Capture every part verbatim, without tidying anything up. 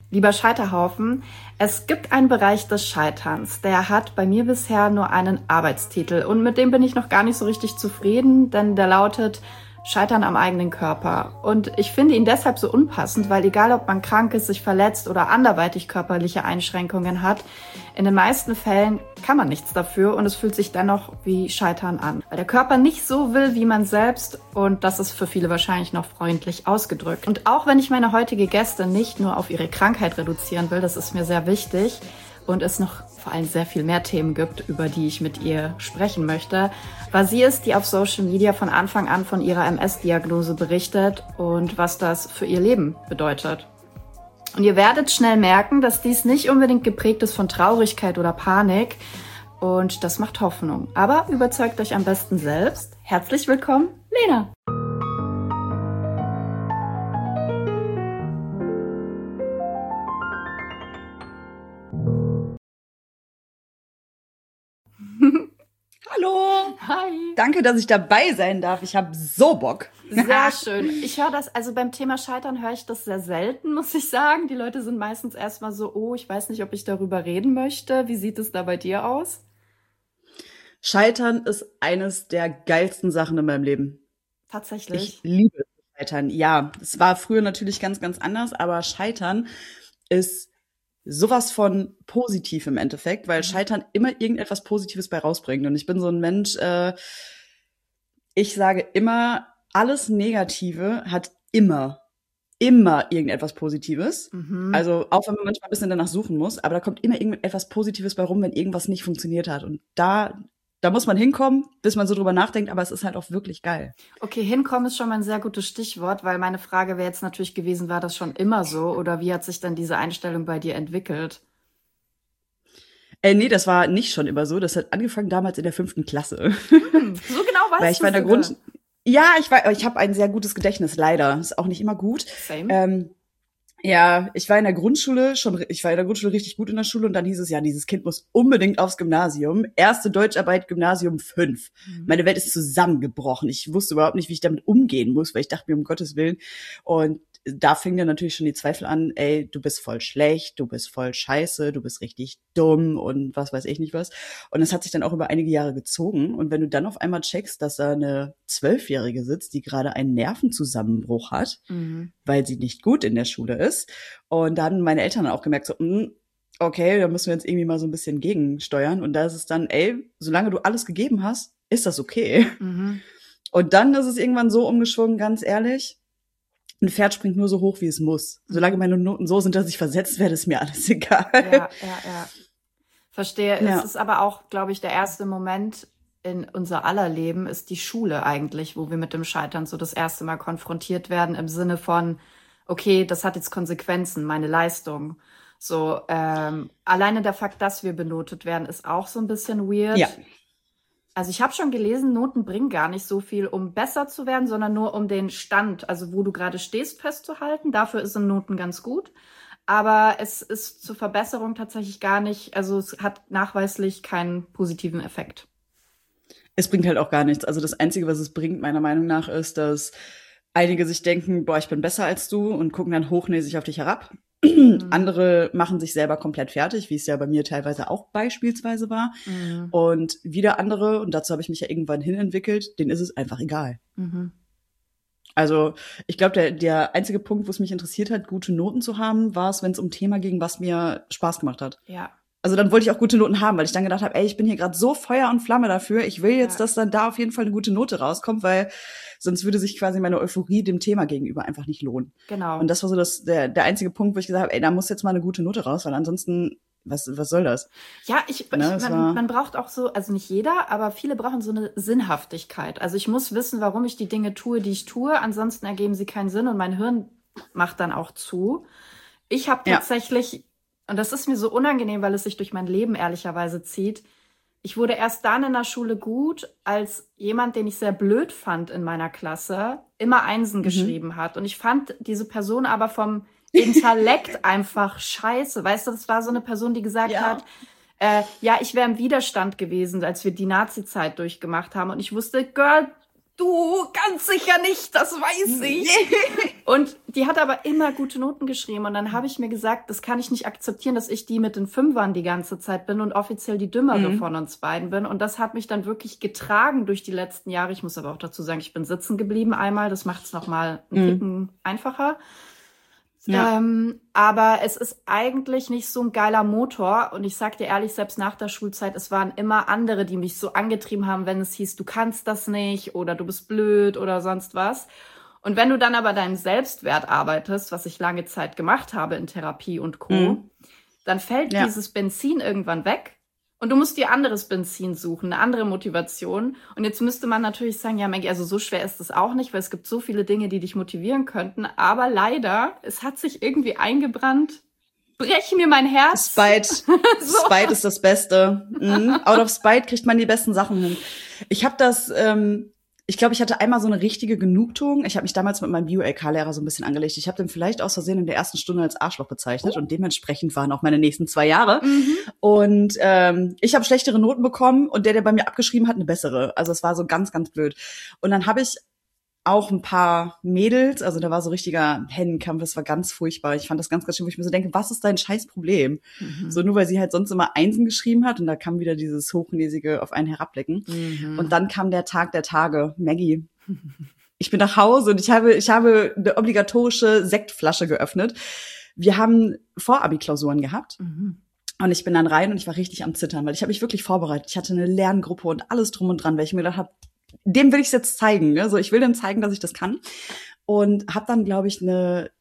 Lieber Scheiterhaufen, es gibt einen Bereich des Scheiterns, der hat bei mir bisher nur einen Arbeitstitel und mit dem bin ich noch gar nicht so richtig zufrieden, denn der lautet Scheitern am eigenen Körper. Und ich finde ihn deshalb so unpassend, weil egal ob man krank ist, sich verletzt oder anderweitig körperliche Einschränkungen hat, in den meisten Fällen kann man nichts dafür und es fühlt sich dennoch wie Scheitern an. Weil der Körper nicht so will wie man selbst und das ist für viele wahrscheinlich noch freundlich ausgedrückt. Und auch wenn ich meine heutige Gäste nicht nur auf ihre Krankheit reduzieren will, das ist mir sehr wichtig und es noch vor allem sehr viel mehr Themen gibt, über die ich mit ihr sprechen möchte, war sie es, die auf Social Media von Anfang an von ihrer M S-Diagnose berichtet und was das für ihr Leben bedeutet. Und ihr werdet schnell merken, dass dies nicht unbedingt geprägt ist von Traurigkeit oder Panik und das macht Hoffnung. Aber überzeugt euch am besten selbst. Herzlich willkommen, Lena! Hallo! Hi! Danke, dass ich dabei sein darf. Ich habe so Bock. Sehr schön. Ich höre das, also beim Thema Scheitern höre ich das sehr selten, muss ich sagen. Die Leute sind meistens erstmal so, oh, ich weiß nicht, ob ich darüber reden möchte. Wie sieht es da bei dir aus? Scheitern ist eines der geilsten Sachen in meinem Leben. Tatsächlich? Ich liebe Scheitern. Ja, es war früher natürlich ganz, ganz anders, aber Scheitern ist sowas von positiv im Endeffekt, weil Scheitern immer irgendetwas Positives bei rausbringt. Und ich bin so ein Mensch, äh, ich sage immer, alles Negative hat immer, immer irgendetwas Positives. Mhm. Also auch wenn man manchmal ein bisschen danach suchen muss, aber da kommt immer irgendetwas Positives bei rum, wenn irgendwas nicht funktioniert hat. Und da, da muss man hinkommen, bis man so drüber nachdenkt, aber es ist halt auch wirklich geil. Okay, hinkommen ist schon mal ein sehr gutes Stichwort, weil meine Frage wäre jetzt natürlich gewesen, war das schon immer so oder wie hat sich dann diese Einstellung bei dir entwickelt? Äh, nee, das war nicht schon immer so. Das hat angefangen damals in der fünften Klasse. Hm, so genau weißt Weil ich du war in der sogar. Grund, ja, ich war, ich habe ein sehr gutes Gedächtnis, leider. Ist auch nicht immer gut. Same. Ähm, ja, ich war in der Grundschule schon, ich war in der Grundschule richtig gut in der Schule und dann hieß es ja, dieses Kind muss unbedingt aufs Gymnasium. Erste Deutscharbeit, Gymnasium fünf. Mhm. Meine Welt ist zusammengebrochen. Ich wusste überhaupt nicht, wie ich damit umgehen muss, weil ich dachte mir, um Gottes Willen. Und da fing dann natürlich schon die Zweifel an, ey, du bist voll schlecht, du bist voll scheiße, du bist richtig dumm und was weiß ich nicht was. Und es hat sich dann auch über einige Jahre gezogen. Und wenn du dann auf einmal checkst, dass da eine Zwölfjährige sitzt, die gerade einen Nervenzusammenbruch hat, Mhm. weil sie nicht gut in der Schule ist. Und da haben meine Eltern dann auch gemerkt, so, mh, okay, da müssen wir jetzt irgendwie mal so ein bisschen gegensteuern. Und da ist es dann, ey, solange du alles gegeben hast, ist das okay. Mhm. Und dann ist es irgendwann so umgeschwungen, ganz ehrlich, ein Pferd springt nur so hoch, wie es muss. Solange meine Noten so sind, dass ich versetzt werde, ist mir alles egal. Ja, ja, ja. Verstehe. Ja. Es ist aber auch, glaube ich, der erste Moment in unser aller Leben ist die Schule eigentlich, wo wir mit dem Scheitern so das erste Mal konfrontiert werden im Sinne von, okay, das hat jetzt Konsequenzen, meine Leistung. So, ähm, alleine der Fakt, dass wir benotet werden, ist auch so ein bisschen weird. Ja. Also ich habe schon gelesen, Noten bringen gar nicht so viel, um besser zu werden, sondern nur um den Stand, also wo du gerade stehst, festzuhalten. Dafür sind Noten ganz gut. Aber es ist zur Verbesserung tatsächlich gar nicht, also es hat nachweislich keinen positiven Effekt. Es bringt halt auch gar nichts. Also das Einzige, was es bringt, meiner Meinung nach, ist, dass einige sich denken, boah, ich bin besser als du und gucken dann hochnäsig auf dich herab. Mhm. Andere machen sich selber komplett fertig, wie es ja bei mir teilweise auch beispielsweise war. Mhm. Und wieder andere, und dazu habe ich mich ja irgendwann hinentwickelt, denen ist es einfach egal. Mhm. Also ich glaube, der, der einzige Punkt, wo es mich interessiert hat, gute Noten zu haben, war es, wenn es um Thema ging, was mir Spaß gemacht hat. Ja. Also dann wollte ich auch gute Noten haben, weil ich dann gedacht habe, ey, ich bin hier gerade so Feuer und Flamme dafür. Ich will jetzt, Ja. dass dann da auf jeden Fall eine gute Note rauskommt, weil sonst würde sich quasi meine Euphorie dem Thema gegenüber einfach nicht lohnen. Genau. Und das war so das, der, der einzige Punkt, wo ich gesagt habe, ey, da muss jetzt mal eine gute Note raus, weil ansonsten, was, was soll das? Ja, ich, Ne, ich es war- man, man braucht auch so, also nicht jeder, aber viele brauchen so eine Sinnhaftigkeit. Also ich muss wissen, warum ich die Dinge tue, die ich tue. Ansonsten ergeben sie keinen Sinn und mein Hirn macht dann auch zu. Ich habe Ja. tatsächlich, und das ist mir so unangenehm, weil es sich durch mein Leben ehrlicherweise zieht, ich wurde erst dann in der Schule gut, als jemand, den ich sehr blöd fand in meiner Klasse, immer Einsen Mhm. geschrieben hat. Und ich fand diese Person aber vom Intellekt einfach scheiße. Weißt du, das war so eine Person, die gesagt Ja. hat, äh, ja, ich wäre im Widerstand gewesen, als wir die Nazi-Zeit durchgemacht haben. Und ich wusste, Girl, du, ganz sicher nicht, das weiß ich. Und die hat aber immer gute Noten geschrieben. Und dann habe ich mir gesagt, das kann ich nicht akzeptieren, dass ich die mit den Fünfern die ganze Zeit bin und offiziell die Dümmere mhm. von uns beiden bin. Und das hat mich dann wirklich getragen durch die letzten Jahre. Ich muss aber auch dazu sagen, ich bin sitzen geblieben einmal. Das macht es nochmal einen mhm. Ticken einfacher. Ja. Ähm, aber es ist eigentlich nicht so ein geiler Motor. Und ich sag dir ehrlich, selbst nach der Schulzeit, es waren immer andere, die mich so angetrieben haben, wenn es hieß, du kannst das nicht oder du bist blöd oder sonst was. Und wenn du dann aber deinen Selbstwert arbeitest, was ich lange Zeit gemacht habe in Therapie und Co., mhm. dann fällt ja. dieses Benzin irgendwann weg. Und du musst dir anderes Benzin suchen, eine andere Motivation. Und jetzt müsste man natürlich sagen, ja, Maggie, also so schwer ist es auch nicht, weil es gibt so viele Dinge, die dich motivieren könnten. Aber leider, es hat sich irgendwie eingebrannt. Brech mir mein Herz. Spite. so. Spite ist das Beste. Mhm. Out of Spite kriegt man die besten Sachen hin. Ich habe das, ähm, ich glaube, ich hatte einmal so eine richtige Genugtuung. Ich habe mich damals mit meinem Bio-L K-Lehrer so ein bisschen angelegt. Ich habe den vielleicht aus Versehen in der ersten Stunde als Arschloch bezeichnet oh. und dementsprechend waren auch meine nächsten zwei Jahre. Mhm. Und ähm, ich habe schlechtere Noten bekommen und der, der bei mir abgeschrieben hat, eine bessere. Also es war so ganz, ganz blöd. Und dann habe ich auch ein paar Mädels, also da war so richtiger Hennenkampf, das war ganz furchtbar. Ich fand das ganz, ganz schlimm, wo ich mir so denke, was ist dein Scheißproblem? Mhm. So nur, weil sie halt sonst immer Einsen geschrieben hat und da kam wieder dieses hochnäsige auf einen herabblicken. Mhm. Und dann kam der Tag der Tage. Maggie, ich bin nach Hause und ich habe, ich habe eine obligatorische Sektflasche geöffnet. Wir haben Vorabi-Klausuren gehabt. Mhm. Und ich bin dann rein und ich war richtig am Zittern, weil ich habe mich wirklich vorbereitet. Ich hatte eine Lerngruppe und alles drum und dran, weil ich mir gedacht habe, dem will ich es jetzt zeigen. Ne? So, ich will dem zeigen, dass ich das kann. Und habe dann, glaube ich, eine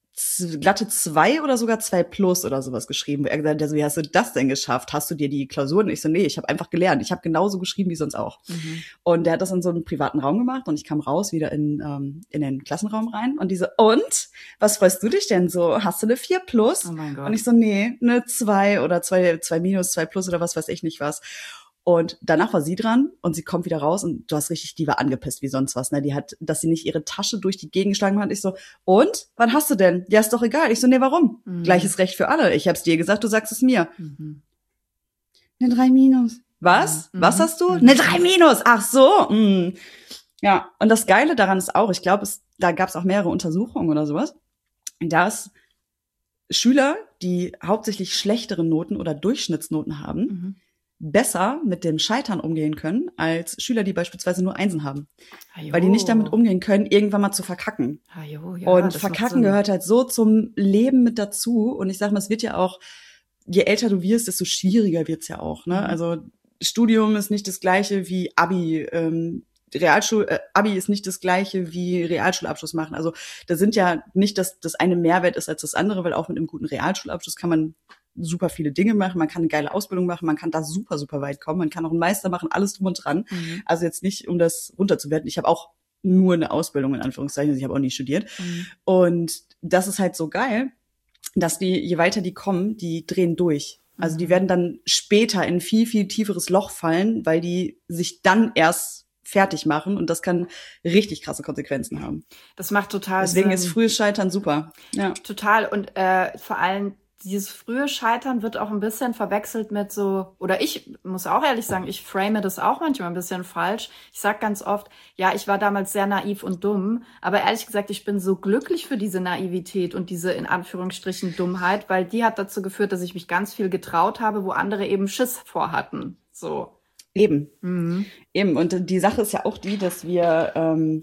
z- glatte zwei oder sogar zwei plus oder sowas geschrieben. Er gesagt, so, wie hast du das denn geschafft? Hast du dir die Klausuren? Und ich so, nee, ich habe einfach gelernt. Ich habe genauso geschrieben wie sonst auch. Mhm. Und der hat das in so einem privaten Raum gemacht und ich kam raus, wieder in ähm, in den Klassenraum rein. Und die so, und? Was freust du dich denn so? Hast du eine vier plus? Oh mein Gott. Und ich so, nee, eine zwei oder zwei, zwei minus, zwei plus oder was weiß ich nicht was. Und danach war sie dran und sie kommt wieder raus und du hast richtig, die war angepisst wie sonst was, ne? Die hat, dass sie nicht ihre Tasche durch die Gegend geschlagen hat. Ich so, und? Wann hast du denn? Ja, ist doch egal. Ich so, nee, warum? Mhm. Gleiches Recht für alle. Ich hab's dir gesagt, du sagst es mir. Mhm. Eine drei minus. Was? Mhm. Was hast du? Mhm. Eine drei minus. Ach so. Mhm. Ja, und das Geile daran ist auch, ich glaube, es, da gab's auch mehrere Untersuchungen oder sowas, dass Schüler, die hauptsächlich schlechtere Noten oder Durchschnittsnoten haben, mhm. besser mit dem Scheitern umgehen können, als Schüler, die beispielsweise nur Einsen haben. Ajo. Weil die nicht damit umgehen können, irgendwann mal zu verkacken. Ajo, ja, und Verkacken gehört halt so zum Leben mit dazu. Und ich sag mal, es wird ja auch, je älter du wirst, desto schwieriger wird's ja auch. Ne? Mhm. Also Studium ist nicht das Gleiche wie Abi. Ähm, Realschul äh, Abi ist nicht das Gleiche wie Realschulabschluss machen. Also da sind ja nicht, dass das eine Mehrwert ist als das andere, weil auch mit einem guten Realschulabschluss kann man super viele Dinge machen, man kann eine geile Ausbildung machen, man kann da super, super weit kommen, man kann auch einen Meister machen, alles drum und dran. Mhm. Also jetzt nicht, um das runterzuwerten. Ich habe auch nur eine Ausbildung, in Anführungszeichen, also ich habe auch nie studiert. Mhm. Und das ist halt so geil, dass die, je weiter die kommen, die drehen durch. Also die werden dann später in ein viel, viel tieferes Loch fallen, weil die sich dann erst fertig machen und das kann richtig krasse Konsequenzen haben. Das macht total Deswegen Sinn. ist frühes Scheitern super. Ja. Total und äh, vor allem dieses frühe Scheitern wird auch ein bisschen verwechselt mit so, oder ich muss auch ehrlich sagen, ich frame das auch manchmal ein bisschen falsch. Ich sag ganz oft, ja, ich war damals sehr naiv und dumm, aber ehrlich gesagt, ich bin so glücklich für diese Naivität und diese in Anführungsstrichen Dummheit, weil die hat dazu geführt, dass ich mich ganz viel getraut habe, wo andere eben Schiss vorhatten. So. Eben. Mhm. Eben. Und die Sache ist ja auch die, dass wir, ähm,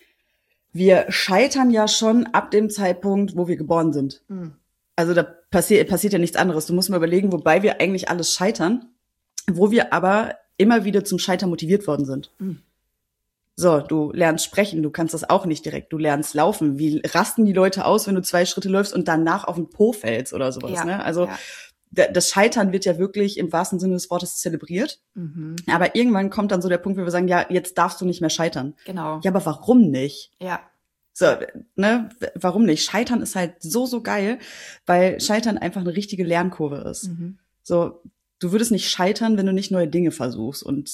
wir scheitern ja schon ab dem Zeitpunkt, wo wir geboren sind. Mhm. Also da passiert, passiert ja nichts anderes. Du musst mal überlegen, wobei wir eigentlich alles scheitern, wo wir aber immer wieder zum Scheitern motiviert worden sind. Mhm. So, du lernst sprechen, du kannst das auch nicht direkt. Du lernst laufen. Wie rasten die Leute aus, wenn du zwei Schritte läufst und danach auf den Po fällst oder sowas, ja, ne? Also, ja. Das Scheitern wird ja wirklich im wahrsten Sinne des Wortes zelebriert. Mhm. Aber irgendwann kommt dann so der Punkt, wo wir sagen, ja, jetzt darfst du nicht mehr scheitern. Genau. Ja, aber warum nicht? Ja. So, ne, warum nicht? Scheitern ist halt so, so geil, weil Scheitern einfach eine richtige Lernkurve ist. Mhm. So, du würdest nicht scheitern, wenn du nicht neue Dinge versuchst. Und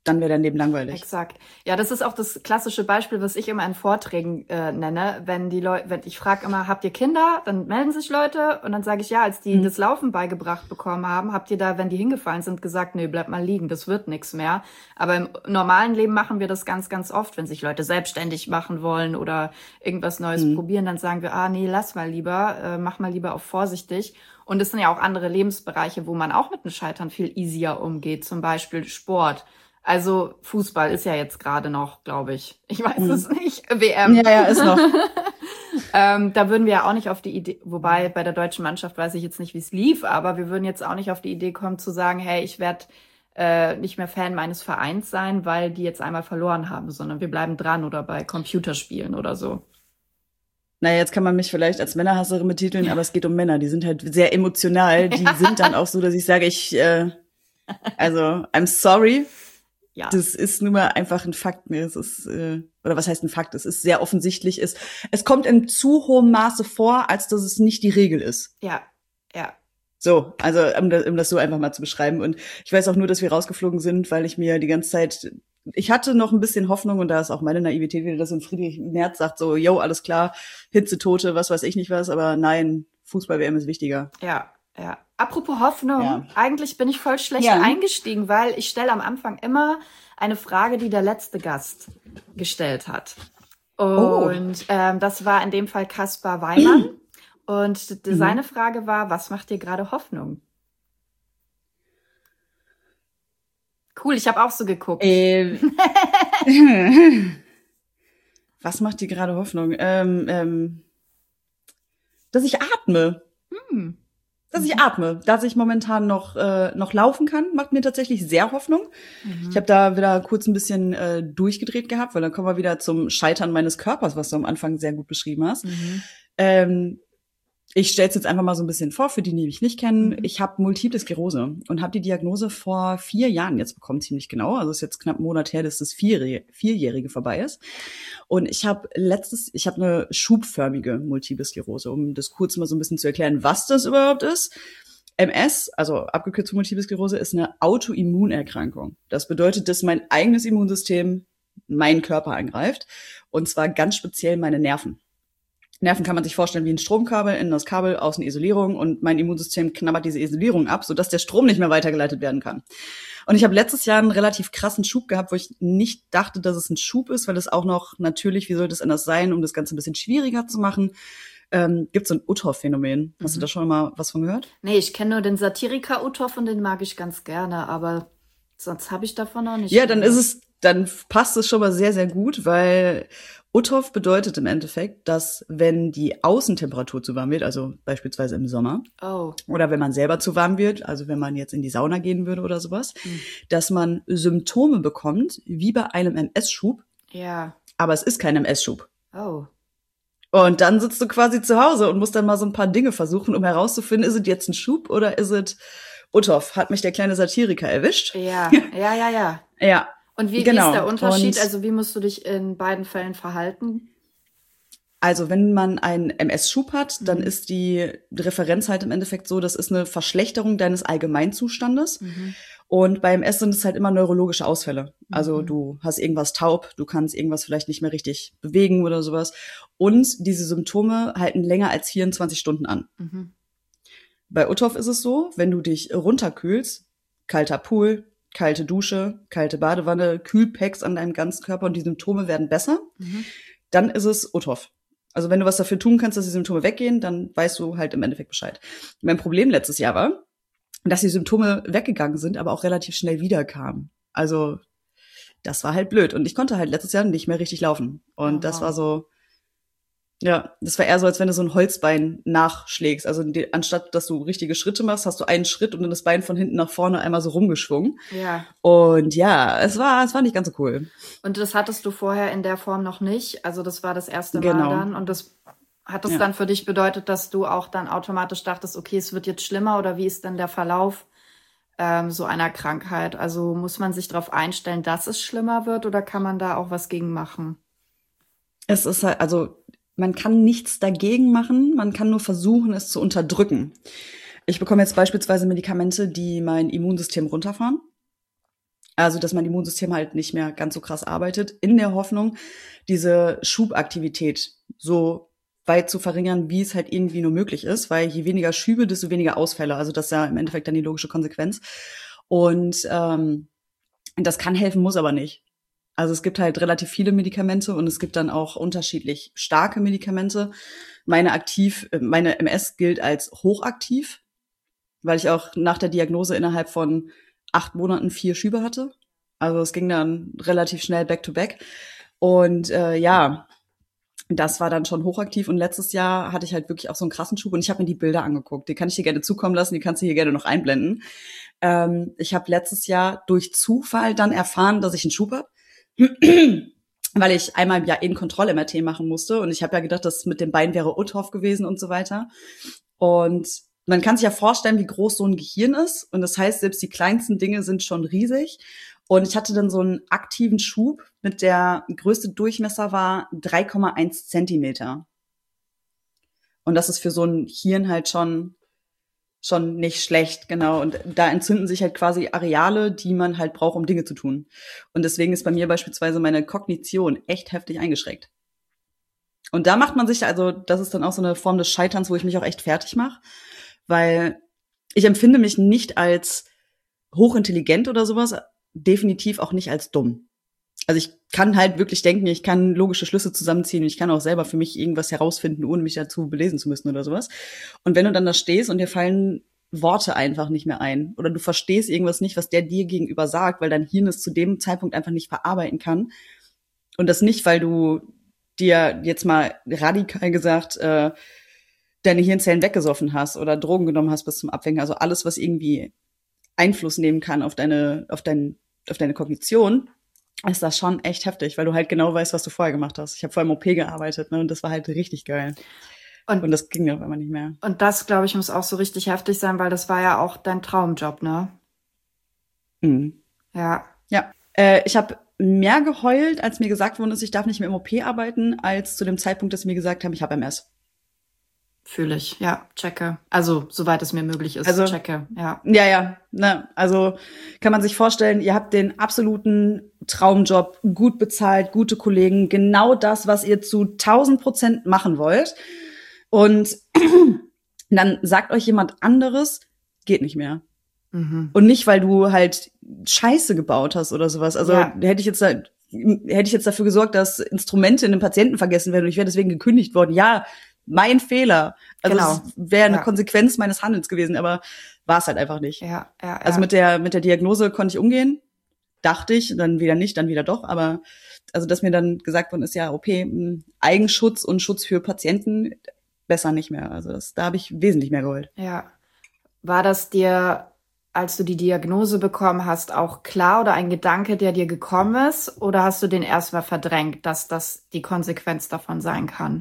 dann wäre dein Leben langweilig. Exakt. Ja, das ist auch das klassische Beispiel, was ich immer in Vorträgen äh, nenne. Wenn die Leute, wenn ich frage immer, habt ihr Kinder? Dann melden sich Leute und dann sage ich, ja, als die mhm. das Laufen beigebracht bekommen haben, habt ihr da, wenn die hingefallen sind, gesagt, nee, bleib mal liegen, das wird nichts mehr. Aber im normalen Leben machen wir das ganz, ganz oft, wenn sich Leute selbstständig machen wollen oder irgendwas Neues mhm. probieren, dann sagen wir, ah nee, lass mal lieber, äh, mach mal lieber auf vorsichtig. Und es sind ja auch andere Lebensbereiche, wo man auch mit dem Scheitern viel easier umgeht, zum Beispiel Sport. Also Fußball ist ja jetzt gerade noch, glaube ich. Ich weiß mhm. es nicht. W M. Ja, ja, ist noch. ähm, da würden wir ja auch nicht auf die Idee, wobei bei der deutschen Mannschaft weiß ich jetzt nicht, wie es lief, aber wir würden jetzt auch nicht auf die Idee kommen zu sagen, hey, ich werde äh, nicht mehr Fan meines Vereins sein, weil die jetzt einmal verloren haben, sondern wir bleiben dran oder bei Computerspielen oder so. Naja, jetzt kann man mich vielleicht als Männerhasserin betiteln, ja. aber es geht um Männer, die sind halt sehr emotional. Die sind dann auch so, dass ich sage, ich, äh, also, I'm sorry. Ja. Das ist nun mal einfach ein Fakt. Ne? Es ist, äh, oder was heißt ein Fakt? Es ist sehr offensichtlich. Es, es kommt in zu hohem Maße vor, als dass es nicht die Regel ist. Ja, ja. So, also um das, um das so einfach mal zu beschreiben. Und ich weiß auch nur, dass wir rausgeflogen sind, weil ich mir die ganze Zeit, ich hatte noch ein bisschen Hoffnung und da ist auch meine Naivität wieder, dass ein Friedrich Merz sagt so, yo, alles klar, Hitzetote, was weiß ich nicht was, aber nein, Fußball-W M ist wichtiger. Ja. Ja, apropos Hoffnung, ja. eigentlich bin ich voll schlecht ja. eingestiegen, weil ich stelle am Anfang immer eine Frage, die der letzte Gast gestellt hat. Und oh. ähm, das war in dem Fall Kaspar Weimann. Und mhm. seine Frage war, was macht dir gerade Hoffnung? Cool, ich habe auch so geguckt. Äh, was macht dir gerade Hoffnung? Ähm, ähm, dass ich atme. Hm. Dass ich atme, dass ich momentan noch äh, noch laufen kann, macht mir tatsächlich sehr Hoffnung. Mhm. Ich habe da wieder kurz ein bisschen äh, durchgedreht gehabt, weil dann kommen wir wieder zum Scheitern meines Körpers, was du am Anfang sehr gut beschrieben hast. Mhm. Ähm, ich stelle es jetzt einfach mal so ein bisschen vor, für die, die mich nicht kennen. Mhm. Ich habe Multiple Sklerose und habe die Diagnose vor vier Jahren jetzt bekommen, ziemlich genau. Also es ist jetzt knapp einen Monat her, dass das Vierjährige, Vierjährige vorbei ist. Und ich habe letztes, ich habe eine schubförmige Multiple Sklerose, um das kurz mal so ein bisschen zu erklären, was das überhaupt ist. M S, also abgekürzt für Multiple Sklerose, ist eine Autoimmunerkrankung. Das bedeutet, dass mein eigenes Immunsystem meinen Körper angreift und zwar ganz speziell meine Nerven. Nerven kann man sich vorstellen wie ein Stromkabel, innen das Kabel, außen Isolierung und mein Immunsystem knabbert diese Isolierung ab, sodass der Strom nicht mehr weitergeleitet werden kann. Und ich habe letztes Jahr einen relativ krassen Schub gehabt, wo ich nicht dachte, dass es ein Schub ist, weil es auch noch natürlich, wie sollte es anders sein, um das Ganze ein bisschen schwieriger zu machen, ähm, gibt es so ein Uthoff-Phänomen. Hast mhm. du da schon mal was von gehört? Nee, ich kenne nur den Satiriker Uthoff und den mag ich ganz gerne, aber sonst habe ich davon noch nicht. Ja, dann ist es, dann passt es schon mal sehr, sehr gut, weil Uthoff bedeutet im Endeffekt, dass wenn die Außentemperatur zu warm wird, also beispielsweise im Sommer, oh. oder wenn man selber zu warm wird, also wenn man jetzt in die Sauna gehen würde oder sowas, mhm. dass man Symptome bekommt, wie bei einem M S-Schub, ja. aber es ist kein M S-Schub. Oh. Und dann sitzt du quasi zu Hause und musst dann mal so ein paar Dinge versuchen, um herauszufinden, ist es jetzt ein Schub oder ist es Uthoff? Hat mich der kleine Satiriker erwischt? Ja, ja, ja, ja. Ja. Und wie, genau. wie ist der Unterschied? Und also wie musst du dich in beiden Fällen verhalten? Also wenn man einen M S-Schub hat, dann mhm. ist die Referenz halt im Endeffekt so, das ist eine Verschlechterung deines Allgemeinzustandes. Mhm. Und bei M S sind es halt immer neurologische Ausfälle. Mhm. Also du hast irgendwas taub, du kannst irgendwas vielleicht nicht mehr richtig bewegen oder sowas. Und diese Symptome halten länger als vierundzwanzig Stunden an. Mhm. Bei Uthoff ist es so, wenn du dich runterkühlst, kalter Pool, kalte Dusche, kalte Badewanne, Kühlpacks an deinem ganzen Körper und die Symptome werden besser, mhm. dann ist es Uthoff. Also wenn du was dafür tun kannst, dass die Symptome weggehen, dann weißt du halt im Endeffekt Bescheid. Mein Problem letztes Jahr war, dass die Symptome weggegangen sind, aber auch relativ schnell wiederkamen. Also das war halt blöd. Und ich konnte halt letztes Jahr nicht mehr richtig laufen. Und oh, das war so, ja, das war eher so, als wenn du so ein Holzbein nachschlägst. Also die, anstatt, dass du richtige Schritte machst, hast du einen Schritt und dann das Bein von hinten nach vorne einmal so rumgeschwungen. Ja. Und ja, es war, es war nicht ganz so cool. Und das hattest du vorher in der Form noch nicht? Also das war das erste Mal genau. dann? Und das hat das ja. dann für dich bedeutet, dass du auch dann automatisch dachtest, okay, es wird jetzt schlimmer? Oder wie ist denn der Verlauf ähm, so einer Krankheit? Also muss man sich darauf einstellen, dass es schlimmer wird? Oder kann man da auch was gegen machen? Es ist halt, also man kann nichts dagegen machen, man kann nur versuchen, es zu unterdrücken. Ich bekomme jetzt beispielsweise Medikamente, die mein Immunsystem runterfahren. Also, dass mein Immunsystem halt nicht mehr ganz so krass arbeitet, in der Hoffnung, diese Schubaktivität so weit zu verringern, wie es halt irgendwie nur möglich ist, weil je weniger Schübe, desto weniger Ausfälle. Also das ist ja im Endeffekt dann die logische Konsequenz. Und ähm, das kann helfen, muss aber nicht. Also es gibt halt relativ viele Medikamente und es gibt dann auch unterschiedlich starke Medikamente. Meine aktiv, meine M S gilt als hochaktiv, weil ich auch nach der Diagnose innerhalb von acht Monaten vier Schübe hatte. Also es ging dann relativ schnell back to back. Und äh, ja, das war dann schon hochaktiv. Und letztes Jahr hatte ich halt wirklich auch so einen krassen Schub. Und ich habe mir die Bilder angeguckt. Die kann ich dir gerne zukommen lassen. Die kannst du hier gerne noch einblenden. Ähm, ich habe letztes Jahr durch Zufall dann erfahren, dass ich einen Schub habe. Weil ich einmal im Jahr in Kontroll-M R T machen musste. Und ich habe ja gedacht, das mit dem Bein wäre Uthoff gewesen und so weiter. Und man kann sich ja vorstellen, wie groß so ein Gehirn ist. Und das heißt, selbst die kleinsten Dinge sind schon riesig. Und ich hatte dann so einen aktiven Schub, mit der größte Durchmesser war drei Komma eins Zentimeter. Und das ist für so ein Hirn halt schon schon nicht schlecht, genau. Und da entzünden sich halt quasi Areale, die man halt braucht, um Dinge zu tun. Und deswegen ist bei mir beispielsweise meine Kognition echt heftig eingeschränkt. Und da macht man sich, also das ist dann auch so eine Form des Scheiterns, wo ich mich auch echt fertig mache, weil ich empfinde mich nicht als hochintelligent oder sowas, definitiv auch nicht als dumm. Also ich kann halt wirklich denken, ich kann logische Schlüsse zusammenziehen und ich kann auch selber für mich irgendwas herausfinden, ohne mich dazu belesen zu müssen oder sowas. Und wenn du dann da stehst und dir fallen Worte einfach nicht mehr ein oder du verstehst irgendwas nicht, was der dir gegenüber sagt, weil dein Hirn es zu dem Zeitpunkt einfach nicht verarbeiten kann und das nicht, weil du dir jetzt mal radikal gesagt äh, deine Hirnzellen weggesoffen hast oder Drogen genommen hast bis zum Abwinken, also alles, was irgendwie Einfluss nehmen kann auf deine, auf dein, auf deine Kognition, ist das schon echt heftig, weil du halt genau weißt, was du vorher gemacht hast. Ich habe vorher im O P gearbeitet, ne, und das war halt richtig geil. Und, und das ging auf einmal nicht mehr. Und das, glaube ich, muss auch so richtig heftig sein, weil das war ja auch dein Traumjob, ne? Mhm. Ja. Ja. Äh, ich habe mehr geheult, als mir gesagt worden ist, ich darf nicht mehr im O P arbeiten, als zu dem Zeitpunkt, dass sie mir gesagt haben, ich habe M S. Fühle ich, ja, checke. Also, soweit es mir möglich ist, also, checke, ja. Ja, ja, ne, also kann man sich vorstellen, ihr habt den absoluten Traumjob, gut bezahlt, gute Kollegen, genau das, was ihr zu tausend Prozent machen wollt. Und dann sagt euch jemand anderes, geht nicht mehr. Mhm. Und nicht, weil du halt Scheiße gebaut hast oder sowas. Also ja. hätte ich jetzt da, hätte ich jetzt dafür gesorgt, dass Instrumente in einem Patienten vergessen werden und ich wäre deswegen gekündigt worden. Ja, mein Fehler. Also genau. es wäre eine ja. Konsequenz meines Handelns gewesen, aber war es halt einfach nicht. Ja, ja, ja. Also mit der mit der Diagnose konnte ich umgehen, dachte ich, dann wieder nicht, dann wieder doch. Aber also dass mir dann gesagt worden ist, ja, okay, Eigenschutz und Schutz für Patienten besser nicht mehr. Also das, da habe ich wesentlich mehr geholt. Ja. War das dir, als du die Diagnose bekommen hast, auch klar oder ein Gedanke, der dir gekommen ist? Oder hast du den erstmal verdrängt, dass das die Konsequenz davon sein kann?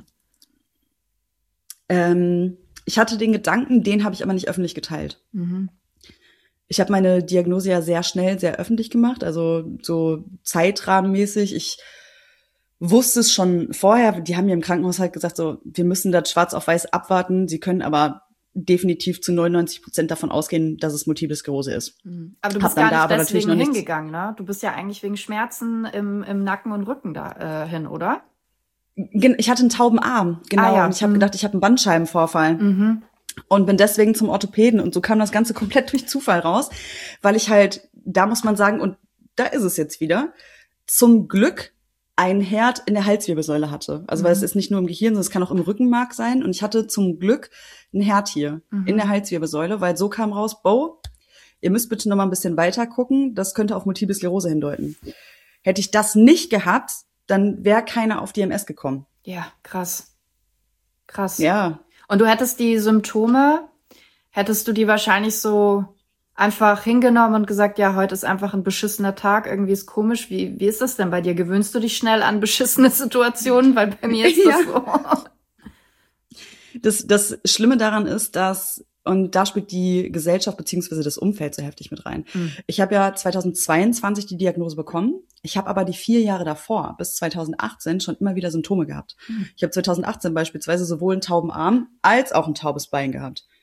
Ähm, ich hatte den Gedanken, den habe ich aber nicht öffentlich geteilt. Mhm. Ich habe meine Diagnose ja sehr schnell, sehr öffentlich gemacht, also so zeitrahmenmäßig. Ich wusste es schon vorher, die haben mir im Krankenhaus halt gesagt, so, wir müssen das schwarz auf weiß abwarten. Sie können aber definitiv zu neunundneunzig Prozent davon ausgehen, dass es Multiple Sklerose ist. Mhm. Aber du bist gar nicht deswegen hingegangen, ne? Du bist ja eigentlich wegen Schmerzen im, im Nacken und Rücken da äh, hin, oder? Ich hatte einen tauben Arm, genau. Ah, ja. Und ich habe mhm. gedacht, ich habe einen Bandscheibenvorfall. Mhm. Und bin deswegen zum Orthopäden. Und so kam das Ganze komplett durch Zufall raus. Weil ich halt, da muss man sagen, und da ist es jetzt wieder, zum Glück ein Herd in der Halswirbelsäule hatte. Also mhm. weil es ist nicht nur im Gehirn, sondern es kann auch im Rückenmark sein. Und ich hatte zum Glück einen Herd hier mhm. in der Halswirbelsäule, weil so kam raus, Bo, ihr müsst bitte noch mal ein bisschen weiter gucken. Das könnte auf Multiple Sklerose hindeuten. Hätte ich das nicht gehabt, dann wäre keiner auf die M S gekommen. Ja, krass. Krass. Ja. Und du hättest die Symptome, hättest du die wahrscheinlich so einfach hingenommen und gesagt, ja, heute ist einfach ein beschissener Tag, irgendwie ist komisch. Wie, wie ist das denn bei dir? Gewöhnst du dich schnell an beschissene Situationen? Weil bei mir ist das ja. so. Das, das Schlimme daran ist, dass, und da spielt die Gesellschaft beziehungsweise das Umfeld so heftig mit rein. Mhm. Ich habe ja zweitausendzweiundzwanzig die Diagnose bekommen. Ich habe aber die vier Jahre davor, bis zweitausendachtzehn, schon immer wieder Symptome gehabt. Mhm. Ich habe zweitausendachtzehn beispielsweise sowohl einen tauben Arm als auch ein taubes Bein gehabt.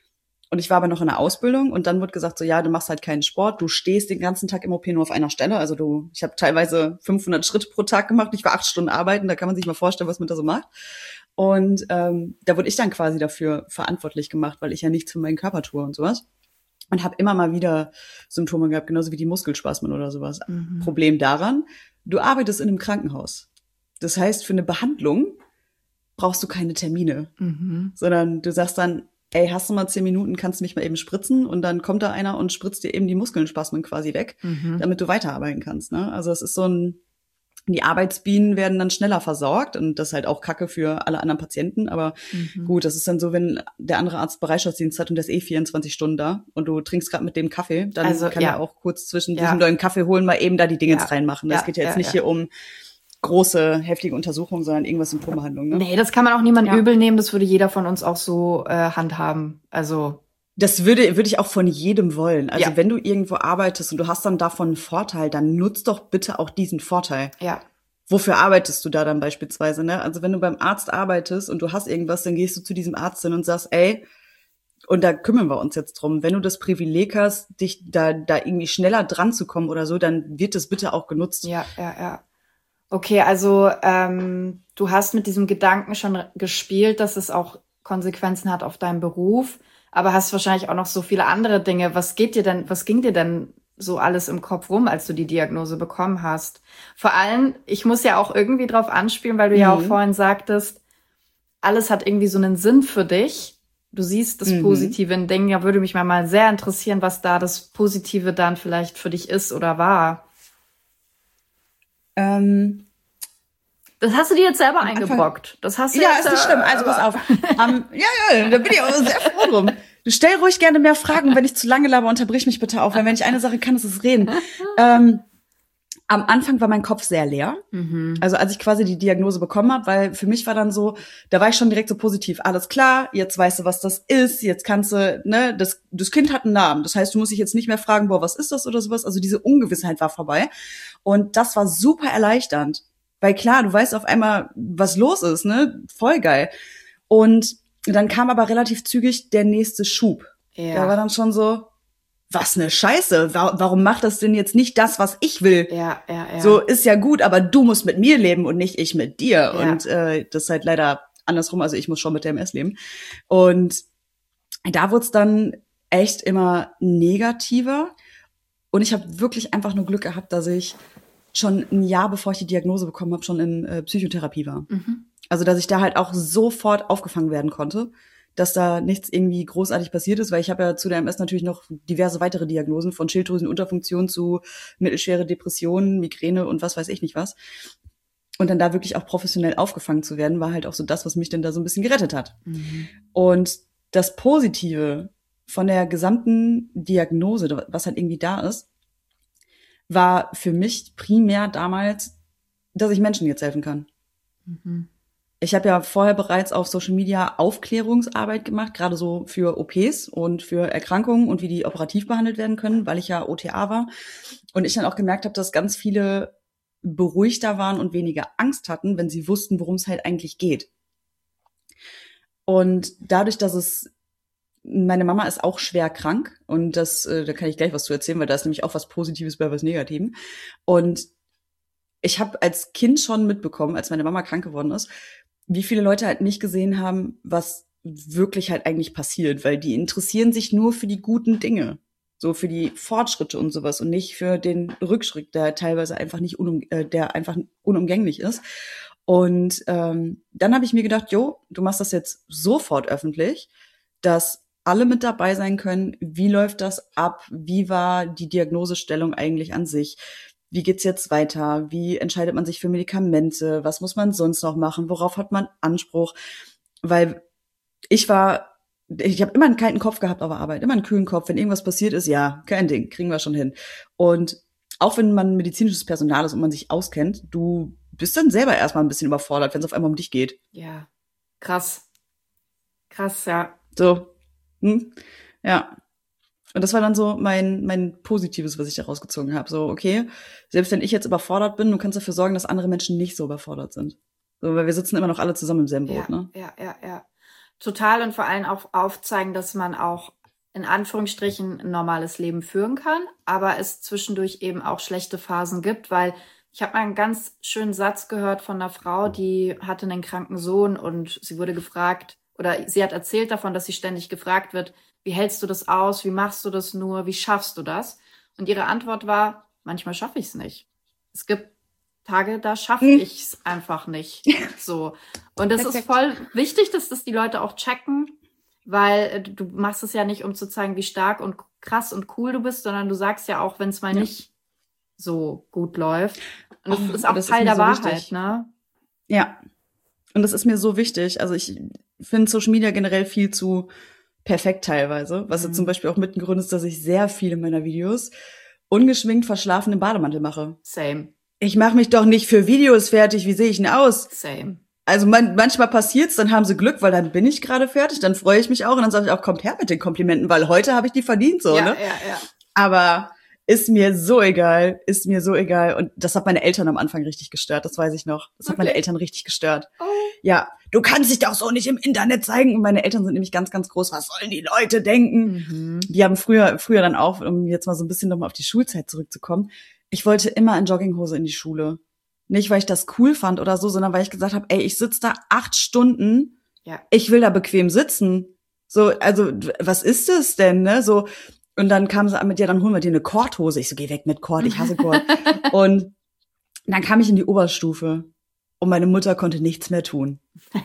Und ich war aber noch in der Ausbildung und dann wurde gesagt so, ja, du machst halt keinen Sport, du stehst den ganzen Tag im O P nur auf einer Stelle. Also du, ich habe teilweise fünfhundert Schritte pro Tag gemacht. Ich war acht Stunden arbeiten, da kann man sich mal vorstellen, was man da so macht. Und ähm, da wurde ich dann quasi dafür verantwortlich gemacht, weil ich ja nichts für meinen Körper tue und sowas. Und habe immer mal wieder Symptome gehabt, genauso wie die Muskelspasmen oder sowas. Mhm. Problem daran, du arbeitest in einem Krankenhaus. Das heißt, für eine Behandlung brauchst du keine Termine, mhm. sondern du sagst dann, ey, hast du mal zehn Minuten, kannst du mich mal eben spritzen? Und dann kommt da einer und spritzt dir eben die Muskelspasmen quasi weg, mhm. damit du weiterarbeiten kannst. Ne? Also es ist so ein, die Arbeitsbienen werden dann schneller versorgt und das ist halt auch Kacke für alle anderen Patienten. Aber mhm. gut, das ist dann so, wenn der andere Arzt Bereitschaftsdienst hat und der ist eh vierundzwanzig Stunden da und du trinkst gerade mit dem Kaffee, dann also, kann ja. er auch kurz zwischen ja. diesem neuen Kaffee holen, mal eben da die Dinge ja. reinmachen. Das ja. geht ja jetzt ja, nicht ja. hier um große, heftige Untersuchungen, sondern irgendwas Symptombehandlung. Ne? Nee, das kann man auch niemandem ja. übel nehmen. Das würde jeder von uns auch so äh, handhaben. Also das würde würde ich auch von jedem wollen. Also ja. wenn du irgendwo arbeitest und du hast dann davon einen Vorteil, dann nutz doch bitte auch diesen Vorteil. Ja. Wofür arbeitest du da dann beispielsweise? Ne? Also wenn du beim Arzt arbeitest und du hast irgendwas, dann gehst du zu diesem Arzt hin und sagst, ey, und da kümmern wir uns jetzt drum. Wenn du das Privileg hast, dich da da irgendwie schneller dran zu kommen oder so, dann wird das bitte auch genutzt. Ja, ja, ja. Okay, also ähm, du hast mit diesem Gedanken schon gespielt, dass es auch Konsequenzen hat auf deinen Beruf, aber hast wahrscheinlich auch noch so viele andere Dinge. Was geht dir denn, was ging dir denn so alles im Kopf rum, als du die Diagnose bekommen hast? Vor allem, ich muss ja auch irgendwie drauf anspielen, weil du mhm. ja auch vorhin sagtest, alles hat irgendwie so einen Sinn für dich. Du siehst das mhm. Positive in Dingen. Ja, würde mich mal, mal sehr interessieren, was da das Positive dann vielleicht für dich ist oder war. Ähm, das hast du dir jetzt selber eingebrockt. Das hast du ja, jetzt, ist nicht schlimm. Also pass auf. um, ja, ja, da bin ich auch sehr froh drum. Du stell ruhig gerne mehr Fragen. Wenn ich zu lange laber, unterbrich mich bitte auch. Weil wenn ich eine Sache kann, ist es reden. ähm, am Anfang war mein Kopf sehr leer. Mhm. Also als ich quasi die Diagnose bekommen habe, weil für mich war dann so, da war ich schon direkt so positiv. Alles klar, jetzt weißt du, was das ist. Jetzt kannst du, ne, das, das Kind hat einen Namen. Das heißt, du musst dich jetzt nicht mehr fragen, boah, was ist das oder sowas. Also diese Ungewissheit war vorbei. Und das war super erleichternd. Weil klar, du weißt auf einmal, was los ist, ne? Voll geil. Und dann kam aber relativ zügig der nächste Schub. Ja. Da war dann schon so, was ne Scheiße, warum macht das denn jetzt nicht das, was ich will? Ja, ja, ja. So, ist ja gut, aber du musst mit mir leben und nicht ich mit dir. Ja. Und äh, das ist halt leider andersrum, also ich muss schon mit der M S leben. Und da wurde es dann echt immer negativer. Und ich habe wirklich einfach nur Glück gehabt, dass ich schon ein Jahr, bevor ich die Diagnose bekommen habe, schon in äh, Psychotherapie war. Mhm. Also, dass ich da halt auch sofort aufgefangen werden konnte, dass da nichts irgendwie großartig passiert ist, weil ich habe ja zu der M S natürlich noch diverse weitere Diagnosen, von Schilddrüsenunterfunktion zu mittelschwere Depressionen, Migräne und was weiß ich nicht was. Und dann da wirklich auch professionell aufgefangen zu werden, war halt auch so das, was mich dann da so ein bisschen gerettet hat. Mhm. Und das Positive von der gesamten Diagnose, was halt irgendwie da ist, war für mich primär damals, dass ich Menschen jetzt helfen kann. Mhm. Ich habe ja vorher bereits auf Social Media Aufklärungsarbeit gemacht, gerade so für O Ps und für Erkrankungen und wie die operativ behandelt werden können, weil ich ja O T A war. Und ich dann auch gemerkt habe, dass ganz viele beruhigter waren und weniger Angst hatten, wenn sie wussten, worum es halt eigentlich geht. Und dadurch, dass es meine Mama ist auch schwer krank und das, äh, da kann ich gleich was zu erzählen, weil da ist nämlich auch was Positives bei was Negativem. Und ich habe als Kind schon mitbekommen, als meine Mama krank geworden ist, wie viele Leute halt nicht gesehen haben, was wirklich halt eigentlich passiert, weil die interessieren sich nur für die guten Dinge, so für die Fortschritte und sowas und nicht für den Rückschritt, der teilweise einfach nicht unum, äh, der einfach unumgänglich ist. Und ähm, dann habe ich mir gedacht, jo, du machst das jetzt sofort öffentlich, dass alle mit dabei sein können. Wie läuft das ab? Wie war die Diagnosestellung eigentlich an sich? Wie geht's jetzt weiter? Wie entscheidet man sich für Medikamente? Was muss man sonst noch machen? Worauf hat man Anspruch? Weil ich war, ich habe immer einen kalten Kopf gehabt auf der Arbeit, immer einen kühlen Kopf. Wenn irgendwas passiert ist, ja, kein Ding, kriegen wir schon hin. Und auch wenn man medizinisches Personal ist und man sich auskennt, du bist dann selber erstmal ein bisschen überfordert, wenn es auf einmal um dich geht. Ja, krass. Krass, ja. So, hm? Ja. Und das war dann so mein mein Positives, was ich da rausgezogen habe. So, okay, selbst wenn ich jetzt überfordert bin, du kannst dafür sorgen, dass andere Menschen nicht so überfordert sind. So, weil wir sitzen immer noch alle zusammen im selben Boot, ja, ne? Ja, ja, ja. Total und vor allem auch aufzeigen, dass man auch in Anführungsstrichen ein normales Leben führen kann, aber es zwischendurch eben auch schlechte Phasen gibt, weil ich habe mal einen ganz schönen Satz gehört von einer Frau, die hatte einen kranken Sohn und sie wurde gefragt, oder sie hat erzählt davon, dass sie ständig gefragt wird, wie hältst du das aus, wie machst du das nur, wie schaffst du das? Und ihre Antwort war, manchmal schaffe ich es nicht. Es gibt Tage, da schaffe Hm. ich es einfach nicht. So. Und das ist voll wichtig, dass das die Leute auch checken, weil äh, du machst es ja nicht, um zu zeigen, wie stark und krass und cool du bist, sondern du sagst ja auch, wenn es mal Ja. nicht so gut läuft. Und das Oh, ist auch das ist Teil mir der so Wahrheit, wichtig. ne? Ja. Und das ist mir so wichtig. Also ich finde Social Media generell viel zu perfekt teilweise, was Mhm. jetzt zum Beispiel auch mit ein Grund ist, dass ich sehr viele meiner Videos ungeschminkt verschlafen im Bademantel mache. Same, Ich mache mich doch nicht für Videos fertig. Wie sehe ich denn aus? same. Also man, manchmal passiert's, dann haben sie Glück, weil dann bin ich gerade fertig, dann freue ich mich auch und dann sage ich auch, kommt her mit den Komplimenten, weil heute habe ich die verdient, so, ja, ne? ja, ja. Aber ist mir so egal, ist mir so egal. Und das hat meine Eltern am Anfang richtig gestört, das weiß ich noch. Das hat meine Wirklich? Eltern richtig gestört. Oh. Ja, du kannst dich doch so nicht im Internet zeigen. Und meine Eltern sind nämlich ganz, ganz groß. Was sollen die Leute denken? Mhm. Die haben früher, früher dann auch, um jetzt mal so ein bisschen nochmal auf die Schulzeit zurückzukommen, ich wollte immer in Jogginghose in die Schule. Nicht, weil ich das cool fand oder so, sondern weil ich gesagt habe, ey, ich sitze da acht Stunden, Ja. ich will da bequem sitzen. So, also, was ist das denn, ne? So, und dann kam sie an mit, ja, dann holen wir dir eine Korthose. Ich so, geh weg mit Kord, ich hasse Kord. Und dann kam ich in die Oberstufe und meine Mutter konnte nichts mehr tun.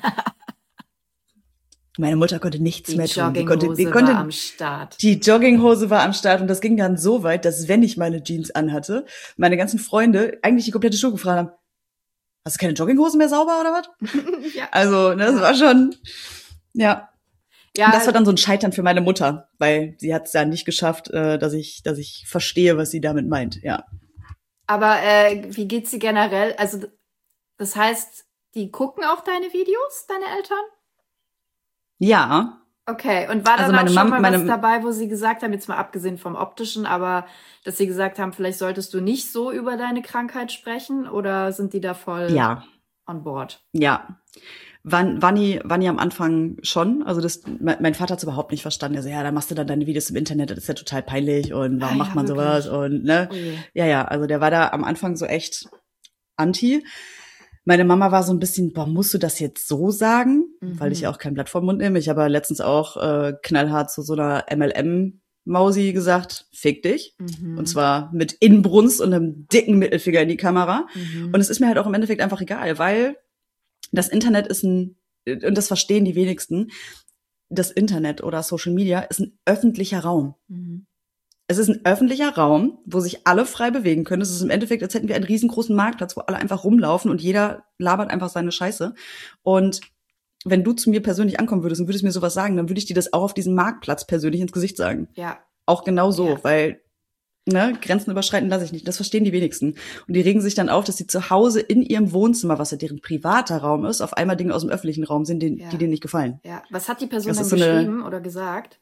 Meine Mutter konnte nichts Die mehr tun. Die Jogginghose konnte, die konnte, war am Start. die Jogginghose war am Start und das ging dann so weit, dass wenn ich meine Jeans anhatte, meine ganzen Freunde eigentlich die komplette Schule gefragt haben, hast du keine Jogginghose mehr sauber oder was? Ja. Also, ne, das war schon, ja. Ja, Und das war dann so ein Scheitern für meine Mutter, weil sie hat es ja nicht geschafft, äh, dass ich, dass ich verstehe, was sie damit meint, ja. aber äh, wie geht's dir generell? Also das heißt, die gucken auch deine Videos, deine Eltern? Ja, Okay, und war da Also dann meine schon Mam- mal meine- was dabei, wo sie gesagt haben, jetzt mal abgesehen vom optischen, aber dass sie gesagt haben, vielleicht solltest du nicht so über deine Krankheit sprechen, oder sind die da voll ja, on board? ja. Wann, Wanni, Wanni am Anfang schon. Also das, mein, mein Vater hat's überhaupt nicht verstanden. Also ja, da machst du dann deine Videos im Internet, das ist ja total peinlich und warum Ah, macht ja, man wirklich? sowas und ne? Oh je. Ja, ja, also der war da am Anfang so echt anti. Meine Mama war so ein bisschen, boah, musst du das jetzt so sagen? Mhm. Weil ich ja auch kein Blatt vor den Mund nehme. Ich habe ja letztens auch äh, knallhart zu so einer M L M-Mausi gesagt, fick dich. Mhm. Und zwar mit Inbrunst und einem dicken Mittelfinger in die Kamera. Mhm. Und es ist mir halt auch im Endeffekt einfach egal, weil das Internet ist ein, und das verstehen die wenigsten, das Internet oder Social Media ist ein öffentlicher Raum. Mhm. Es ist ein öffentlicher Raum, wo sich alle frei bewegen können. Es ist im Endeffekt, als hätten wir einen riesengroßen Marktplatz, wo alle einfach rumlaufen und jeder labert einfach seine Scheiße. Und wenn du zu mir persönlich ankommen würdest und würdest mir sowas sagen, dann würde ich dir das auch auf diesem Marktplatz persönlich ins Gesicht sagen. Ja. Auch genau so, Ja. weil ne, Grenzen überschreiten lasse ich nicht. Das verstehen die wenigsten. Und die regen sich dann auf, dass sie zu Hause in ihrem Wohnzimmer, was ja deren privater Raum ist, auf einmal Dinge aus dem öffentlichen Raum sind, die, Ja. die denen nicht gefallen. Ja. Was hat die Person Das dann ist so eine- geschrieben oder gesagt?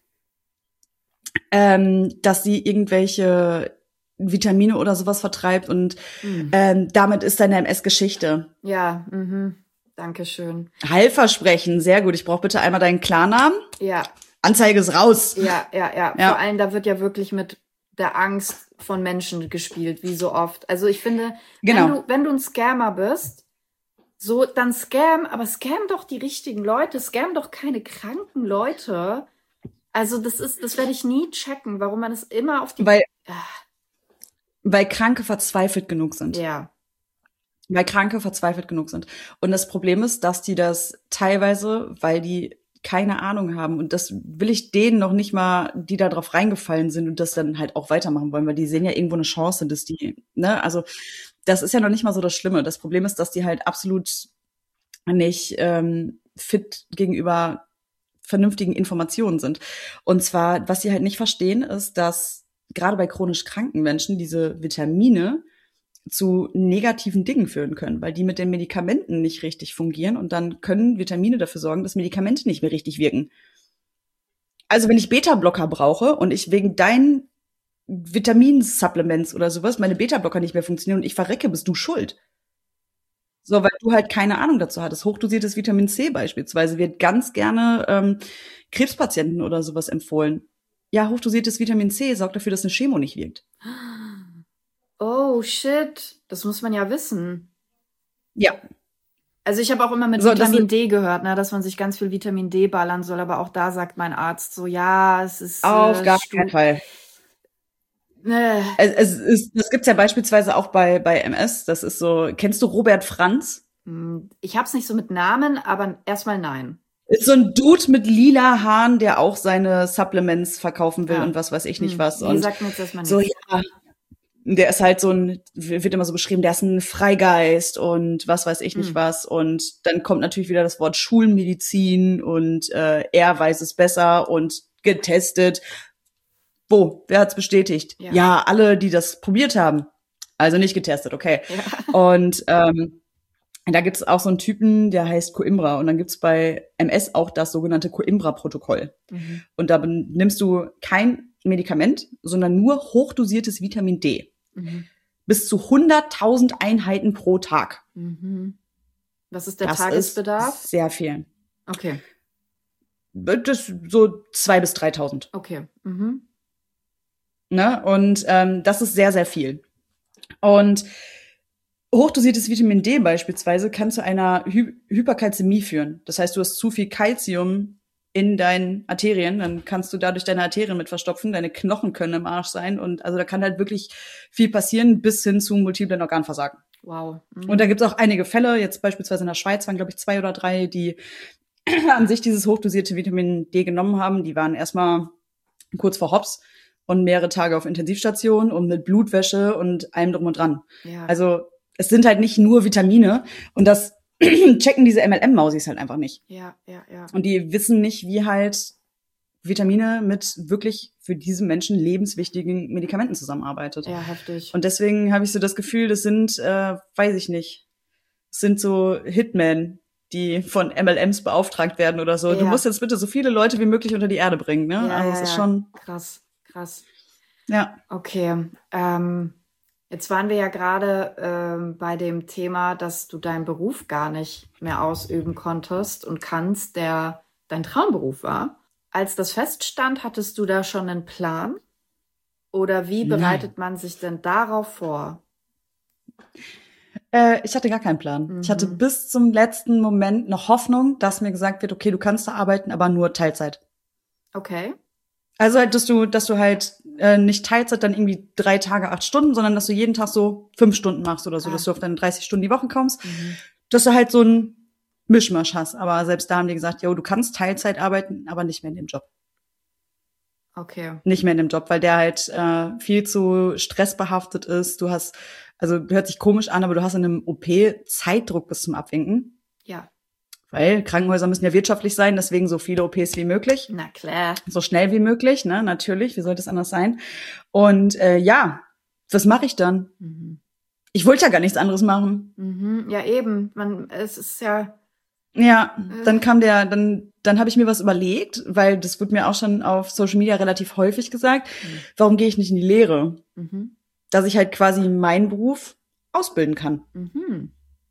Ähm, dass sie irgendwelche Vitamine oder sowas vertreibt und Mhm. ähm, damit ist deine M S Geschichte. Ja, mhm. Dankeschön. Heilversprechen, sehr gut. Ich brauche bitte einmal deinen Klarnamen. Ja, Anzeige ist raus. ja, ja, ja. Ja. Vor allem, da wird ja wirklich mit der Angst von Menschen gespielt, wie so oft. Also ich finde, Genau. wenn du, wenn du ein Scammer bist, so, dann scam, aber scam doch die richtigen Leute, scam doch keine kranken Leute. Also das ist, das werde ich nie checken, warum man es immer auf die... Weil, Ah, weil Kranke verzweifelt genug sind. ja, Weil Kranke verzweifelt genug sind. Und das Problem ist, dass die das teilweise, weil die keine Ahnung haben, und das will ich denen noch nicht mal, die da drauf reingefallen sind und das dann halt auch weitermachen wollen, weil die sehen ja irgendwo eine Chance, dass die, ne, also das ist ja noch nicht mal so das Schlimme. Das Problem ist, dass die halt absolut nicht ähm, fit gegenüber vernünftigen Informationen sind. Und zwar, was sie halt nicht verstehen, ist, dass gerade bei chronisch kranken Menschen diese Vitamine zu negativen Dingen führen können, weil die mit den Medikamenten nicht richtig fungieren und dann können Vitamine dafür sorgen, dass Medikamente nicht mehr richtig wirken. Also wenn ich Beta-Blocker brauche und ich wegen deinen Vitaminsupplements oder sowas meine Beta-Blocker nicht mehr funktionieren und ich verrecke, bist du schuld. So, weil du halt keine Ahnung dazu hattest. Hochdosiertes Vitamin C beispielsweise wird ganz gerne ähm, Krebspatienten oder sowas empfohlen. ja, hochdosiertes Vitamin C sorgt dafür, dass eine Chemo nicht wirkt. Oh, shit. Das muss man ja wissen. Ja. Also ich habe auch immer mit So, Vitamin das- D gehört, ne, dass man sich ganz viel Vitamin D ballern soll, aber auch da sagt mein Arzt so, ja, es ist Auf äh, gar stu- keinen Fall. Äh, Es, es ist, das gibt's ja beispielsweise auch bei, bei M S. Das ist so, kennst du Robert Franz? hm, ich hab's nicht so mit Namen, aber erstmal nein. Ist so ein Dude mit lila Haaren, der auch seine Supplements verkaufen will Ah. und was weiß ich nicht Hm, was. nee, Und sagt mir jetzt erstmal so, nichts. ja, der ist halt so ein, wird immer so beschrieben, der ist ein Freigeist und was weiß ich nicht Hm. was. Und dann kommt natürlich wieder das Wort Schulmedizin und äh, er weiß es besser und getestet. Wo? Wer hat's bestätigt? Ja. Ja, alle, die das probiert haben. Also nicht getestet, okay. Ja. Und ähm, da gibt's auch so einen Typen, der heißt Coimbra. Und dann gibt's bei M S auch das sogenannte Coimbra-Protokoll. Mhm. Und da nimmst du kein Medikament, sondern nur hochdosiertes Vitamin D. Mhm. Bis zu hunderttausend Einheiten pro Tag. Mhm. Was ist der Das Tagesbedarf? ist sehr viel. Okay, Das so zwei bis dreitausend. okay. Mhm. Ne? Und ähm, das ist sehr, sehr viel. Und hochdosiertes Vitamin D beispielsweise kann zu einer Hy- Hyperkalzämie führen. Das heißt, du hast zu viel Kalzium in deinen Arterien, dann kannst du dadurch deine Arterien mit verstopfen, deine Knochen können im Arsch sein und also da kann halt wirklich viel passieren bis hin zu multiplen Organversagen. Wow. Mhm. Und da gibt's auch einige Fälle, jetzt beispielsweise in der Schweiz waren, glaube ich, zwei oder drei, die an sich dieses hochdosierte Vitamin D genommen haben. Die waren erstmal kurz vor Hops und mehrere Tage auf Intensivstation und mit Blutwäsche und allem drum und dran. Ja. Also es sind halt nicht nur Vitamine und das checken diese M L M-Mausis halt einfach nicht. ja, ja, ja. Und die wissen nicht, wie halt Vitamine mit wirklich für diese Menschen lebenswichtigen Medikamenten zusammenarbeitet. Ja, heftig. Und deswegen habe ich so das Gefühl, das sind, äh, weiß ich nicht, das sind so Hitmen, die von M L Ms beauftragt werden oder so. Ja. Du musst jetzt bitte so viele Leute wie möglich unter die Erde bringen, ne? Ja, also ja, es ist ja. schon, Krass, krass. ja. Okay, ähm, jetzt waren wir ja gerade ähm, bei dem Thema, dass du deinen Beruf gar nicht mehr ausüben konntest und kannst, der dein Traumberuf war. Als das feststand, hattest du da schon einen Plan? Oder wie Nein. bereitet man sich denn darauf vor? Äh, ich hatte gar keinen Plan. Mhm. Ich hatte bis zum letzten Moment noch Hoffnung, dass mir gesagt wird, okay, du kannst da arbeiten, aber nur Teilzeit. Okay. Also halt, dass du, dass du halt äh, nicht Teilzeit dann irgendwie drei Tage, acht Stunden, sondern dass du jeden Tag so fünf Stunden machst oder so, Ah. dass du auf deine dreißig Stunden die Woche kommst, Mhm. dass du halt so ein Mischmasch hast. Aber selbst da haben die gesagt, jo, du kannst Teilzeit arbeiten, aber nicht mehr in dem Job. Okay. Nicht mehr in dem Job, weil der halt äh, viel zu stressbehaftet ist. Du hast, also hört sich komisch an, aber du hast in einem O P Zeitdruck bis zum Abwinken. Ja. Weil Krankenhäuser müssen ja wirtschaftlich sein, deswegen so viele O Ps wie möglich. Na klar. So schnell wie möglich, ne? Natürlich, wie sollte es anders sein? Und äh, ja, was mache ich dann? Mhm. Ich wollte ja gar nichts anderes machen. Mhm. Ja, eben. Man, es ist ja. Ja, Äh. dann kam der, dann, dann habe ich mir was überlegt, weil das wird mir auch schon auf Social Media relativ häufig gesagt. Mhm. Warum gehe ich nicht in die Lehre? Mhm. Dass ich halt quasi meinen Beruf ausbilden kann. Mhm.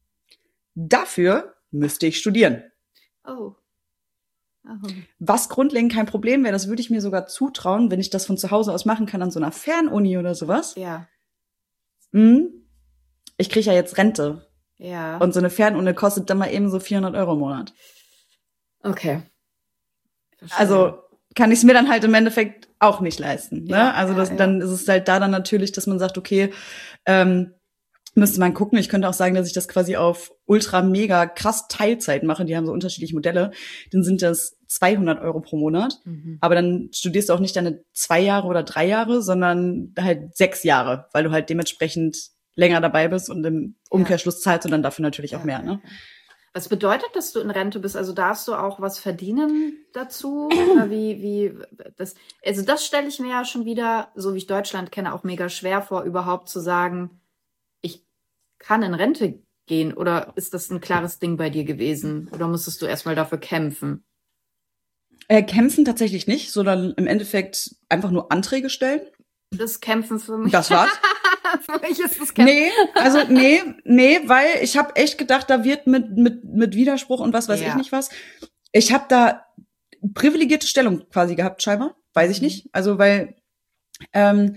Dafür müsste ich studieren. Oh. Oh. Was grundlegend kein Problem wäre, das würde ich mir sogar zutrauen, wenn ich das von zu Hause aus machen kann an so einer Fernuni oder sowas. Ja. Hm? Ich kriege ja jetzt Rente. Ja. Und so eine Fernuni kostet dann mal eben so vierhundert Euro im Monat. Okay. Verstehe. Also kann ich es mir dann halt im Endeffekt auch nicht leisten. Ne? Ja, also das, ja, ja. dann ist es halt da dann natürlich, dass man sagt, okay, ähm, müsste man gucken. Ich könnte auch sagen, dass ich das quasi auf ultra mega krass Teilzeit mache. Die haben so unterschiedliche Modelle. Dann sind das zweihundert Euro pro Monat. Mhm. Aber dann studierst du auch nicht deine zwei Jahre oder drei Jahre, sondern halt sechs Jahre, weil du halt dementsprechend länger dabei bist und im Umkehrschluss zahlst du dann dafür natürlich auch Ja, mehr. ja, Ne? ja. Was bedeutet, dass du in Rente bist? Also darfst du auch was verdienen dazu? Oder wie, wie, das, also das stelle ich mir ja schon wieder, so wie ich Deutschland kenne, auch mega schwer vor, überhaupt zu sagen, ich kann in Rente gehen. Oder ist das ein klares Ding bei dir gewesen? Oder musstest du erstmal dafür kämpfen? Äh, kämpfen tatsächlich nicht, sondern im Endeffekt einfach nur Anträge stellen. Das Kämpfen für mich. Das war's. Für mich ist das Kämpfen. Nee, also nee, nee, weil ich habe echt gedacht, da wird mit mit mit Widerspruch und was weiß Ja. ich nicht was. Ich habe da privilegierte Stellung quasi gehabt, scheinbar. Weiß ich nicht. Also, weil ähm,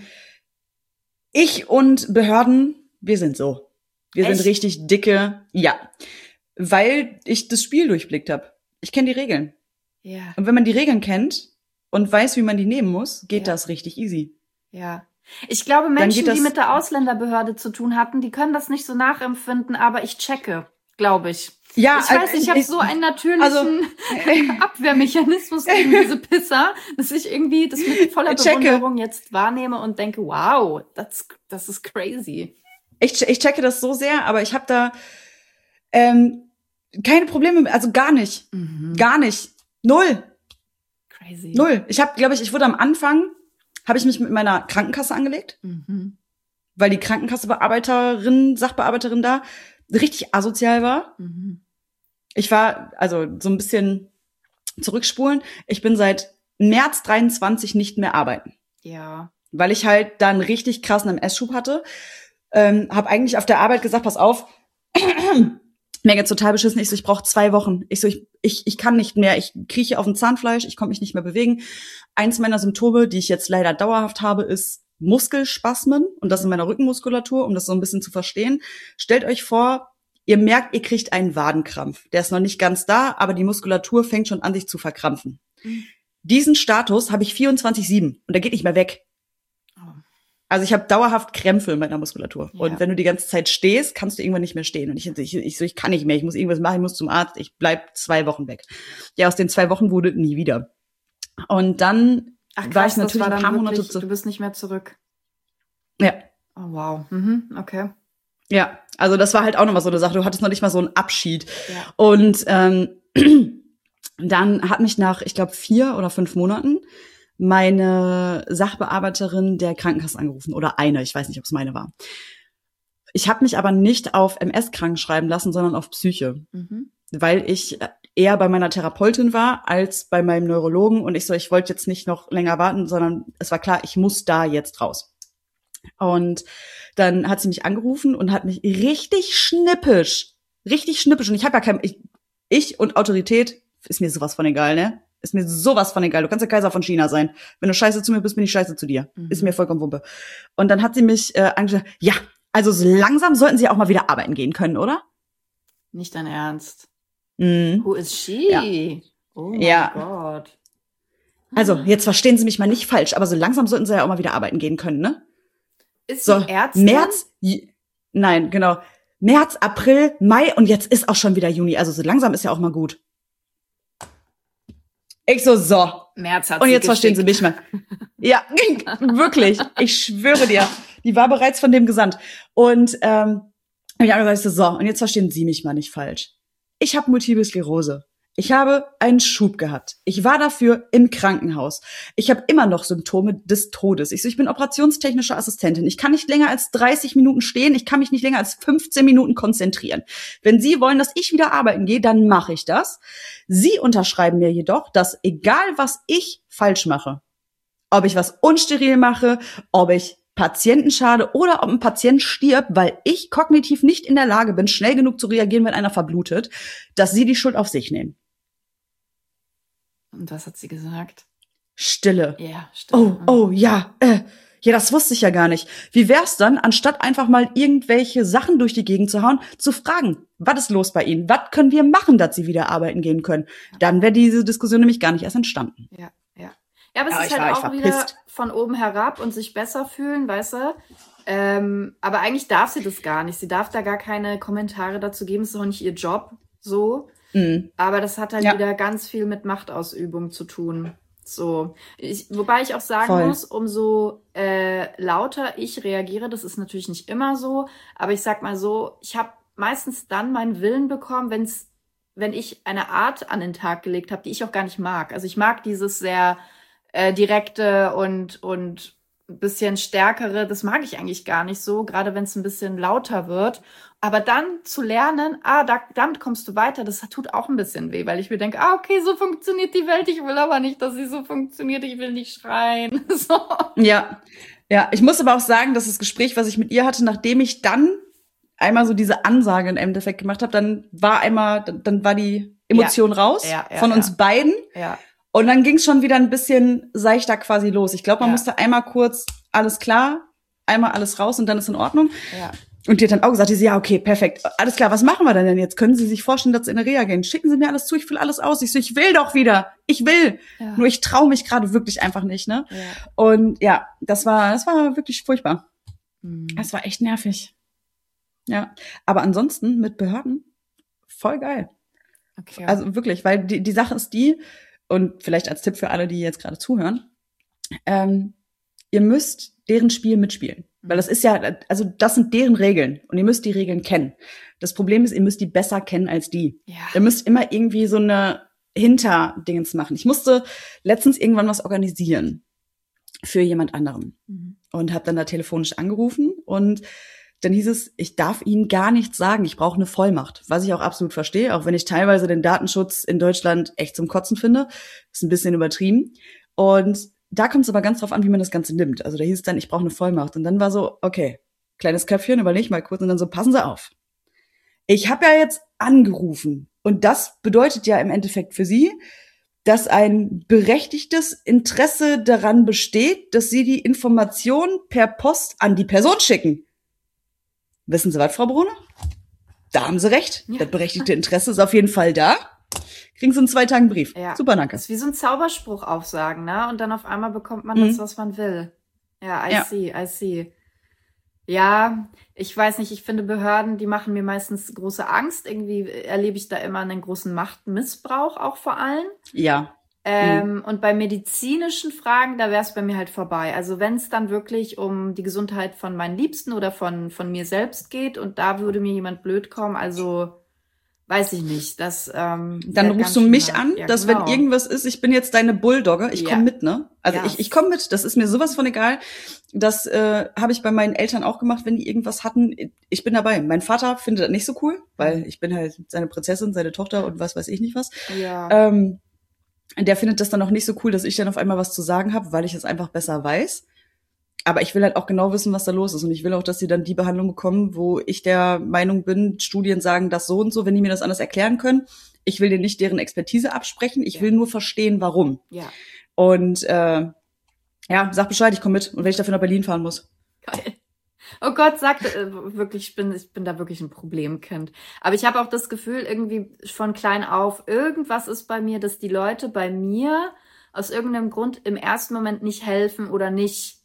ich und Behörden, wir sind so. Wir Echt? sind richtig dicke, ja. Weil ich das Spiel durchblickt habe. Ich kenne die Regeln. Ja. Und wenn man die Regeln kennt und weiß, wie man die nehmen muss, geht Ja. das richtig easy. Ja. Ich glaube, Dann Menschen, geht das- die mit der Ausländerbehörde zu tun hatten, die können das nicht so nachempfinden, aber ich checke, glaube ich. Ja, Ich weiß, ich habe ich- so einen natürlichen also- Abwehrmechanismus gegen diese Pisser, dass ich irgendwie das mit voller Ich checke. Bewunderung jetzt wahrnehme und denke, wow, das, das ist crazy. Ich, ich checke das so sehr, aber ich habe da ähm, keine Probleme, mit- also gar nicht. Mhm. Gar nicht. Null. Crazy. Null. Ich habe, glaube ich, ich wurde am Anfang, habe ich mich mit meiner Krankenkasse angelegt, Mhm. weil die Krankenkassebearbeiterin, Sachbearbeiterin da richtig asozial war. Mhm. Ich war, also so ein bisschen zurückspulen, ich bin seit März dreiundzwanzig nicht mehr arbeiten, Ja. weil ich halt da einen richtig krassen M S-Schub hatte. Ähm, habe eigentlich auf der Arbeit gesagt, pass auf, mir geht's total beschissen. Ich so, ich brauche zwei Wochen. Ich so, ich, ich, ich kann nicht mehr. Ich krieche auf dem Zahnfleisch. Ich konnte mich nicht mehr bewegen. Eins meiner Symptome, die ich jetzt leider dauerhaft habe, ist Muskelspasmen. Und das in meiner Rückenmuskulatur, um das so ein bisschen zu verstehen. Stellt euch vor, ihr merkt, ihr kriegt einen Wadenkrampf. Der ist noch nicht ganz da, aber die Muskulatur fängt schon an, sich zu verkrampfen. Mhm. Diesen Status habe ich vierundzwanzig sieben und der geht nicht mehr weg. Oh. Also ich habe dauerhaft Krämpfe in meiner Muskulatur. Ja. Und wenn du die ganze Zeit stehst, kannst du irgendwann nicht mehr stehen. Und ich, ich, ich so, ich kann nicht mehr, ich muss irgendwas machen, ich muss zum Arzt, ich bleib zwei Wochen weg. Ja, aus den zwei Wochen wurde nie wieder. Und dann Ach krass, war ich natürlich das war ein dann paar Monate wirklich, zu. du bist nicht mehr zurück. Ja, Oh wow. Mhm. Okay. ja. Also das war halt auch nochmal so eine Sache. Du hattest noch nicht mal so einen Abschied. Ja. Und ähm, dann hat mich nach, ich glaube, vier oder fünf Monaten meine Sachbearbeiterin der Krankenkasse angerufen. Oder eine, ich weiß nicht, ob es meine war. Ich habe mich aber nicht auf M S krank schreiben lassen, sondern auf Psyche. Mhm. Weil ich eher bei meiner Therapeutin war als bei meinem Neurologen. Und ich so, ich wollte jetzt nicht noch länger warten, sondern es war klar, ich muss da jetzt raus. Und dann hat sie mich angerufen und hat mich richtig schnippisch, richtig schnippisch. Und ich habe ja kein, ich, ich und Autorität ist mir sowas von egal, ne? Ist mir sowas von egal. Du kannst der Kaiser von China sein. Wenn du scheiße zu mir bist, bin ich scheiße zu dir. Mhm. Ist mir vollkommen Wumpe. Und dann hat sie mich äh, angeschaut, ja, also so langsam sollten sie auch mal wieder arbeiten gehen können, oder? Nicht dein Ernst. Mhm. Who is she? Ja. Oh mein Ja. Gott. Also, jetzt verstehen Sie mich mal nicht falsch, aber so langsam sollten sie ja auch mal wieder arbeiten gehen können, ne? Ist So, sie Ärztin? März, J- nein, genau. März, April, Mai und jetzt ist auch schon wieder Juni. Also so langsam ist ja auch mal gut. Ich so, so. März hat Und sie jetzt verstehen Sie geschickt. mich mal. Ja, wirklich. Ich schwöre dir. Die war bereits von dem gesandt. Und ähm, ich habe gesagt, so, und jetzt verstehen Sie mich mal nicht falsch. Ich habe Multiple Sklerose. Ich habe einen Schub gehabt. Ich war dafür im Krankenhaus. Ich habe immer noch Symptome des Todes. Ich so, ich bin operationstechnische Assistentin. Ich kann nicht länger als dreißig Minuten stehen. Ich kann mich nicht länger als fünfzehn Minuten konzentrieren. Wenn Sie wollen, dass ich wieder arbeiten gehe, dann mache ich das. Sie unterschreiben mir jedoch, dass egal was ich falsch mache, ob ich was unsteril mache, ob ich Patienten schade oder ob ein Patient stirbt, weil ich kognitiv nicht in der Lage bin, schnell genug zu reagieren, wenn einer verblutet, dass Sie die Schuld auf sich nehmen. Und was hat sie gesagt? Stille. Ja, stimmt. Oh, oh, ja, äh, ja, das wusste ich ja gar nicht. Wie wär's dann, anstatt einfach mal irgendwelche Sachen durch die Gegend zu hauen, zu fragen, was ist los bei Ihnen? Was können wir machen, dass Sie wieder arbeiten gehen können? Dann wäre diese Diskussion nämlich gar nicht erst entstanden. Ja, ja. Ja, aber es Aber ist ich halt war- ich auch war wieder pisst. von oben herab und sich besser fühlen, weißt du? Ähm, aber eigentlich darf sie das gar nicht. Sie darf da gar keine Kommentare dazu geben. Es ist auch nicht ihr Job, so. Mhm. Aber das hat halt Ja. wieder ganz viel mit Machtausübung zu tun. So. Ich, wobei ich auch sagen Voll. muss, umso äh, lauter ich reagiere, das ist natürlich nicht immer so, aber ich sag mal so, ich habe meistens dann meinen Willen bekommen, wenn's, wenn ich eine Art an den Tag gelegt habe, die ich auch gar nicht mag. Also ich mag dieses sehr äh, direkte und und ein bisschen stärkere, das mag ich eigentlich gar nicht so, gerade wenn es ein bisschen lauter wird. Aber dann zu lernen, ah, da, damit kommst du weiter, das tut auch ein bisschen weh, weil ich mir denke, ah, okay, so funktioniert die Welt, ich will aber nicht, dass sie so funktioniert, ich will nicht schreien. So. Ja, ja. Ich muss aber auch sagen, dass das Gespräch, was ich mit ihr hatte, nachdem ich dann einmal so diese Ansage im Endeffekt gemacht habe, dann war einmal, dann, dann war die Emotion raus Ja, ja, von ja. uns beiden. Ja. Und dann ging's schon wieder ein bisschen seichter quasi los. Ich glaube, man Ja. musste einmal kurz, alles klar, einmal alles raus und dann ist in Ordnung. Ja. Und die hat dann auch gesagt, die so, ja, okay, perfekt, alles klar, was machen wir denn denn jetzt? Können Sie sich vorstellen, dass Sie in eine Reha gehen? Schicken Sie mir alles zu, ich fülle alles aus. Ich so, ich will doch wieder, ich will. Ja. Nur ich traue mich gerade wirklich einfach nicht, ne? Ja. Und ja, das war, das war wirklich furchtbar. Mhm. Das war echt nervig. Ja, aber ansonsten mit Behörden voll geil. Okay. Also wirklich, weil die, die Sache ist die, und vielleicht als Tipp für alle, die jetzt gerade zuhören, ähm, ihr müsst deren Spiel mitspielen. Weil das ist ja, also das sind deren Regeln und ihr müsst die Regeln kennen. Das Problem ist, ihr müsst die besser kennen als die. Ja. Ihr müsst immer irgendwie so eine Hinterdingens machen. Ich musste letztens irgendwann was organisieren für jemand anderen Mhm. und habe dann da telefonisch angerufen und dann hieß es, ich darf Ihnen gar nichts sagen, ich brauche eine Vollmacht, was ich auch absolut verstehe, auch wenn ich teilweise den Datenschutz in Deutschland echt zum Kotzen finde, ist ein bisschen übertrieben. Und da kommt es aber ganz drauf an, wie man das Ganze nimmt. Also da hieß es dann, ich brauche eine Vollmacht. Und dann war so, okay, kleines Köpfchen, überleg mal kurz und dann so, passen Sie auf. Ich habe ja jetzt angerufen und das bedeutet ja im Endeffekt für Sie, dass ein berechtigtes Interesse daran besteht, dass Sie die Information per Post an die Person schicken. Wissen Sie was, Frau Brune? Da haben Sie recht. Ja. Das berechtigte Interesse ist auf jeden Fall da. Kriegen Sie in zwei Tagen einen Brief. Ja. Super, danke. Das ist wie so ein Zauberspruch aufsagen, ne? Und dann auf einmal bekommt man Mhm. das, was man will. Ja, I Ja. see, I see. Ja, ich weiß nicht, ich finde Behörden, die machen mir meistens große Angst. Irgendwie erlebe ich da immer einen großen Machtmissbrauch auch vor allem. Ja. Ähm, und bei medizinischen Fragen, da wäre es bei mir halt vorbei. Also wenn es dann wirklich um die Gesundheit von meinen Liebsten oder von, von mir selbst geht und da würde mir jemand blöd kommen, also weiß ich nicht. Das, ähm, Dann wär rufst ganz du schön mich hart. an, Ja, dass genau. wenn irgendwas ist, ich bin jetzt deine Bulldogge, ich Ja. komme mit, ne? Also Ja. ich, ich komme mit, das ist mir sowas von egal. Das äh, habe ich bei meinen Eltern auch gemacht, wenn die irgendwas hatten. Ich bin dabei. Mein Vater findet das nicht so cool, weil ich bin halt seine Prinzessin, seine Tochter und was weiß ich nicht was. Ja. Ähm, der findet das dann auch nicht so cool, dass ich dann auf einmal was zu sagen habe, weil ich es einfach besser weiß. Aber ich will halt auch genau wissen, was da los ist. Und ich will auch, dass sie dann die Behandlung bekommen, wo ich der Meinung bin, Studien sagen das so und so, wenn die mir das anders erklären können. Ich will denen nicht deren Expertise absprechen. Ich Ja. will nur verstehen, warum. Ja. Und äh, ja, sag Bescheid, ich komme mit. Und wenn ich dafür nach Berlin fahren muss. Geil. Oh Gott, sagt äh, wirklich, ich bin, ich bin da wirklich ein Problemkind. Aber ich habe auch das Gefühl, irgendwie von klein auf, irgendwas ist bei mir, dass die Leute bei mir aus irgendeinem Grund im ersten Moment nicht helfen oder nicht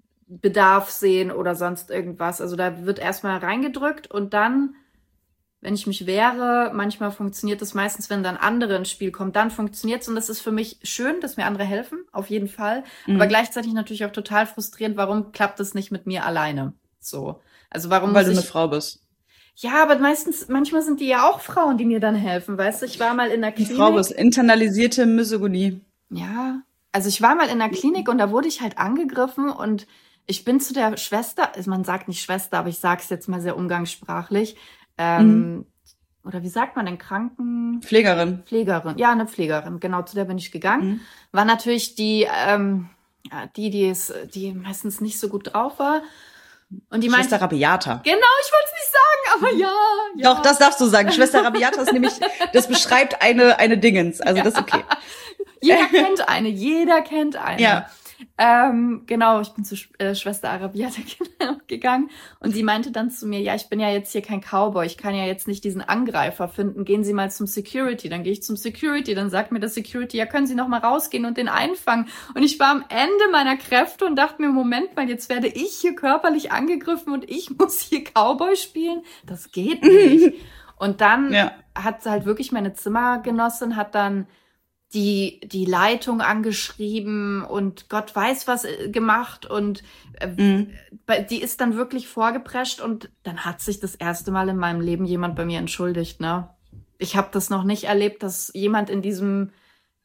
Bedarf sehen oder sonst irgendwas. Also da wird erstmal reingedrückt und dann, wenn ich mich wehre, manchmal funktioniert das meistens, wenn dann andere ins Spiel kommen, dann funktioniert's und das ist für mich schön, dass mir andere helfen, auf jeden Fall. Mhm. Aber gleichzeitig natürlich auch total frustrierend, warum klappt das nicht mit mir alleine? So. Also warum Weil muss du ich... eine Frau bist. Ja, aber meistens, manchmal sind die ja auch Frauen, die mir dann helfen, weißt du? Ich war mal in der Die Klinik. Frau bist. Internalisierte Misogynie. Ja, also ich war mal in der Klinik und da wurde ich halt angegriffen und ich bin zu der Schwester, also man sagt nicht Schwester, aber ich sag's jetzt mal sehr umgangssprachlich, ähm, oder wie sagt man denn, Kranken... Pflegerin. Pflegerin, ja, eine Pflegerin, genau, zu der bin ich gegangen. Mhm. War natürlich die, ähm, ja, die, die es, die meistens nicht so gut drauf war. Und die meinte, Schwester Rabiata. genau, ich wollte es nicht sagen, aber ja, ja. Doch, das darfst du sagen. Schwester Rabiata ist nämlich, das beschreibt eine, eine Dingens. Also das ist okay. Jeder kennt eine, jeder kennt eine. Ja. Ähm, genau, ich bin zu Sch äh, Schwester Arabiata gegangen und sie meinte dann zu mir, ja, ich bin ja jetzt hier kein Cowboy, ich kann ja jetzt nicht diesen Angreifer finden, gehen Sie mal zum Security. Dann gehe ich zum Security, dann sagt mir der Security, ja, können Sie noch mal rausgehen und den einfangen. Und ich war am Ende meiner Kräfte und dachte mir, Moment mal, jetzt werde ich hier körperlich angegriffen und ich muss hier Cowboy spielen? Das geht nicht. Und dann Ja. hat halt wirklich meine Zimmergenossin hat dann die die Leitung angeschrieben und Gott weiß was äh, gemacht und äh, Mhm. bei- die ist dann wirklich vorgeprescht und dann hat sich das erste Mal in meinem Leben jemand bei mir entschuldigt, ne? Ich habe das noch nicht erlebt, dass jemand in diesem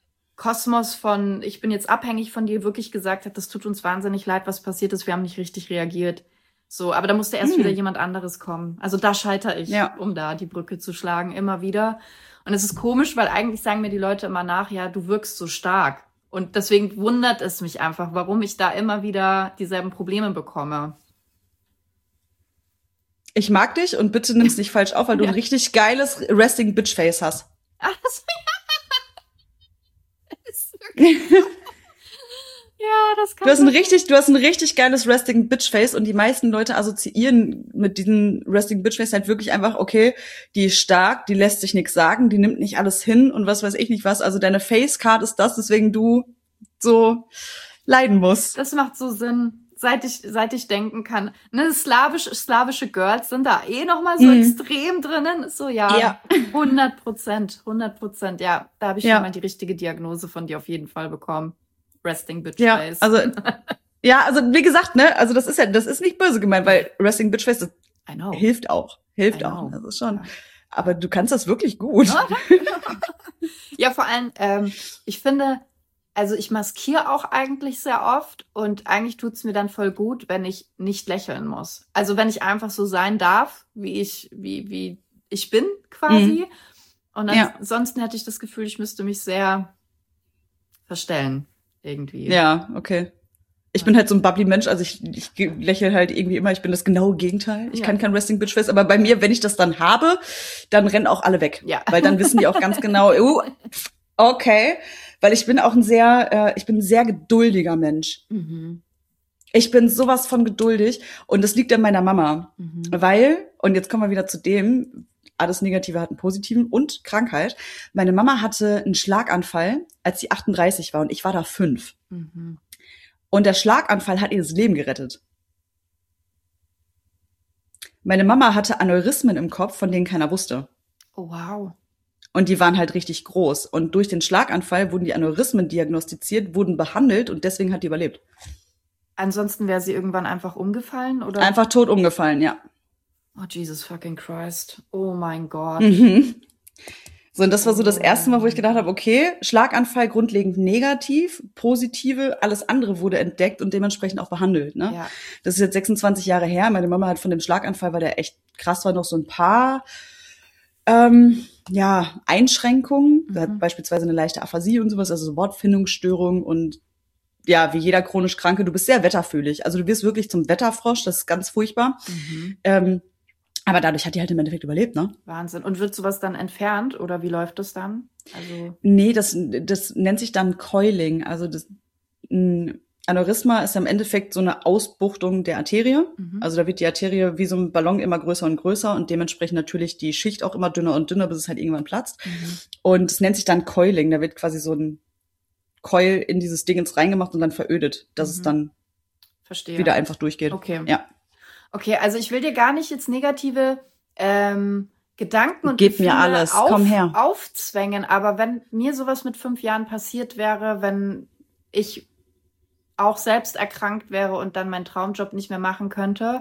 Kosmos von ich bin jetzt abhängig von dir wirklich gesagt hat, das tut uns wahnsinnig leid, was passiert ist, wir haben nicht richtig reagiert. So, aber da musste erst Mhm. wieder jemand anderes kommen. Also da scheitere ich, Ja. um da die Brücke zu schlagen, immer wieder. Und es ist komisch, weil eigentlich sagen mir die Leute immer nach, ja, du wirkst so stark. Und deswegen wundert es mich einfach, warum ich da immer wieder dieselben Probleme bekomme. Ich mag dich und bitte nimm's nicht falsch auf, weil du Ja. ein richtig geiles Resting Bitch Face hast. Ach, das ist Ja, das kann Du hast ein sein. richtig, du hast ein richtig geiles Resting Bitch Face und die meisten Leute assoziieren mit diesem Resting Bitch Face halt wirklich einfach, okay, die ist stark, die lässt sich nichts sagen, die nimmt nicht alles hin und was weiß ich nicht was. Also deine Face Card ist das, weswegen du so leiden musst. Das macht so Sinn, seit ich, seit ich denken kann. Ne, slawisch, slawische Girls sind da eh noch mal so Mhm. extrem drinnen. Ist so, ja, Ja. hundert Prozent, hundert Prozent. Ja, da habe ich Ja. schon mal die richtige Diagnose von dir auf jeden Fall bekommen. Resting Bitch Ja, Face. also ja, also wie gesagt, ne, also das ist ja, das ist nicht böse gemeint, weil Resting Bitch Face, das I know. hilft auch, hilft I auch. know. Das ist schon. Ja. Aber du kannst das wirklich gut. Ja, Ja, vor allem, ähm, ich finde, also ich maskiere auch eigentlich sehr oft und eigentlich tut's mir dann voll gut, wenn ich nicht lächeln muss. Also wenn ich einfach so sein darf, wie ich, wie, wie ich bin quasi. Und Ja. ansonsten hätte ich das Gefühl, ich müsste mich sehr verstellen irgendwie. Ja, okay. Ich bin halt so ein bubbly Mensch, also ich, ich lächle halt irgendwie immer, ich bin das genaue Gegenteil. Ich Ja. kann kein Resting Bitch Face, aber bei mir, wenn ich das dann habe, dann rennen auch alle weg. Ja. Weil dann wissen die auch ganz genau, uh, okay. Weil ich bin auch ein sehr, äh, ich bin ein sehr geduldiger Mensch. Mhm. Ich bin sowas von geduldig und das liegt an meiner Mama. Mhm. Weil, und jetzt kommen wir wieder zu dem, alles Negative hat einen positiven und Krankheit. Meine Mama hatte einen Schlaganfall, als sie achtunddreißig war und ich war da fünf. Mhm. Und der Schlaganfall hat ihr das Leben gerettet. Meine Mama hatte Aneurysmen im Kopf, von denen keiner wusste. Oh, wow. Und die waren halt richtig groß. Und durch den Schlaganfall wurden die Aneurysmen diagnostiziert, wurden behandelt und deswegen hat die überlebt. Ansonsten wäre sie irgendwann einfach umgefallen, oder? Einfach tot umgefallen, ja. Oh, Jesus fucking Christ. Oh mein Gott. Mhm. So, und das war so das erste Mal, wo ich gedacht habe, okay, Schlaganfall grundlegend negativ, positive, alles andere wurde entdeckt und dementsprechend auch behandelt, ne? Ja. Das ist jetzt sechsundzwanzig Jahre her. Meine Mama hat von dem Schlaganfall, weil der echt krass war, noch so ein paar ähm, ja, Einschränkungen. Sie hat Mhm. beispielsweise eine leichte Aphasie und sowas, also so Wortfindungsstörung und ja, wie jeder chronisch Kranke, du bist sehr wetterfühlig. Also du wirst wirklich zum Wetterfrosch, das ist ganz furchtbar. Mhm. Ähm, aber dadurch hat die halt im Endeffekt überlebt, ne? Wahnsinn. Und wird sowas dann entfernt oder wie läuft das dann? Also Nee, das, das nennt sich dann Coiling. Also das ein Aneurysma ist im Endeffekt so eine Ausbuchtung der Arterie. Mhm. Also da wird die Arterie wie so ein Ballon immer größer und größer und dementsprechend natürlich die Schicht auch immer dünner und dünner, bis es halt irgendwann platzt. Mhm. Und es nennt sich dann Coiling. Da wird quasi so ein Coil in dieses Dingens reingemacht und dann verödet, dass Mhm. es dann Verstehe. wieder einfach durchgeht. Okay. Ja. Okay, also ich will dir gar nicht jetzt negative ähm, Gedanken und Gib mir Gefühle alles, komm her. aufzwängen, aber wenn mir sowas mit fünf Jahren passiert wäre, wenn ich auch selbst erkrankt wäre und dann meinen Traumjob nicht mehr machen könnte,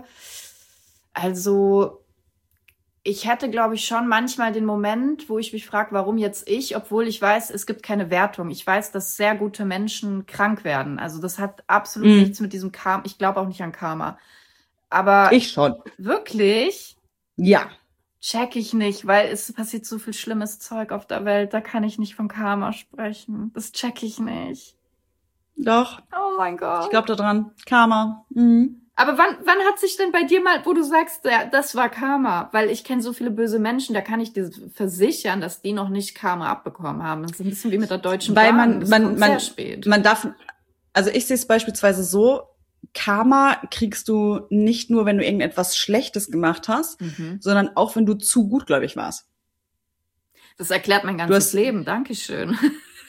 also ich hätte, glaube ich, schon manchmal den Moment, wo ich mich frage, warum jetzt ich, obwohl ich weiß, es gibt keine Wertung. Ich weiß, dass sehr gute Menschen krank werden. Also das hat absolut Mhm. nichts mit diesem Karma. Ich glaube auch nicht an Karma. Aber Ich schon. wirklich Ja. check ich nicht, weil es passiert so viel schlimmes Zeug auf der Welt. Da kann ich nicht von Karma sprechen. Das check ich nicht. Doch. Oh mein Gott. Ich glaube da dran. Karma. Mhm. Aber wann, wann hat sich denn bei dir mal, wo du sagst, ja, das war Karma? Weil ich kenne so viele böse Menschen, da kann ich dir versichern, dass die noch nicht Karma abbekommen haben. Das ist ein bisschen wie mit der Deutschen Weil Bahn. man, Das man, kommt man, sehr spät. man darf, also ich sehe es beispielsweise so, Karma kriegst du nicht nur, wenn du irgendetwas Schlechtes gemacht hast, Mhm. sondern auch, wenn du zu gutgläubig warst. Das erklärt mein ganzes hast- Leben. Dankeschön.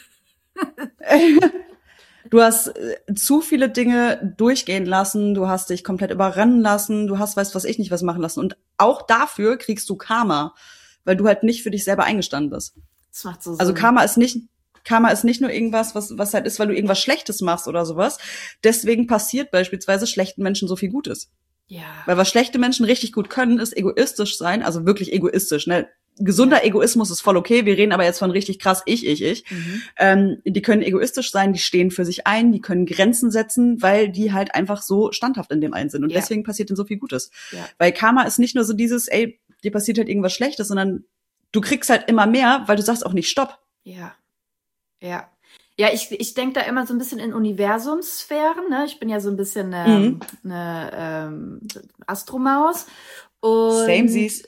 Du hast äh, zu viele Dinge durchgehen lassen, du hast dich komplett überrennen lassen, du hast weiß was ich nicht was machen lassen. Und auch dafür kriegst du Karma, weil du halt nicht für dich selber eingestanden bist. Das macht so Sinn. Also Karma ist nicht, Karma ist nicht nur irgendwas, was, was halt ist, weil du irgendwas Schlechtes machst oder sowas. Deswegen passiert beispielsweise schlechten Menschen so viel Gutes. Ja. Weil was schlechte Menschen richtig gut können, ist egoistisch sein, also wirklich egoistisch, ne? Gesunder Egoismus ist voll okay, wir reden aber jetzt von richtig krass ich, ich, ich. Mhm. Ähm, die können egoistisch sein, die stehen für sich ein, die können Grenzen setzen, weil die halt einfach so standhaft in dem einen sind. Und Ja. deswegen passiert ihnen so viel Gutes. Ja. Weil Karma ist nicht nur so dieses, ey, dir passiert halt irgendwas Schlechtes, sondern du kriegst halt immer mehr, weil du sagst auch nicht Stopp. Ja. Ja. Ja, ich, ich denke da immer so ein bisschen in Universumssphären, ne? Ich bin ja so ein bisschen ähm, Mhm. eine ähm, Astromaus. Und Same siehst.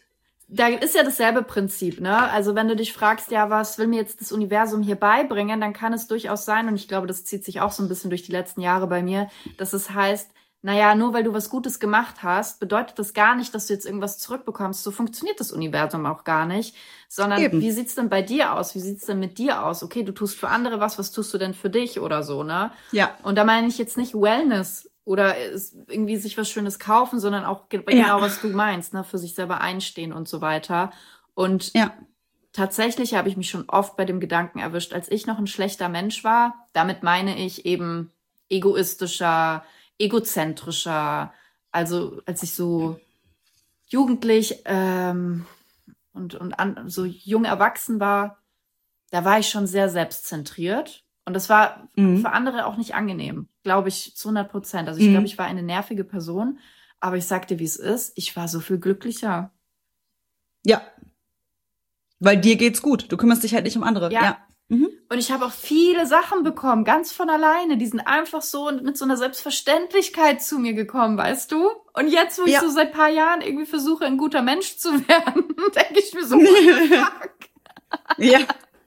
da ist ja dasselbe Prinzip, ne? Also wenn du dich fragst, ja, was will mir jetzt das Universum hier beibringen, dann kann es durchaus sein, und ich glaube, das zieht sich auch so ein bisschen durch die letzten Jahre bei mir, dass es heißt, naja, nur weil du was Gutes gemacht hast, bedeutet das gar nicht, dass du jetzt irgendwas zurückbekommst. So funktioniert das Universum auch gar nicht. Sondern Eben. Wie sieht's denn bei dir aus? Wie sieht's denn mit dir aus? Okay, du tust für andere was, was tust du denn für dich oder so, ne? Ja. Und da meine ich jetzt nicht Wellness oder irgendwie sich was Schönes kaufen, sondern auch genau, ja. was du meinst, ne? Für sich selber einstehen und so weiter. Und ja. tatsächlich habe ich mich schon oft bei dem Gedanken erwischt, als ich noch ein schlechter Mensch war. Damit meine ich eben egoistischer, egozentrischer, also als ich so jugendlich ähm, und, und an, so jung erwachsen war, da war ich schon sehr selbstzentriert. Und das war mhm. für andere auch nicht angenehm, glaube ich, zu hundert Prozent. Also ich mhm. glaube, ich war eine nervige Person, aber ich sag dir, wie es ist, ich war so viel glücklicher. Ja, weil dir geht's gut. Du kümmerst dich halt nicht um andere. Ja. ja. Mhm. Und ich habe auch viele Sachen bekommen, ganz von alleine. Die sind einfach so mit so einer Selbstverständlichkeit zu mir gekommen, weißt du? Und jetzt, wo ja. ich so seit paar Jahren irgendwie versuche, ein guter Mensch zu werden, denke ich mir so, fuck. Ja.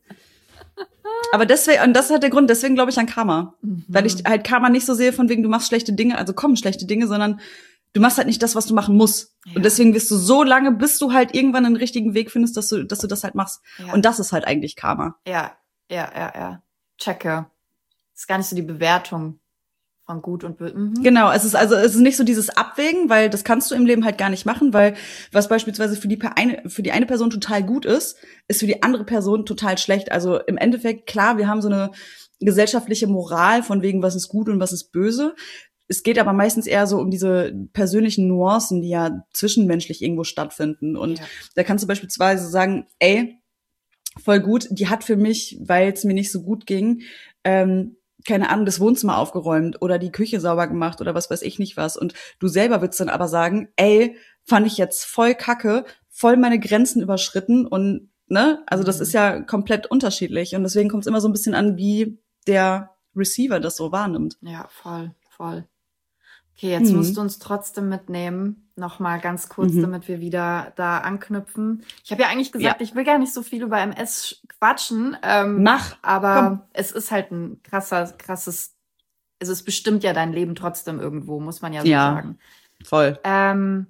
Aber deswegen, und das ist halt der Grund, deswegen glaube ich an Karma. Mhm. Weil ich halt Karma nicht so sehe, von wegen, du machst schlechte Dinge, also kommen schlechte Dinge, sondern du machst halt nicht das, was du machen musst. Ja. Und deswegen wirst du so lange, bis du halt irgendwann einen richtigen Weg findest, dass du, dass du das halt machst. Ja. Und das ist halt eigentlich Karma. Ja. Ja, ja, ja. Checke. Ist gar nicht so die Bewertung von gut und böse. Mhm. Genau, es ist also es ist nicht so dieses Abwägen, weil das kannst du im Leben halt gar nicht machen, weil was beispielsweise für die eine für die eine Person total gut ist, ist für die andere Person total schlecht. Also im Endeffekt, klar, wir haben so eine gesellschaftliche Moral von wegen, was ist gut und was ist böse. Es geht aber meistens eher so um diese persönlichen Nuancen, die ja zwischenmenschlich irgendwo stattfinden. Und ja. da kannst du beispielsweise sagen, ey, voll gut, die hat für mich, weil es mir nicht so gut ging, ähm, keine Ahnung, das Wohnzimmer aufgeräumt oder die Küche sauber gemacht oder was weiß ich nicht was. Und du selber würdest dann aber sagen, ey, fand ich jetzt voll kacke, voll meine Grenzen überschritten und, ne, also das ist ja komplett unterschiedlich und deswegen kommt es immer so ein bisschen an, wie der Receiver das so wahrnimmt. Ja, voll, voll. Okay, jetzt mhm. musst du uns trotzdem mitnehmen, nochmal ganz kurz, mhm. damit wir wieder da anknüpfen. Ich habe ja eigentlich gesagt, ja. ich will gar nicht so viel über M S quatschen. Ähm, Mach. Aber Komm. Es ist halt ein krasser, krasses, also es bestimmt ja dein Leben trotzdem irgendwo, muss man ja so ja, sagen. Voll. Ähm,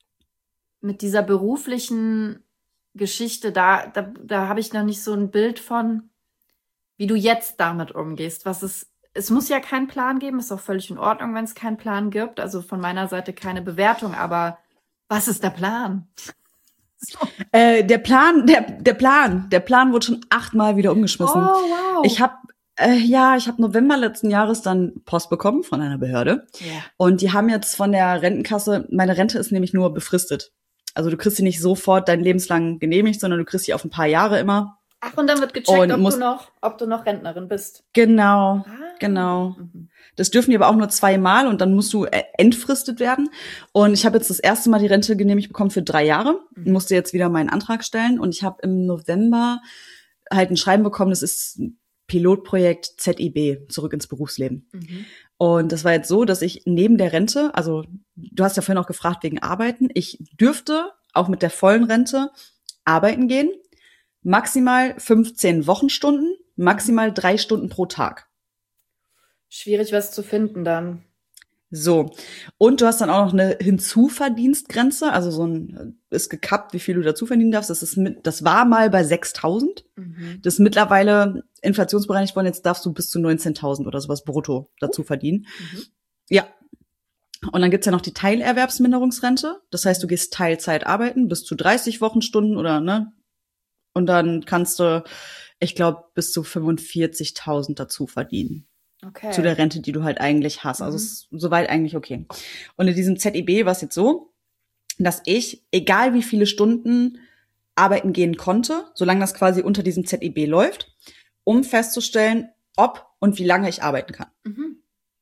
mit dieser beruflichen Geschichte, da, da, da habe ich noch nicht so ein Bild von, wie du jetzt damit umgehst, was es Es muss ja keinen Plan geben, ist auch völlig in Ordnung, wenn es keinen Plan gibt. Also von meiner Seite keine Bewertung, aber was ist der Plan? So. Äh, der Plan, der der Plan, der Plan wurde schon achtmal wieder umgeschmissen. Oh, wow. Ich habe äh, ja, ich habe November letzten Jahres dann Post bekommen von einer Behörde. Yeah. Und die haben jetzt von der Rentenkasse, meine Rente ist nämlich nur befristet. Also du kriegst sie nicht sofort dein lebenslang genehmigt, sondern du kriegst sie auf ein paar Jahre immer. Ach, und dann wird gecheckt, ob musst, du noch, ob du noch Rentnerin bist. Genau, ah. genau. Mhm. Das dürfen die aber auch nur zweimal und dann musst du entfristet werden. Und ich habe jetzt das erste Mal die Rente genehmigt bekommen für drei Jahre. Mhm. Musste jetzt wieder meinen Antrag stellen. Und ich habe im November halt ein Schreiben bekommen, das ist ein Pilotprojekt Z I B, zurück ins Berufsleben. Mhm. Und das war jetzt so, dass ich neben der Rente, also du hast ja vorhin auch gefragt wegen Arbeiten, ich dürfte auch mit der vollen Rente arbeiten gehen. Maximal fünfzehn Wochenstunden, maximal drei Stunden pro Tag. Schwierig, was zu finden dann. So. Und du hast dann auch noch eine Hinzuverdienstgrenze, also so ein, ist gekappt, wie viel du dazu verdienen darfst. Das ist mit, das war mal bei sechstausend. Mhm. Das ist mittlerweile inflationsbereinigt worden. Jetzt darfst du bis zu neunzehntausend oder sowas brutto dazu verdienen. Mhm. Ja. Und dann gibt's ja noch die Teilerwerbsminderungsrente. Das heißt, du gehst Teilzeit arbeiten, bis zu dreißig Wochenstunden oder, ne? Und dann kannst du, ich glaube, bis zu fünfundvierzigtausend dazu verdienen. Okay. Zu der Rente, die du halt eigentlich hast. Also mhm. ist soweit eigentlich okay. Und in diesem Z I B war es jetzt so, dass ich, egal wie viele Stunden arbeiten gehen konnte, solange das quasi unter diesem Z I B läuft, um festzustellen, ob und wie lange ich arbeiten kann. Mhm.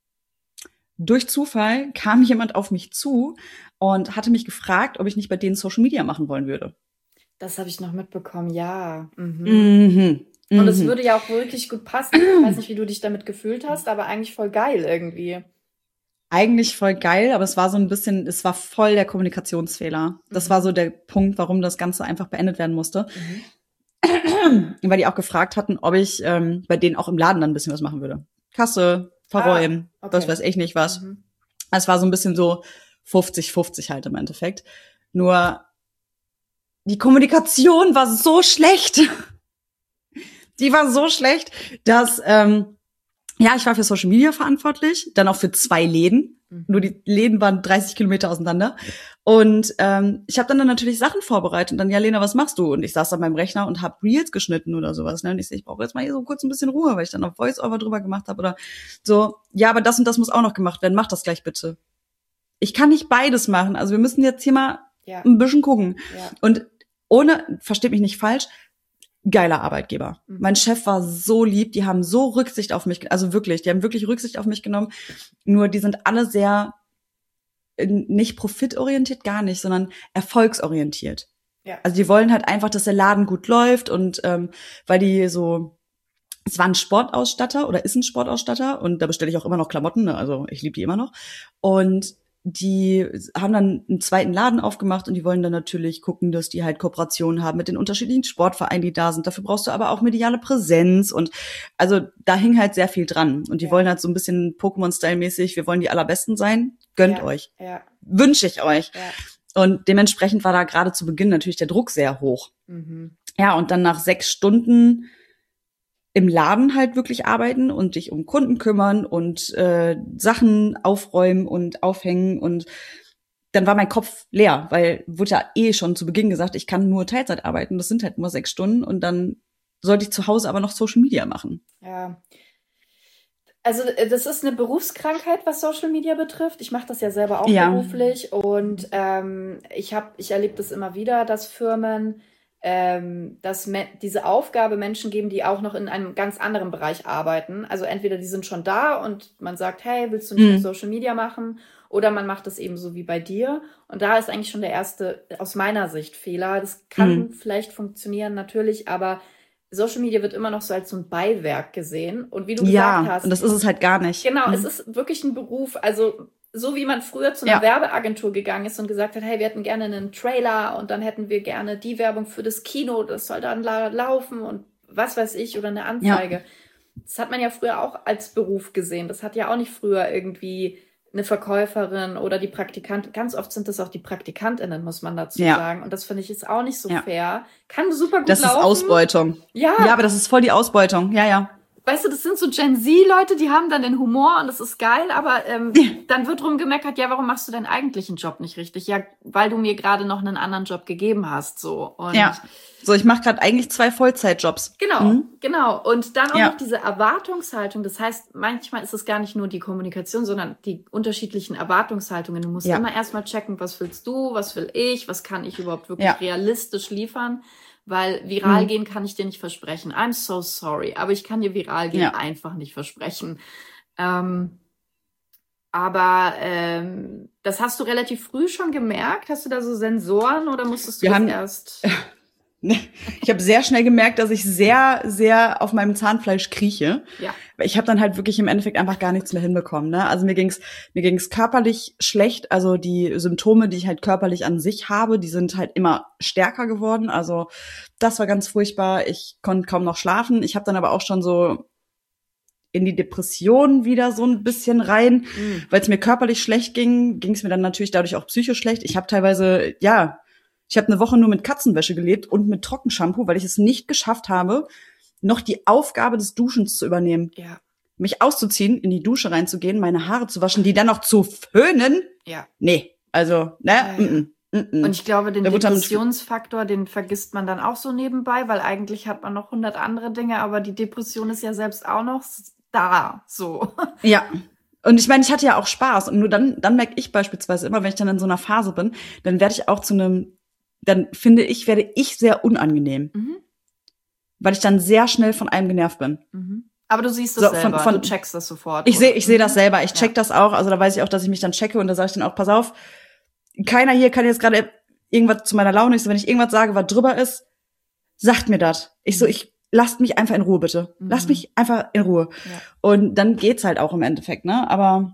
Durch Zufall kam jemand auf mich zu und hatte mich gefragt, ob ich nicht bei denen Social Media machen wollen würde. Das habe ich noch mitbekommen, ja. Mhm. Mhm. Und es würde ja auch wirklich gut passen. Ich weiß nicht, wie du dich damit gefühlt hast, aber eigentlich voll geil irgendwie. eigentlich voll geil, aber es war so ein bisschen, es war voll der Kommunikationsfehler. Das mhm. war so der Punkt, warum das Ganze einfach beendet werden musste. Mhm. Weil die auch gefragt hatten, ob ich ähm, bei denen auch im Laden dann ein bisschen was machen würde. Kasse, verräumen, ah, okay. das weiß ich nicht was. Mhm. Es war so ein bisschen so fünfzig fünfzig halt im Endeffekt. Nur die Kommunikation war so schlecht. Die war so schlecht, dass ähm, ja, ich war für Social Media verantwortlich, dann auch für zwei Läden. Mhm. Nur die Läden waren dreißig Kilometer auseinander. Und ähm, ich habe dann, dann natürlich Sachen vorbereitet. Und dann, ja, Lena, was machst du? Und ich saß an meinem Rechner und habe Reels geschnitten oder sowas. Ne? Und ich so, ich brauche jetzt mal hier so kurz ein bisschen Ruhe, weil ich dann auf Voice-Over drüber gemacht habe. Oder so, ja, aber das und das muss auch noch gemacht werden. Mach das gleich bitte. Ich kann nicht beides machen. Also wir müssen jetzt hier mal ja. ein bisschen gucken. Ja. Und ohne, versteht mich nicht falsch, geiler Arbeitgeber. Mhm. Mein Chef war so lieb, die haben so Rücksicht auf mich, also wirklich, die haben wirklich Rücksicht auf mich genommen. Nur die sind alle sehr nicht profitorientiert, gar nicht, sondern erfolgsorientiert. Ja. Also die wollen halt einfach, dass der Laden gut läuft und ähm, weil die so, es war ein Sportausstatter oder ist ein Sportausstatter und da bestelle ich auch immer noch Klamotten, ne? Also ich liebe die immer noch. Und die haben dann einen zweiten Laden aufgemacht und die wollen dann natürlich gucken, dass die halt Kooperationen haben mit den unterschiedlichen Sportvereinen, die da sind. Dafür brauchst du aber auch mediale Präsenz und also da hing halt sehr viel dran. Und die ja. wollen halt so ein bisschen Pokémon-Style-mäßig, wir wollen die Allerbesten sein, gönnt ja. euch. Ja. Wünsche ich euch. Ja. Und dementsprechend war da gerade zu Beginn natürlich der Druck sehr hoch. Mhm. Ja, und dann nach sechs Stunden im Laden halt wirklich arbeiten und dich um Kunden kümmern und äh, Sachen aufräumen und aufhängen und dann war mein Kopf leer, weil wurde ja eh schon zu Beginn gesagt, ich kann nur Teilzeit arbeiten, das sind halt nur sechs Stunden und dann sollte ich zu Hause aber noch Social Media machen. Ja, also das ist eine Berufskrankheit, was Social Media betrifft. Ich mache das ja selber auch ja. beruflich und ähm, ich habe, ich erlebe das immer wieder, dass Firmen ähm, dass me- diese Aufgabe Menschen geben, die auch noch in einem ganz anderen Bereich arbeiten. Also entweder die sind schon da und man sagt, hey, willst du nicht mhm. Social Media machen? Oder man macht das eben so wie bei dir. Und da ist eigentlich schon der erste, aus meiner Sicht, Fehler. Das kann mhm. vielleicht funktionieren, natürlich, aber Social Media wird immer noch so als so ein Beiwerk gesehen. Und wie du ja, gesagt hast. Und das ist es halt gar nicht. Genau, mhm. es ist wirklich ein Beruf, also so wie man früher zu einer ja. Werbeagentur gegangen ist und gesagt hat, hey, wir hätten gerne einen Trailer und dann hätten wir gerne die Werbung für das Kino, das soll dann la- laufen und was weiß ich oder eine Anzeige. Ja. Das hat man ja früher auch als Beruf gesehen. Das hat ja auch nicht früher irgendwie eine Verkäuferin oder die Praktikantin. Ganz oft sind das auch die PraktikantInnen, muss man dazu ja. sagen. Und das finde ich jetzt auch nicht so ja. fair. Kann super gut das laufen. Das ist Ausbeutung. Ja. Ja, aber das ist voll die Ausbeutung. Ja, ja. Weißt du, das sind so Gen Z-Leute, die haben dann den Humor und das ist geil, aber ähm, ja. dann wird rumgemeckert, ja, warum machst du deinen eigentlichen Job nicht richtig? Ja, weil du mir gerade noch einen anderen Job gegeben hast, so. Und ja, so, ich mache gerade eigentlich zwei Vollzeitjobs. Genau, mhm. genau. Und dann auch ja. noch diese Erwartungshaltung. Das heißt, manchmal ist es gar nicht nur die Kommunikation, sondern die unterschiedlichen Erwartungshaltungen. Du musst ja. immer erstmal checken, was willst du, was will ich, was kann ich überhaupt wirklich ja. realistisch liefern. Weil viral hm. gehen kann ich dir nicht versprechen. I'm so sorry. Aber ich kann dir viral gehen ja. einfach nicht versprechen. Ähm, aber ähm, das hast du relativ früh schon gemerkt? Hast du da so Sensoren oder musstest du Wir das haben, erst... Ich habe sehr schnell gemerkt, dass ich sehr, sehr auf meinem Zahnfleisch krieche. Ja. Ich habe dann halt wirklich im Endeffekt einfach gar nichts mehr hinbekommen. Ne? Also mir ging's mir ging's körperlich schlecht. Also die Symptome, die ich halt körperlich an sich habe, die sind halt immer stärker geworden. Also das war ganz furchtbar. Ich konnte kaum noch schlafen. Ich habe dann aber auch schon so in die Depression wieder so ein bisschen rein, mhm. weil es mir körperlich schlecht ging, ging es mir dann natürlich dadurch auch psychisch schlecht. Ich habe teilweise, ja, ich habe eine Woche nur mit Katzenwäsche gelebt und mit Trockenshampoo, weil ich es nicht geschafft habe, noch die Aufgabe des Duschens zu übernehmen. Ja. Mich auszuziehen, in die Dusche reinzugehen, meine Haare zu waschen, die dann noch zu föhnen. Ja. Nee, also, ne? Ja, ja. Mm-mm, mm-mm. Und ich glaube, den Depressionsfaktor, den vergisst man dann auch so nebenbei, weil eigentlich hat man noch hundert andere Dinge, aber die Depression ist ja selbst auch noch da, so. Ja. Und ich meine, ich hatte ja auch Spaß. Und nur dann, dann merke ich beispielsweise immer, wenn ich dann in so einer Phase bin, dann werde ich auch zu einem dann finde ich, werde ich sehr unangenehm. Mhm. Weil ich dann sehr schnell von einem genervt bin. Mhm. Aber du siehst das so, selber, von, von, du checkst das sofort. Ich sehe ich sehe das selber, ich check ja. das auch. Also da weiß ich auch, dass ich mich dann checke und da sage ich dann auch, pass auf, keiner hier kann jetzt gerade irgendwas zu meiner Laune. Ich so, wenn ich irgendwas sage, was drüber ist, sagt mir das. Ich so, ich lasst mich einfach in Ruhe, bitte. Mhm. Lasst mich einfach in Ruhe. Ja. Und dann geht's halt auch im Endeffekt, ne? Aber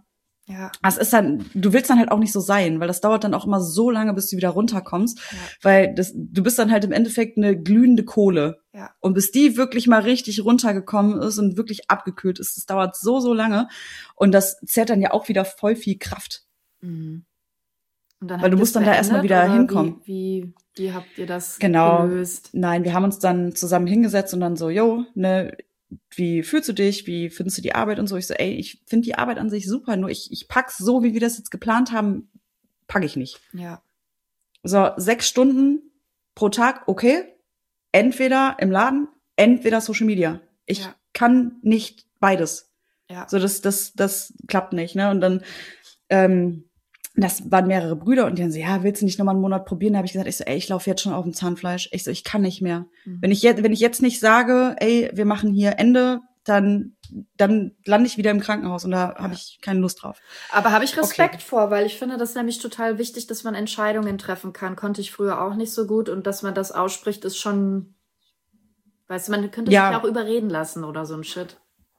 Ja. Es ist dann, du willst dann halt auch nicht so sein, weil das dauert dann auch immer so lange, bis du wieder runterkommst, Ja. weil das, du bist dann halt im Endeffekt eine glühende Kohle. Ja. Und bis die wirklich mal richtig runtergekommen ist und wirklich abgekühlt ist, das dauert so, so lange. Und das zehrt dann ja auch wieder voll viel Kraft. Mhm. Und dann Weil du habt musst ihr's dann da erstmal wieder beendet, oder hinkommen. Wie, wie, wie habt ihr das Genau. gelöst? Nein, wir haben uns dann zusammen hingesetzt und dann so, yo, ne, wie fühlst du dich? Wie findest du die Arbeit und so? Ich so, ey, ich finde die Arbeit an sich super, nur ich, ich pack's so, wie wir das jetzt geplant haben, pack ich nicht. Ja. So, sechs Stunden pro Tag, okay. Entweder im Laden, entweder Social Media. Ich Ja. kann nicht beides. Ja. So, das, das, das klappt nicht, ne? Und dann, ähm, das waren mehrere Brüder und die haben so, ja, willst du nicht nochmal einen Monat probieren? Da habe ich gesagt, ich so, ey, ich laufe jetzt schon auf dem Zahnfleisch. Ich so, ich kann nicht mehr. Mhm. Wenn ich jetzt, wenn ich jetzt nicht sage, ey, wir machen hier Ende, dann, dann lande ich wieder im Krankenhaus und da Ja. habe ich keine Lust drauf. Aber habe ich Respekt Okay. vor, weil ich finde das nämlich total wichtig, dass man Entscheidungen treffen kann. Konnte ich früher auch nicht so gut und dass man das ausspricht, ist schon, weißt du, man könnte Ja. sich auch überreden lassen oder so ein Shit.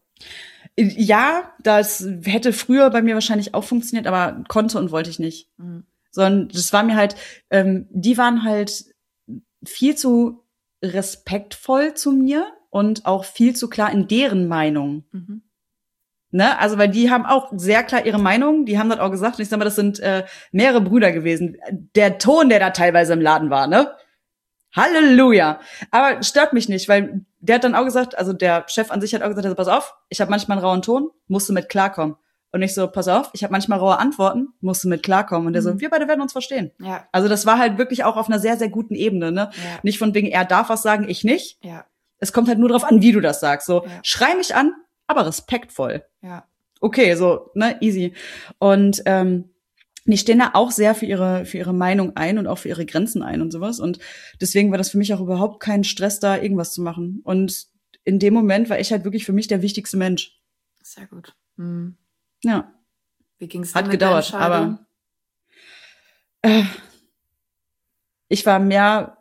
Ja, das hätte früher bei mir wahrscheinlich auch funktioniert, aber konnte und wollte ich nicht. Mhm. Sondern das war mir halt, ähm, die waren halt viel zu respektvoll zu mir und auch viel zu klar in deren Meinung. Mhm. Ne? Also, weil die haben auch sehr klar ihre Meinung, die haben das auch gesagt. Und ich sag mal, das sind äh, mehrere Brüder gewesen. Der Ton, der da teilweise im Laden war, ne? Halleluja. Aber stört mich nicht, weil der hat dann auch gesagt, also der Chef an sich hat auch gesagt, also pass auf, ich habe manchmal einen rauen Ton, musst du mit klarkommen. Und ich so, pass auf, ich habe manchmal raue Antworten, musst du mit klarkommen. Und der Mhm. so, wir beide werden uns verstehen. Ja, Also das war halt wirklich auch auf einer sehr, sehr guten Ebene, ne? ja, Nicht von wegen, er darf was sagen, ich nicht. ja, Es kommt halt nur drauf an, wie du das sagst. So, Ja. schrei mich an, aber respektvoll. ja. Okay, so, ne, easy. Und ähm, die stehen da auch sehr für ihre für ihre Meinung ein und auch für ihre Grenzen ein und sowas. Und deswegen war das für mich auch überhaupt kein Stress, da irgendwas zu machen. Und in dem Moment war ich halt wirklich für mich der wichtigste Mensch. Sehr gut. Mhm. Ja, Wie ging's hat dir mit der gedauert, Entscheidung? aber äh, ich war mehr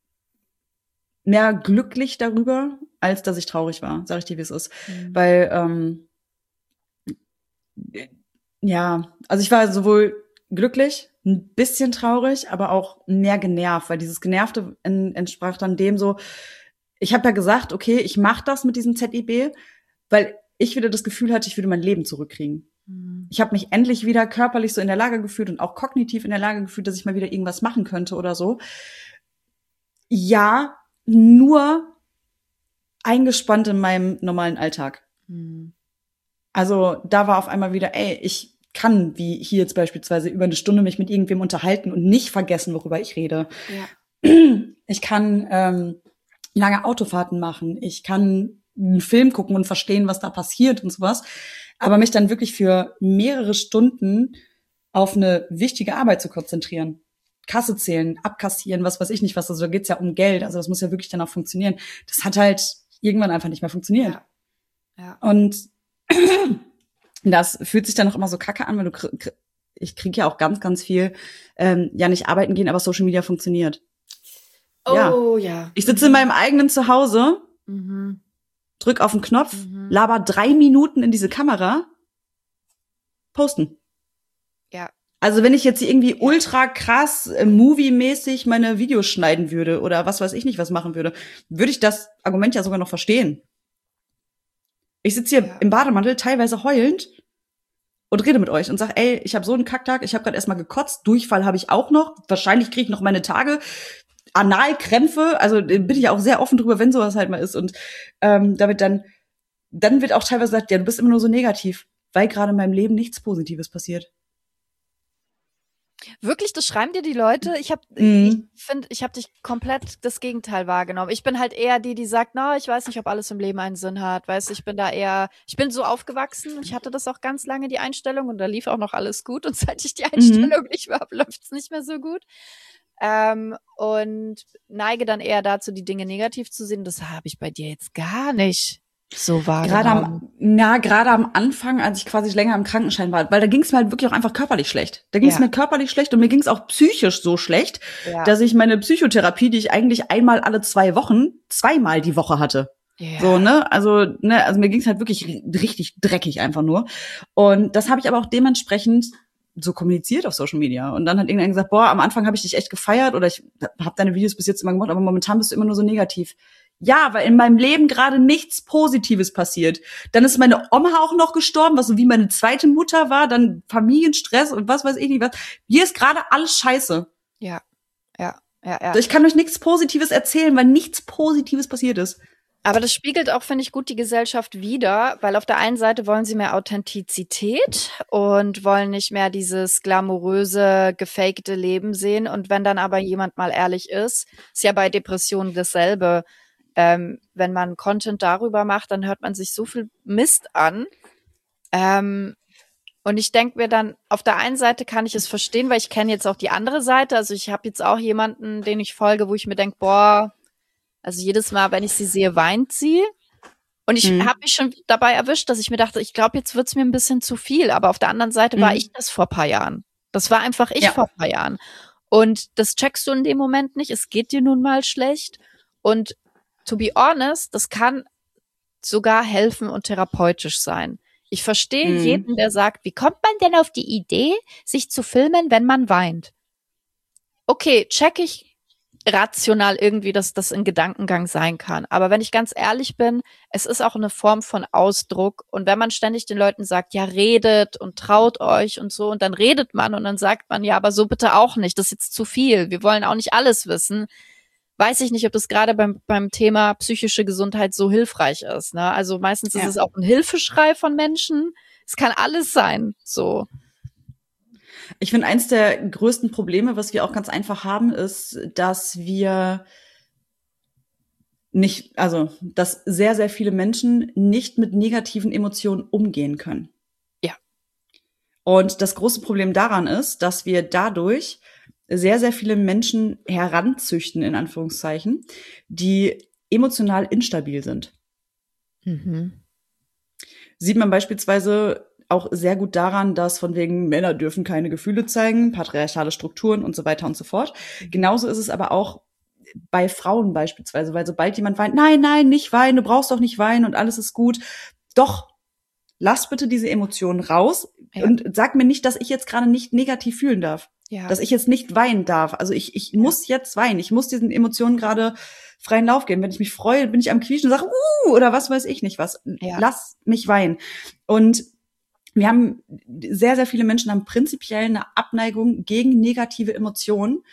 mehr glücklich darüber, als dass ich traurig war, sag ich dir, wie es ist. Mhm. Weil, ähm, ja, also ich war sowohl glücklich, ein bisschen traurig, aber auch mehr genervt, weil dieses Genervte en- entsprach dann dem so, ich habe ja gesagt, okay, ich mache das mit diesem Z I B, weil ich wieder das Gefühl hatte, ich würde mein Leben zurückkriegen. Mhm. Ich habe mich endlich wieder körperlich so in der Lage gefühlt und auch kognitiv in der Lage gefühlt, dass ich mal wieder irgendwas machen könnte oder so. Ja, nur eingespannt in meinem normalen Alltag. Mhm. Also da war auf einmal wieder, ey, ich kann, wie hier jetzt beispielsweise, über eine Stunde mich mit irgendwem unterhalten und nicht vergessen, worüber ich rede. Ja. Ich kann ähm, lange Autofahrten machen. Ich kann einen Film gucken und verstehen, was da passiert und sowas. Aber mich dann wirklich für mehrere Stunden auf eine wichtige Arbeit zu konzentrieren. Kasse zählen, abkassieren, was weiß ich nicht was. Also da geht's ja um Geld. Also das muss ja wirklich dann auch funktionieren. Das hat halt irgendwann einfach nicht mehr funktioniert. Ja. Ja. Und das fühlt sich dann noch immer so kacke an, weil du kr- kr- ich kriege ja auch ganz, ganz viel, ähm, ja nicht arbeiten gehen, aber Social Media funktioniert. Ja. Oh ja. Ich sitze in meinem eigenen Zuhause, Mhm. drück auf den Knopf, Mhm. laber drei Minuten in diese Kamera, posten. Ja. Also wenn ich jetzt irgendwie ultra krass äh, movie-mäßig meine Videos schneiden würde oder was weiß ich nicht was machen würde, würde ich das Argument ja sogar noch verstehen. Ich sitze hier Ja. im Bademantel, teilweise heulend und rede mit euch und sag, ey, ich habe so einen Kacktag, ich habe gerade erstmal gekotzt, Durchfall habe ich auch noch, wahrscheinlich kriege ich noch meine Tage, Analkrämpfe, also äh, bin ich auch sehr offen drüber, wenn sowas halt mal ist. Und ähm, damit dann, dann wird auch teilweise gesagt, ja, du bist immer nur so negativ, weil gerade in meinem Leben nichts Positives passiert. Wirklich, das schreiben dir die Leute? Ich habe, Mhm. ich finde, ich habe dich komplett das Gegenteil wahrgenommen. Ich bin halt eher die, die sagt, na, ich weiß nicht, ob alles im Leben einen Sinn hat. Weißt du, ich bin da eher, ich bin so aufgewachsen. Ich hatte das auch ganz lange, die Einstellung, und da lief auch noch alles gut. Und seit ich die Einstellung nicht mehr habe, läuft's nicht mehr so gut. Ähm, und neige dann eher dazu, die Dinge negativ zu sehen. Das habe ich bei dir jetzt gar nicht so Gerade wahrgenommen. am, ja, gerade am Anfang, als ich quasi länger im Krankenschein war, weil da ging es mir halt wirklich auch einfach körperlich schlecht. Da ging es Ja. mir körperlich schlecht und mir ging es auch psychisch so schlecht, Ja. dass ich meine Psychotherapie, die ich eigentlich einmal alle zwei Wochen, zweimal die Woche hatte. Ja. So, ne? Also, ne, also mir ging's halt wirklich richtig dreckig einfach nur. Und das habe ich aber auch dementsprechend so kommuniziert auf Social Media. Und dann hat irgendeiner gesagt, boah, am Anfang habe ich dich echt gefeiert oder ich habe deine Videos bis jetzt immer gemacht, aber momentan bist du immer nur so negativ. Ja, weil in meinem Leben gerade nichts Positives passiert. Dann ist meine Oma auch noch gestorben, was so wie meine zweite Mutter war, dann Familienstress und was weiß ich nicht was. Hier ist gerade alles scheiße. Ja, ja, ja, ja. Ich kann euch nichts Positives erzählen, weil nichts Positives passiert ist. Aber das spiegelt auch, finde ich, gut die Gesellschaft wider, weil auf der einen Seite wollen sie mehr Authentizität und wollen nicht mehr dieses glamouröse, gefakte Leben sehen. Und wenn dann aber jemand mal ehrlich ist, ist ja bei Depressionen dasselbe. Ähm, wenn man Content darüber macht, dann hört man sich so viel Mist an. Ähm, und ich denke mir dann, auf der einen Seite kann ich es verstehen, weil ich kenne jetzt auch die andere Seite. Also ich habe jetzt auch jemanden, den ich folge, wo ich mir denke, boah, also jedes Mal, wenn ich sie sehe, weint sie. Und ich Mhm. habe mich schon dabei erwischt, dass ich mir dachte, ich glaube, jetzt wird's mir ein bisschen zu viel. Aber auf der anderen Seite war Mhm. ich das vor ein paar Jahren. Das war einfach ich Ja. vor ein paar Jahren. Und das checkst du in dem Moment nicht. Es geht dir nun mal schlecht. Und to be honest, das kann sogar helfen und therapeutisch sein. Ich verstehe Mhm. jeden, der sagt, wie kommt man denn auf die Idee, sich zu filmen, wenn man weint? Okay, check ich rational irgendwie, dass das ein Gedankengang sein kann. Aber wenn ich ganz ehrlich bin, es ist auch eine Form von Ausdruck. Und wenn man ständig den Leuten sagt, ja, redet und traut euch und so, und dann redet man und dann sagt man, ja, aber so bitte auch nicht, das ist jetzt zu viel. Wir wollen auch nicht alles wissen. Weiß ich nicht, ob das gerade beim, beim Thema psychische Gesundheit so hilfreich ist. Ne? Also meistens ist Ja. es auch ein Hilfeschrei von Menschen. Es kann alles sein, so. Ich finde, eins der größten Probleme, was wir auch ganz einfach haben, ist, dass wir nicht, also, dass sehr, sehr viele Menschen nicht mit negativen Emotionen umgehen können. Ja. Und das große Problem daran ist, dass wir dadurch sehr, sehr viele Menschen heranzüchten, in Anführungszeichen, die emotional instabil sind. Mhm. Sieht man beispielsweise auch sehr gut daran, dass von wegen Männer dürfen keine Gefühle zeigen, patriarchale Strukturen und so weiter und so fort. Genauso ist es aber auch bei Frauen beispielsweise, weil sobald jemand weint, nein, nein, nicht weinen, du brauchst doch nicht weinen und alles ist gut. Doch, lass bitte diese Emotionen raus Ja. und sag mir nicht, dass ich jetzt gerade nicht negativ fühlen darf. Ja. Dass ich jetzt nicht weinen darf. Also ich, ich muss jetzt weinen. Ich muss diesen Emotionen gerade freien Lauf geben. Wenn ich mich freue, bin ich am Quietschen und sage, uh, oder was weiß ich nicht was. Ja. Lass mich weinen. Und wir haben, sehr, sehr viele Menschen haben prinzipiell eine Abneigung gegen negative Emotionen,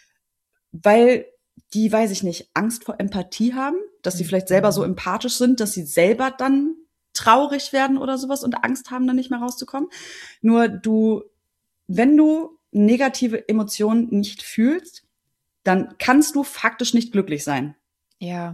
weil die, weiß ich nicht, Angst vor Empathie haben, dass sie vielleicht selber so empathisch sind, dass sie selber dann traurig werden oder sowas und Angst haben, dann nicht mehr rauszukommen. Nur du, wenn du negative Emotionen nicht fühlst, dann kannst du faktisch nicht glücklich sein. Ja.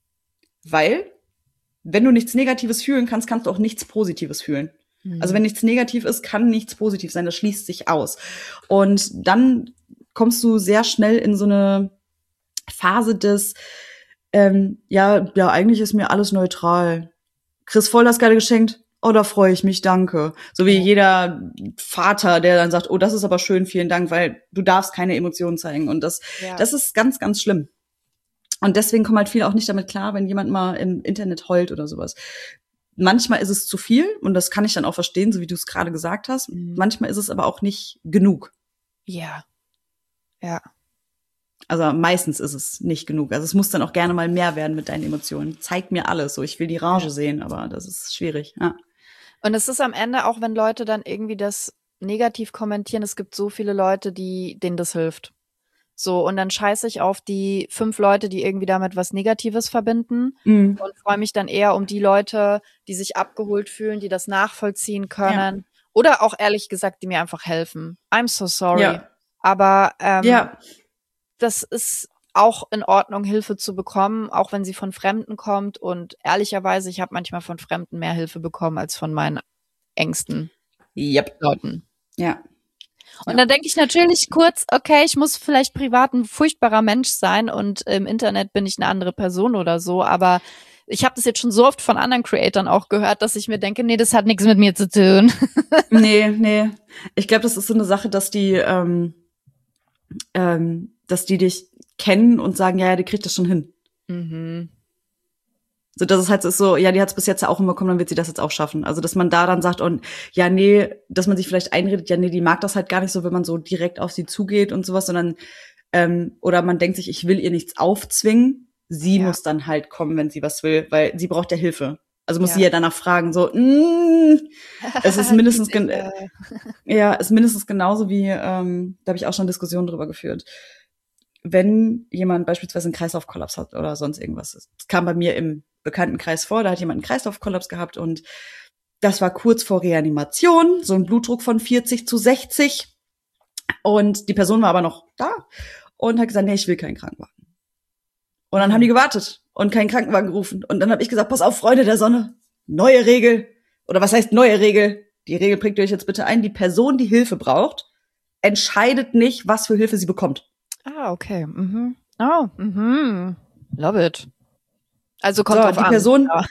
Weil, wenn du nichts Negatives fühlen kannst, kannst du auch nichts Positives fühlen. Mhm. Also wenn nichts negativ ist, kann nichts positiv sein. Das schließt sich aus. Und dann kommst du sehr schnell in so eine Phase des, ähm, ja, ja, eigentlich ist mir alles neutral. Chris voll das geile geschenkt. Oh, da freue ich mich, danke. So wie Ja. jeder Vater, der dann sagt, oh, das ist aber schön, vielen Dank, weil du darfst keine Emotionen zeigen. Und das, Ja. das ist ganz, ganz schlimm. Und deswegen kommen halt viele auch nicht damit klar, wenn jemand mal im Internet heult oder sowas. Manchmal ist es zu viel und das kann ich dann auch verstehen, so wie du es gerade gesagt hast. Mhm. Manchmal ist es aber auch nicht genug. Ja. Ja. Also meistens ist es nicht genug. Also es muss dann auch gerne mal mehr werden mit deinen Emotionen. Zeig mir alles. So, ich will die Rage Ja. sehen, aber das ist schwierig. Ja. Und es ist am Ende, auch wenn Leute dann irgendwie das negativ kommentieren, es gibt so viele Leute, die denen das hilft. So, und dann scheiße ich auf die fünf Leute, die irgendwie damit was Negatives verbinden Mhm. und freue mich dann eher um die Leute, die sich abgeholt fühlen, die das nachvollziehen können. Oder auch ehrlich gesagt, die mir einfach helfen. I'm so sorry. Ja. Aber ähm, Ja. das ist auch in Ordnung, Hilfe zu bekommen, auch wenn sie von Fremden kommt. Und ehrlicherweise, ich habe manchmal von Fremden mehr Hilfe bekommen als von meinen engsten Yep. Leuten. Ja. Und Ja. dann denke ich natürlich kurz, okay, ich muss vielleicht privat ein furchtbarer Mensch sein und im Internet bin ich eine andere Person oder so, aber ich habe das jetzt schon so oft von anderen Creatoren auch gehört, dass ich mir denke, nee, das hat nichts mit mir zu tun. Nee, nee. Ich glaube, das ist so eine Sache, dass die, ähm, ähm, dass die dich kennen und sagen, ja, ja, die kriegt das schon hin. Mhm. So, dass es halt so ist so, ja, die hat es bis jetzt ja auch hinbekommen, dann wird sie das jetzt auch schaffen. Also, dass man da dann sagt, und ja, nee, dass man sich vielleicht einredet, ja, nee, die mag das halt gar nicht so, wenn man so direkt auf sie zugeht und sowas, sondern, ähm, oder man denkt sich, ich will ihr nichts aufzwingen. Sie Ja. muss dann halt kommen, wenn sie was will, weil sie braucht ja Hilfe. Also muss Ja. sie ja danach fragen, so, mm, es ist mindestens, Die gen Sicher. ja, ist mindestens genauso wie, ähm, da habe ich auch schon Diskussionen drüber geführt. Wenn jemand beispielsweise einen Kreislaufkollaps hat oder sonst irgendwas ist. Das kam bei mir im Bekanntenkreis vor, da hat jemand einen Kreislaufkollaps gehabt und das war kurz vor Reanimation, so ein Blutdruck von vierzig zu sechzig und die Person war aber noch da und hat gesagt, nee, ich will keinen Krankenwagen. Und dann Mhm. haben die gewartet und keinen Krankenwagen gerufen und dann habe ich gesagt, pass auf, Freunde der Sonne, neue Regel oder was heißt neue Regel? Die Regel prägt ihr euch jetzt bitte ein, die Person, die Hilfe braucht, entscheidet nicht, was für Hilfe sie bekommt. Ah, okay. Mhm. Oh, mhm. Love it. Also kommt So, drauf die an. Person- Ja.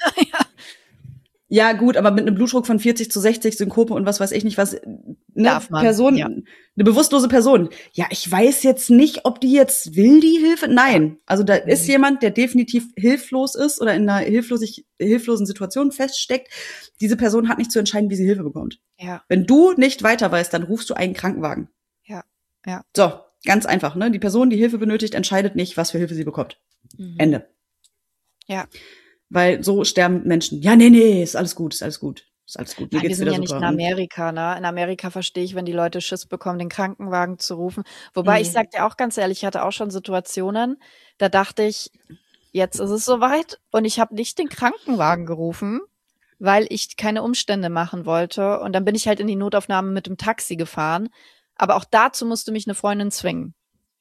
Ja, gut, aber mit einem Blutdruck von vierzig zu sechzig, Synkope und was weiß ich nicht, was, ne, Darf man, Person, ja. eine bewusstlose Person. Ja, ich weiß jetzt nicht, ob die jetzt will, die Hilfe. Nein. Also da ist Mhm. jemand, der definitiv hilflos ist oder in einer hilflosig, hilflosen Situation feststeckt. Diese Person hat nicht zu entscheiden, wie sie Hilfe bekommt. Ja, Wenn du nicht weiter weißt, dann rufst du einen Krankenwagen. ja, ja. So, ganz einfach, ne? Die Person, die Hilfe benötigt, entscheidet nicht, was für Hilfe sie bekommt. Mhm. Ende. Ja. Weil so sterben Menschen. Ja, nee, nee, ist alles gut, ist alles gut. Ist alles gut. Mir Nein, wir geht's sind wieder ja nicht super. in Amerika, ne? In Amerika verstehe ich, wenn die Leute Schiss bekommen, den Krankenwagen zu rufen. Wobei, Mhm. ich sag dir auch ganz ehrlich, ich hatte auch schon Situationen, da dachte ich, jetzt ist es soweit und ich habe nicht den Krankenwagen gerufen, weil ich keine Umstände machen wollte. Und dann bin ich halt in die Notaufnahme mit dem Taxi gefahren. Aber auch dazu musste mich eine Freundin zwingen.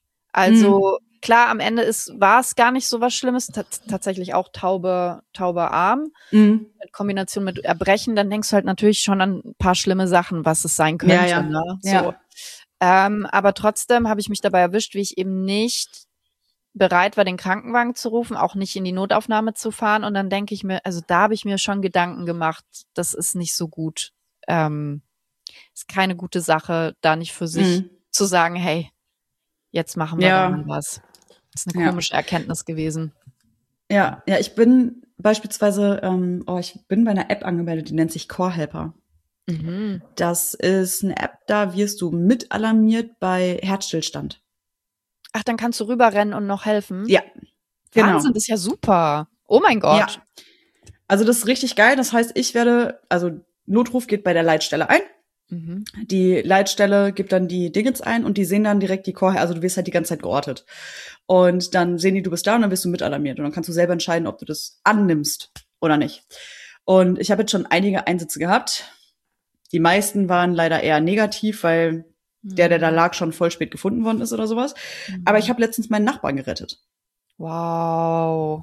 Also klar, am Ende ist war es gar nicht so was Schlimmes, Tats- tatsächlich auch taube, taube Arm. Mhm. In Kombination mit Erbrechen, dann denkst du halt natürlich schon an ein paar schlimme Sachen, was es sein könnte. Ja, ja. Ne? So. Ja. Ähm, aber trotzdem habe ich mich dabei erwischt, wie ich eben nicht bereit war, den Krankenwagen zu rufen, auch nicht in die Notaufnahme zu fahren. Und dann denke ich mir, also da habe ich mir schon Gedanken gemacht, das ist nicht so gut. Ähm, ist keine gute Sache, da nicht für sich Mhm. zu sagen, hey, jetzt machen wir Ja. da mal was. Das ist eine Ja. komische Erkenntnis gewesen. Ja, ja, ich bin beispielsweise, ähm, oh, ich bin bei einer App angemeldet, die nennt sich Core Helper. Mhm. Das ist eine App, da wirst du mit alarmiert bei Herzstillstand. Ach, dann kannst du rüberrennen und noch helfen? Ja, genau. Wahnsinn, das ist ja super. Oh mein Gott. Ja. Also das ist richtig geil. Das heißt, ich werde, also Notruf geht bei der Leitstelle ein. Mhm. Die Leitstelle gibt dann die Dingens ein und die sehen dann direkt die Core, also du wirst halt die ganze Zeit geortet. Und dann sehen die, du bist da und dann wirst du mit alarmiert. Und dann kannst du selber entscheiden, ob du das annimmst oder nicht. Und ich habe jetzt schon einige Einsätze gehabt. Die meisten waren leider eher negativ, weil der, der da lag, schon voll spät gefunden worden ist oder sowas. Mhm. Aber ich habe letztens meinen Nachbarn gerettet. Wow.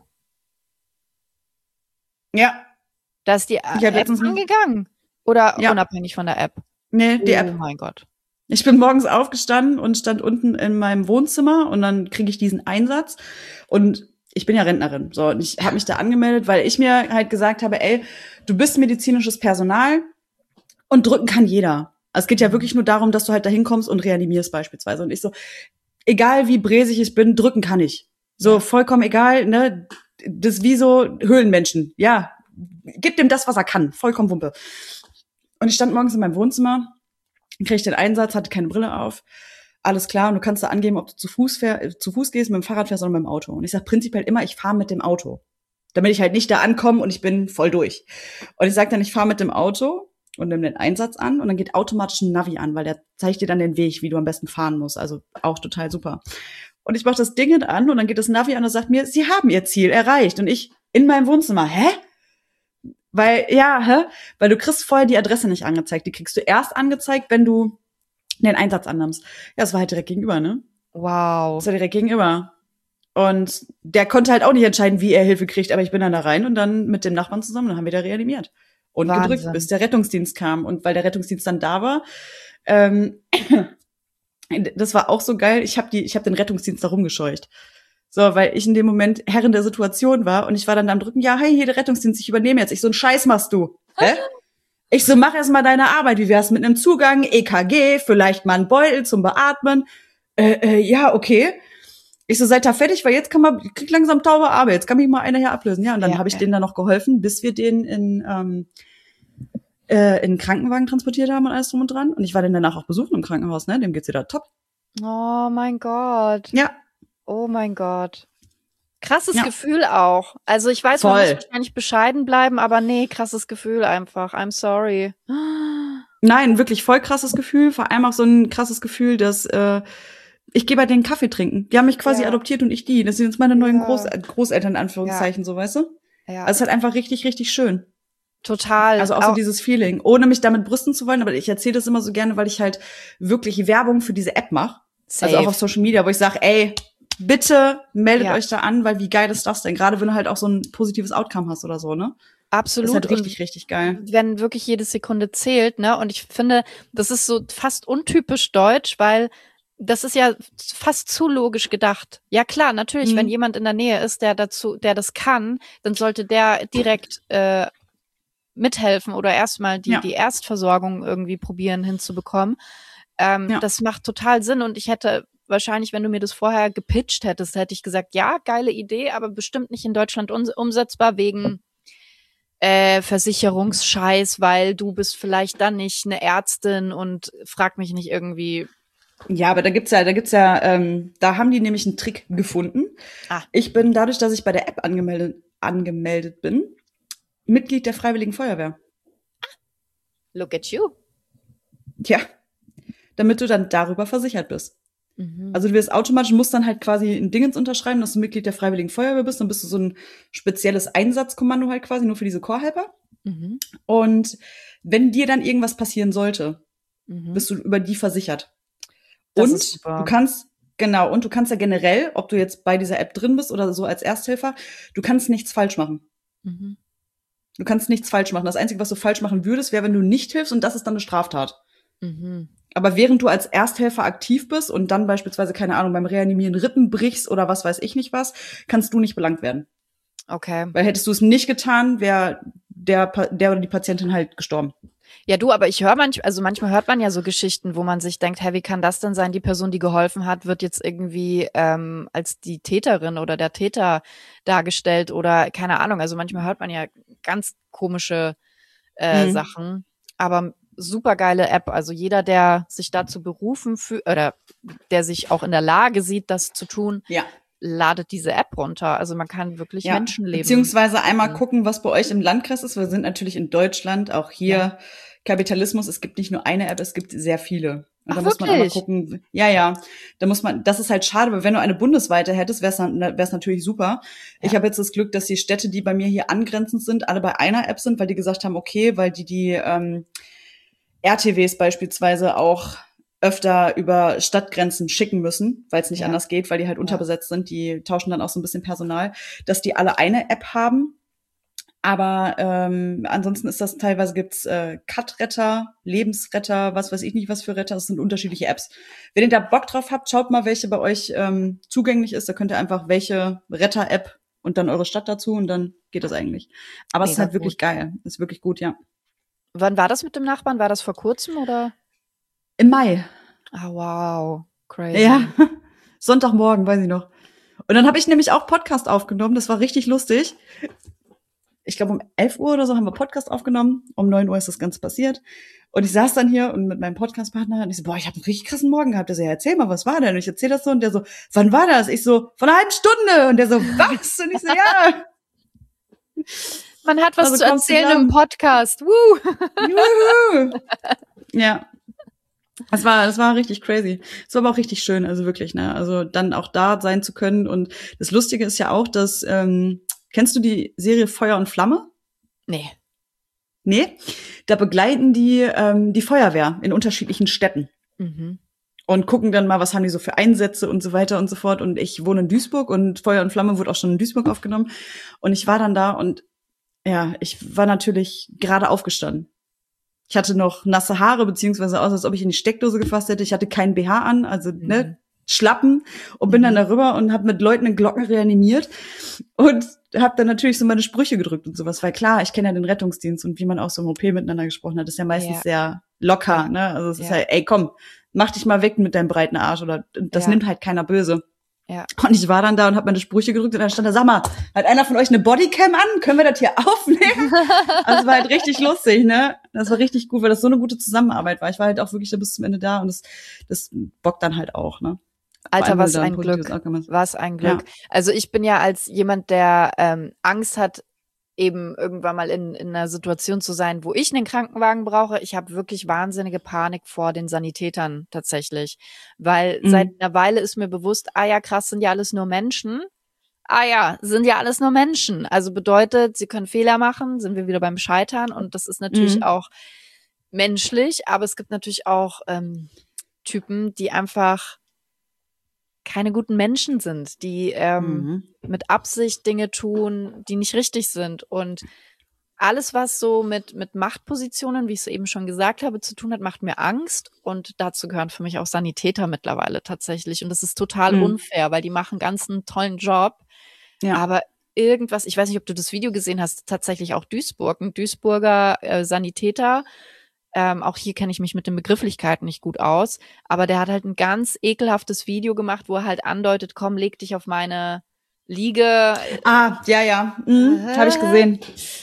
Ja, Da ist die hab App letztens- angegangen. Oder Ja. unabhängig von der App? nee, die oh App. mein Gott. Ich bin morgens aufgestanden und stand unten in meinem Wohnzimmer und dann kriege ich diesen Einsatz und ich bin ja Rentnerin. So, und ich habe mich da angemeldet, weil ich mir halt gesagt habe, ey, du bist medizinisches Personal und drücken kann jeder. Also es geht ja wirklich nur darum, dass du halt da hinkommst und reanimierst beispielsweise. Und ich so, egal wie bräsig ich bin, drücken kann ich. So, Ja. vollkommen egal, ne? Das ist wie so Höhlenmenschen. Ja, gib dem das, was er kann. Vollkommen Wumpe. Und ich stand morgens in meinem Wohnzimmer, krieg ich den Einsatz, hatte keine Brille auf. Alles klar, und du kannst da angeben, ob du zu Fuß, fähr, äh, zu Fuß gehst, mit dem Fahrrad fährst oder mit dem Auto. Und ich sag prinzipiell immer, ich fahre mit dem Auto. Damit ich halt nicht da ankomme und ich bin voll durch. Und ich sag dann, ich fahre mit dem Auto und nimm den Einsatz an und dann geht automatisch ein Navi an, weil der zeigt dir dann den Weg, wie du am besten fahren musst. Also auch total super. Und ich mach das Ding an und dann geht das Navi an und sagt mir, sie haben ihr Ziel erreicht. Und ich in meinem Wohnzimmer, hä? Weil, ja, hä? Weil du kriegst vorher die Adresse nicht angezeigt. Die kriegst du erst angezeigt, wenn du den Einsatz annimmst. Ja, das war halt direkt gegenüber, ne? Wow. Das war direkt gegenüber. Und der konnte halt auch nicht entscheiden, wie er Hilfe kriegt, aber ich bin dann da rein und dann mit dem Nachbarn zusammen, dann haben wir da reanimiert. Und Wahnsinn. gedrückt, bis der Rettungsdienst kam. Und weil der Rettungsdienst dann da war, ähm, das war auch so geil, ich habe die, ich habe den Rettungsdienst da rumgescheucht. So, weil ich in dem Moment Herrin der Situation war und ich war dann da am Drücken, ja, hey, hier der Rettungsdienst, ich übernehme jetzt. Ich so, einen Scheiß machst du. Hä? Ich so, mach erst mal deine Arbeit. Wie wär's mit einem Zugang, E K G, vielleicht mal ein Beutel zum Beatmen? Äh, äh, ja, okay. Ich so, seid da fertig, weil jetzt kann man, ich krieg langsam taube Arme, jetzt kann mich mal einer hier ablösen. Ja, und dann Ja, habe ich ja. denen dann noch geholfen, bis wir den in, ähm, äh, in den Krankenwagen transportiert haben und alles drum und dran. Und ich war den danach auch besuchen im Krankenhaus, ne? Dem geht's wieder top. Oh mein Gott. Ja, Oh mein Gott. Krasses Ja. Gefühl auch. Also ich weiß, man Voll. muss wahrscheinlich bescheiden bleiben, aber nee, krasses Gefühl einfach. I'm sorry. nein, wirklich voll krasses Gefühl. Vor allem auch so ein krasses Gefühl, dass äh, ich gehe bei denen Kaffee trinken. Die haben mich quasi Ja. adoptiert und ich die. Das sind jetzt meine neuen Ja. Groß Großeltern, in Anführungszeichen, so, weißt du? Ja, Also es ist halt einfach richtig, richtig schön. total. Also auch so dieses Feeling, ohne mich damit brüsten zu wollen, aber ich erzähle das immer so gerne, weil ich halt wirklich Werbung für diese App mache. Also auch auf Social Media, wo ich sage, ey, bitte meldet Ja. euch da an, weil wie geil ist das denn? Gerade wenn du halt auch so ein positives Outcome hast oder so, ne? Absolut. Das ist halt Und richtig, richtig geil. wenn wirklich jede Sekunde zählt, ne? Und ich finde, das ist so fast untypisch deutsch, weil das ist ja fast zu logisch gedacht. Ja klar, natürlich, Mhm. wenn jemand in der Nähe ist, der dazu, der das kann, dann sollte der direkt äh, mithelfen oder erstmal die Ja. die Erstversorgung irgendwie probieren hinzubekommen. Ähm, Ja. Das macht total Sinn und ich hätte wahrscheinlich, wenn du mir das vorher gepitcht hättest, hätte ich gesagt, ja, geile Idee, aber bestimmt nicht in Deutschland uns- umsetzbar wegen äh, Versicherungsscheiß, weil du bist vielleicht dann nicht eine Ärztin und frag mich nicht irgendwie. Ja, aber da gibt's ja, da gibt's ja, ähm, da haben die nämlich einen Trick gefunden. Ah. Ich bin dadurch, dass ich bei der App angemeldet, angemeldet bin, Mitglied der Freiwilligen Feuerwehr. Look at you. Ja. Damit du dann darüber versichert bist. Mhm. Also du wirst automatisch, musst dann halt quasi ein Dingens unterschreiben, dass du Mitglied der Freiwilligen Feuerwehr bist. Dann bist du so ein spezielles Einsatzkommando halt quasi, nur für diese Core-Helper. Mhm. Und wenn dir dann irgendwas passieren sollte, Mhm. bist du über die versichert. Das und ist super. du kannst, genau, und du kannst ja generell, ob du jetzt bei dieser App drin bist oder so als Ersthelfer, du kannst nichts falsch machen. Mhm. Du kannst nichts falsch machen. Das Einzige, was du falsch machen würdest, wäre, wenn du nicht hilfst, und das ist dann eine Straftat. Mhm. Aber während du als Ersthelfer aktiv bist und dann beispielsweise, keine Ahnung, beim Reanimieren Rippen brichst oder was weiß ich nicht was, kannst du nicht belangt werden. Okay. Weil hättest du es nicht getan, wäre der, Pa- der oder die Patientin halt gestorben. Ja, du, aber ich höre manchmal, also manchmal hört man ja so Geschichten, wo man sich denkt, hey, wie kann das denn sein? Die Person, die geholfen hat, wird jetzt irgendwie ähm, als die Täterin oder der Täter dargestellt oder keine Ahnung. Also manchmal hört man ja ganz komische äh, Mhm. Sachen. Aber super geile App. Also jeder, der sich dazu berufen fühlt oder der sich auch in der Lage sieht, das zu tun, Ja. ladet diese App runter. Also man kann wirklich Ja, Menschenleben. beziehungsweise einmal Mhm. gucken, was bei euch im Landkreis ist. Wir sind natürlich in Deutschland, auch hier Ja. Kapitalismus. Es gibt nicht nur eine App, es gibt sehr viele. Und Ach, da muss man einmal wirklich? gucken. Ja, ja. Da muss man, das ist halt schade, weil wenn du eine bundesweite hättest, wäre es wär's natürlich super. Ich Ja. habe jetzt das Glück, dass die Städte, die bei mir hier angrenzend sind, alle bei einer App sind, weil die gesagt haben, okay, weil die die ähm, R T Ws beispielsweise auch öfter über Stadtgrenzen schicken müssen, weil es nicht Ja. anders geht, weil die halt unterbesetzt sind. Die tauschen dann auch so ein bisschen Personal, dass die alle eine App haben. Aber ähm, ansonsten ist das teilweise gibt's äh, Cut-Retter, Lebensretter, was weiß ich nicht, was für Retter. Das sind unterschiedliche Apps. Wenn ihr da Bock drauf habt, schaut mal, welche bei euch ähm, zugänglich ist. Da könnt ihr einfach welche Retter-App und dann eure Stadt dazu und dann geht das eigentlich. Aber es ist Mega halt wirklich gut. geil. Ist wirklich gut, ja. Wann war das mit dem Nachbarn? War das vor kurzem oder? Im Mai. Ah, wow. Crazy. Ja, Sonntagmorgen, weiß ich noch. Und dann habe ich nämlich auch Podcast aufgenommen. Das war richtig lustig. Ich glaube, um elf Uhr oder so haben wir Podcast aufgenommen. Um neun Uhr ist das Ganze passiert. Und ich saß dann hier und mit meinem Podcastpartner und ich so, boah, ich habe einen richtig krassen Morgen gehabt. Der so, ja, erzähl mal, was war denn? Und ich erzähl das so und der so, wann war das? Ich so, vor einer halben Stunde. Und der so, was? Und ich so, ja. Man hat was Also zu kommst du erzählen dran. im Podcast. Woo! Juhu. Ja. Das war, das war richtig crazy. Es war aber auch richtig schön, also wirklich, ne? Also dann auch da sein zu können. Und das Lustige ist ja auch, dass, ähm, kennst du die Serie Feuer und Flamme? Nee. Nee? Da begleiten die ähm, die Feuerwehr in unterschiedlichen Städten Mhm. und gucken dann mal, was haben die so für Einsätze und so weiter und so fort. Und ich wohne in Duisburg und Feuer und Flamme wurde auch schon in Duisburg aufgenommen. Und ich war dann da und ja, ich war natürlich gerade aufgestanden. Ich hatte noch nasse Haare, beziehungsweise aus, als ob ich in die Steckdose gefasst hätte. Ich hatte keinen B H an, also Mhm. ne, Schlappen und bin Mhm. dann darüber und habe mit Leuten in Glocken reanimiert und habe dann natürlich so meine Sprüche gedrückt und sowas. Weil klar, ich kenne ja den Rettungsdienst und wie man auch so im O P miteinander gesprochen hat, ist ja meistens Ja. sehr locker, ne? Also es ist Ja. halt, ey, komm, mach dich mal weg mit deinem breiten Arsch oder das Ja. nimmt halt keiner böse. Ja. Und ich war dann da und habe meine Sprüche gedrückt und dann stand da, sag mal, hat einer von euch eine Bodycam an? Können wir das hier aufnehmen? Also es war halt richtig lustig, ne? Das war richtig gut, weil das so eine gute Zusammenarbeit war. Ich war halt auch wirklich da bis zum Ende da und das, das bockt dann halt auch, ne? Alter, was ein Glück. Was ein Glück. Ja. Also ich bin ja als jemand, der ähm, Angst hat, eben irgendwann mal in, in einer Situation zu sein, wo ich einen Krankenwagen brauche. Ich habe wirklich wahnsinnige Panik vor den Sanitätern tatsächlich. Weil mhm. seit einer Weile ist mir bewusst, ah ja, krass, sind ja alles nur Menschen. Ah ja, sind ja alles nur Menschen. Also bedeutet, sie können Fehler machen, sind wir wieder beim Scheitern. Und das ist natürlich mhm. auch menschlich. Aber es gibt natürlich auch ähm, Typen, die einfach keine guten Menschen sind, die ähm, mhm. mit Absicht Dinge tun, die nicht richtig sind. Und alles, was so mit mit Machtpositionen, wie ich es eben schon gesagt habe, zu tun hat, macht mir Angst. Und dazu gehören für mich auch Sanitäter mittlerweile tatsächlich. Und das ist total mhm. unfair, weil die machen ganz einen tollen Job. Ja. Aber irgendwas, ich weiß nicht, ob du das Video gesehen hast, tatsächlich auch Duisburg, ein Duisburger äh, Sanitäter. Ähm, auch hier kenne ich mich mit den Begrifflichkeiten nicht gut aus, aber der hat halt ein ganz ekelhaftes Video gemacht, wo er halt andeutet, komm, leg dich auf meine Liege. Ah, ja, ja, mhm, äh, habe ich gesehen.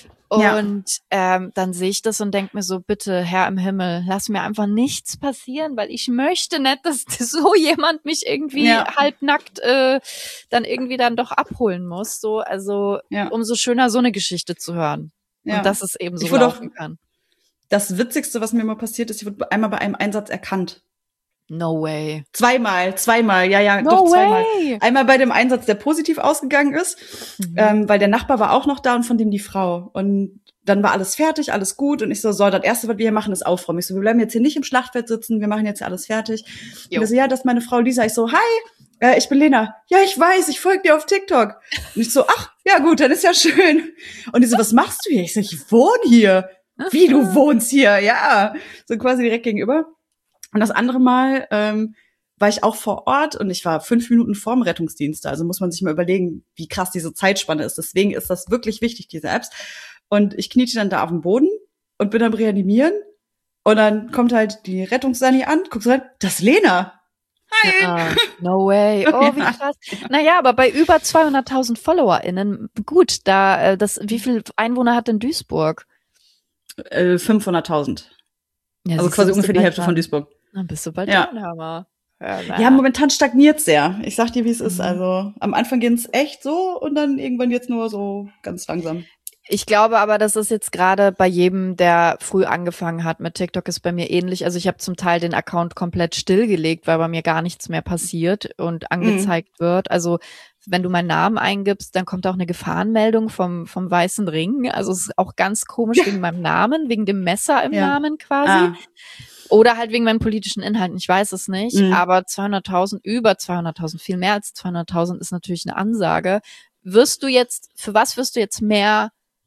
Und ja. ähm, dann sehe ich das und denke mir so, bitte, Herr im Himmel, lass mir einfach nichts passieren, weil ich möchte nicht, dass so jemand mich irgendwie ja. halbnackt äh, dann irgendwie dann doch abholen muss. So, also ja. umso schöner, so eine Geschichte zu hören. Ja. Und dass es eben so laufen auch kann. Das Witzigste, was mir mal passiert ist, ich wurde einmal bei einem Einsatz erkannt. No way. Zweimal, zweimal, ja, ja, no doch zweimal. Way. Einmal bei dem Einsatz, der positiv ausgegangen ist, mhm. ähm, weil der Nachbar war auch noch da und von dem die Frau. Und dann war alles fertig, alles gut. Und ich so, so, das Erste, was wir hier machen, ist aufräumen. Ich so, wir bleiben jetzt hier nicht im Schlachtfeld sitzen, wir machen jetzt hier alles fertig. Jo. Und ich so, ja, das ist meine Frau Lisa. Ich so, hi, äh, ich bin Lena. Ja, ich weiß, ich folge dir auf TikTok. Und ich so, ach, ja gut, dann ist ja schön. Und die so, was machst du hier? Ich so, ich wohne hier. Wie, du wohnst hier? Ja, so quasi direkt gegenüber. Und das andere Mal ähm, war ich auch vor Ort und ich war fünf Minuten vorm Rettungsdienst. Also muss man sich mal überlegen, wie krass diese Zeitspanne ist. Deswegen ist das wirklich wichtig, diese Apps. Und ich kniete dann da auf dem Boden und bin am Reanimieren. Und dann kommt halt die Rettungssani an, guckt so rein, das ist Lena. Hi. Ja, no way. Oh, wie krass. Naja, aber bei über zweihunderttausend FollowerInnen, gut, da, das, wie viel Einwohner hat denn Duisburg? Äh, fünfhunderttausend. Ja, also quasi ungefähr die Hälfte dran. Von Duisburg. Dann bist du bald ja. dran, Hammer. Ja, ja, momentan stagniert's sehr. Ich sag dir, wie es mhm. ist. Also am Anfang ging's echt so und dann irgendwann jetzt nur so ganz langsam. Ich glaube aber, das ist jetzt gerade bei jedem, der früh angefangen hat mit TikTok, ist bei mir ähnlich. Also ich habe zum Teil den Account komplett stillgelegt, weil bei mir gar nichts mehr passiert und angezeigt mhm. wird. Also wenn du meinen Namen eingibst, dann kommt auch eine Gefahrenmeldung vom vom Weißen Ring. Also es ist auch ganz komisch wegen meinem Namen, wegen dem Messer im ja. Namen quasi. Ah. Oder halt wegen meinen politischen Inhalten, ich weiß es nicht. Mhm. Aber zweihunderttausend, über zweihunderttausend, viel mehr als zweihunderttausend ist natürlich eine Ansage. Wirst du jetzt, für was wirst du jetzt mehr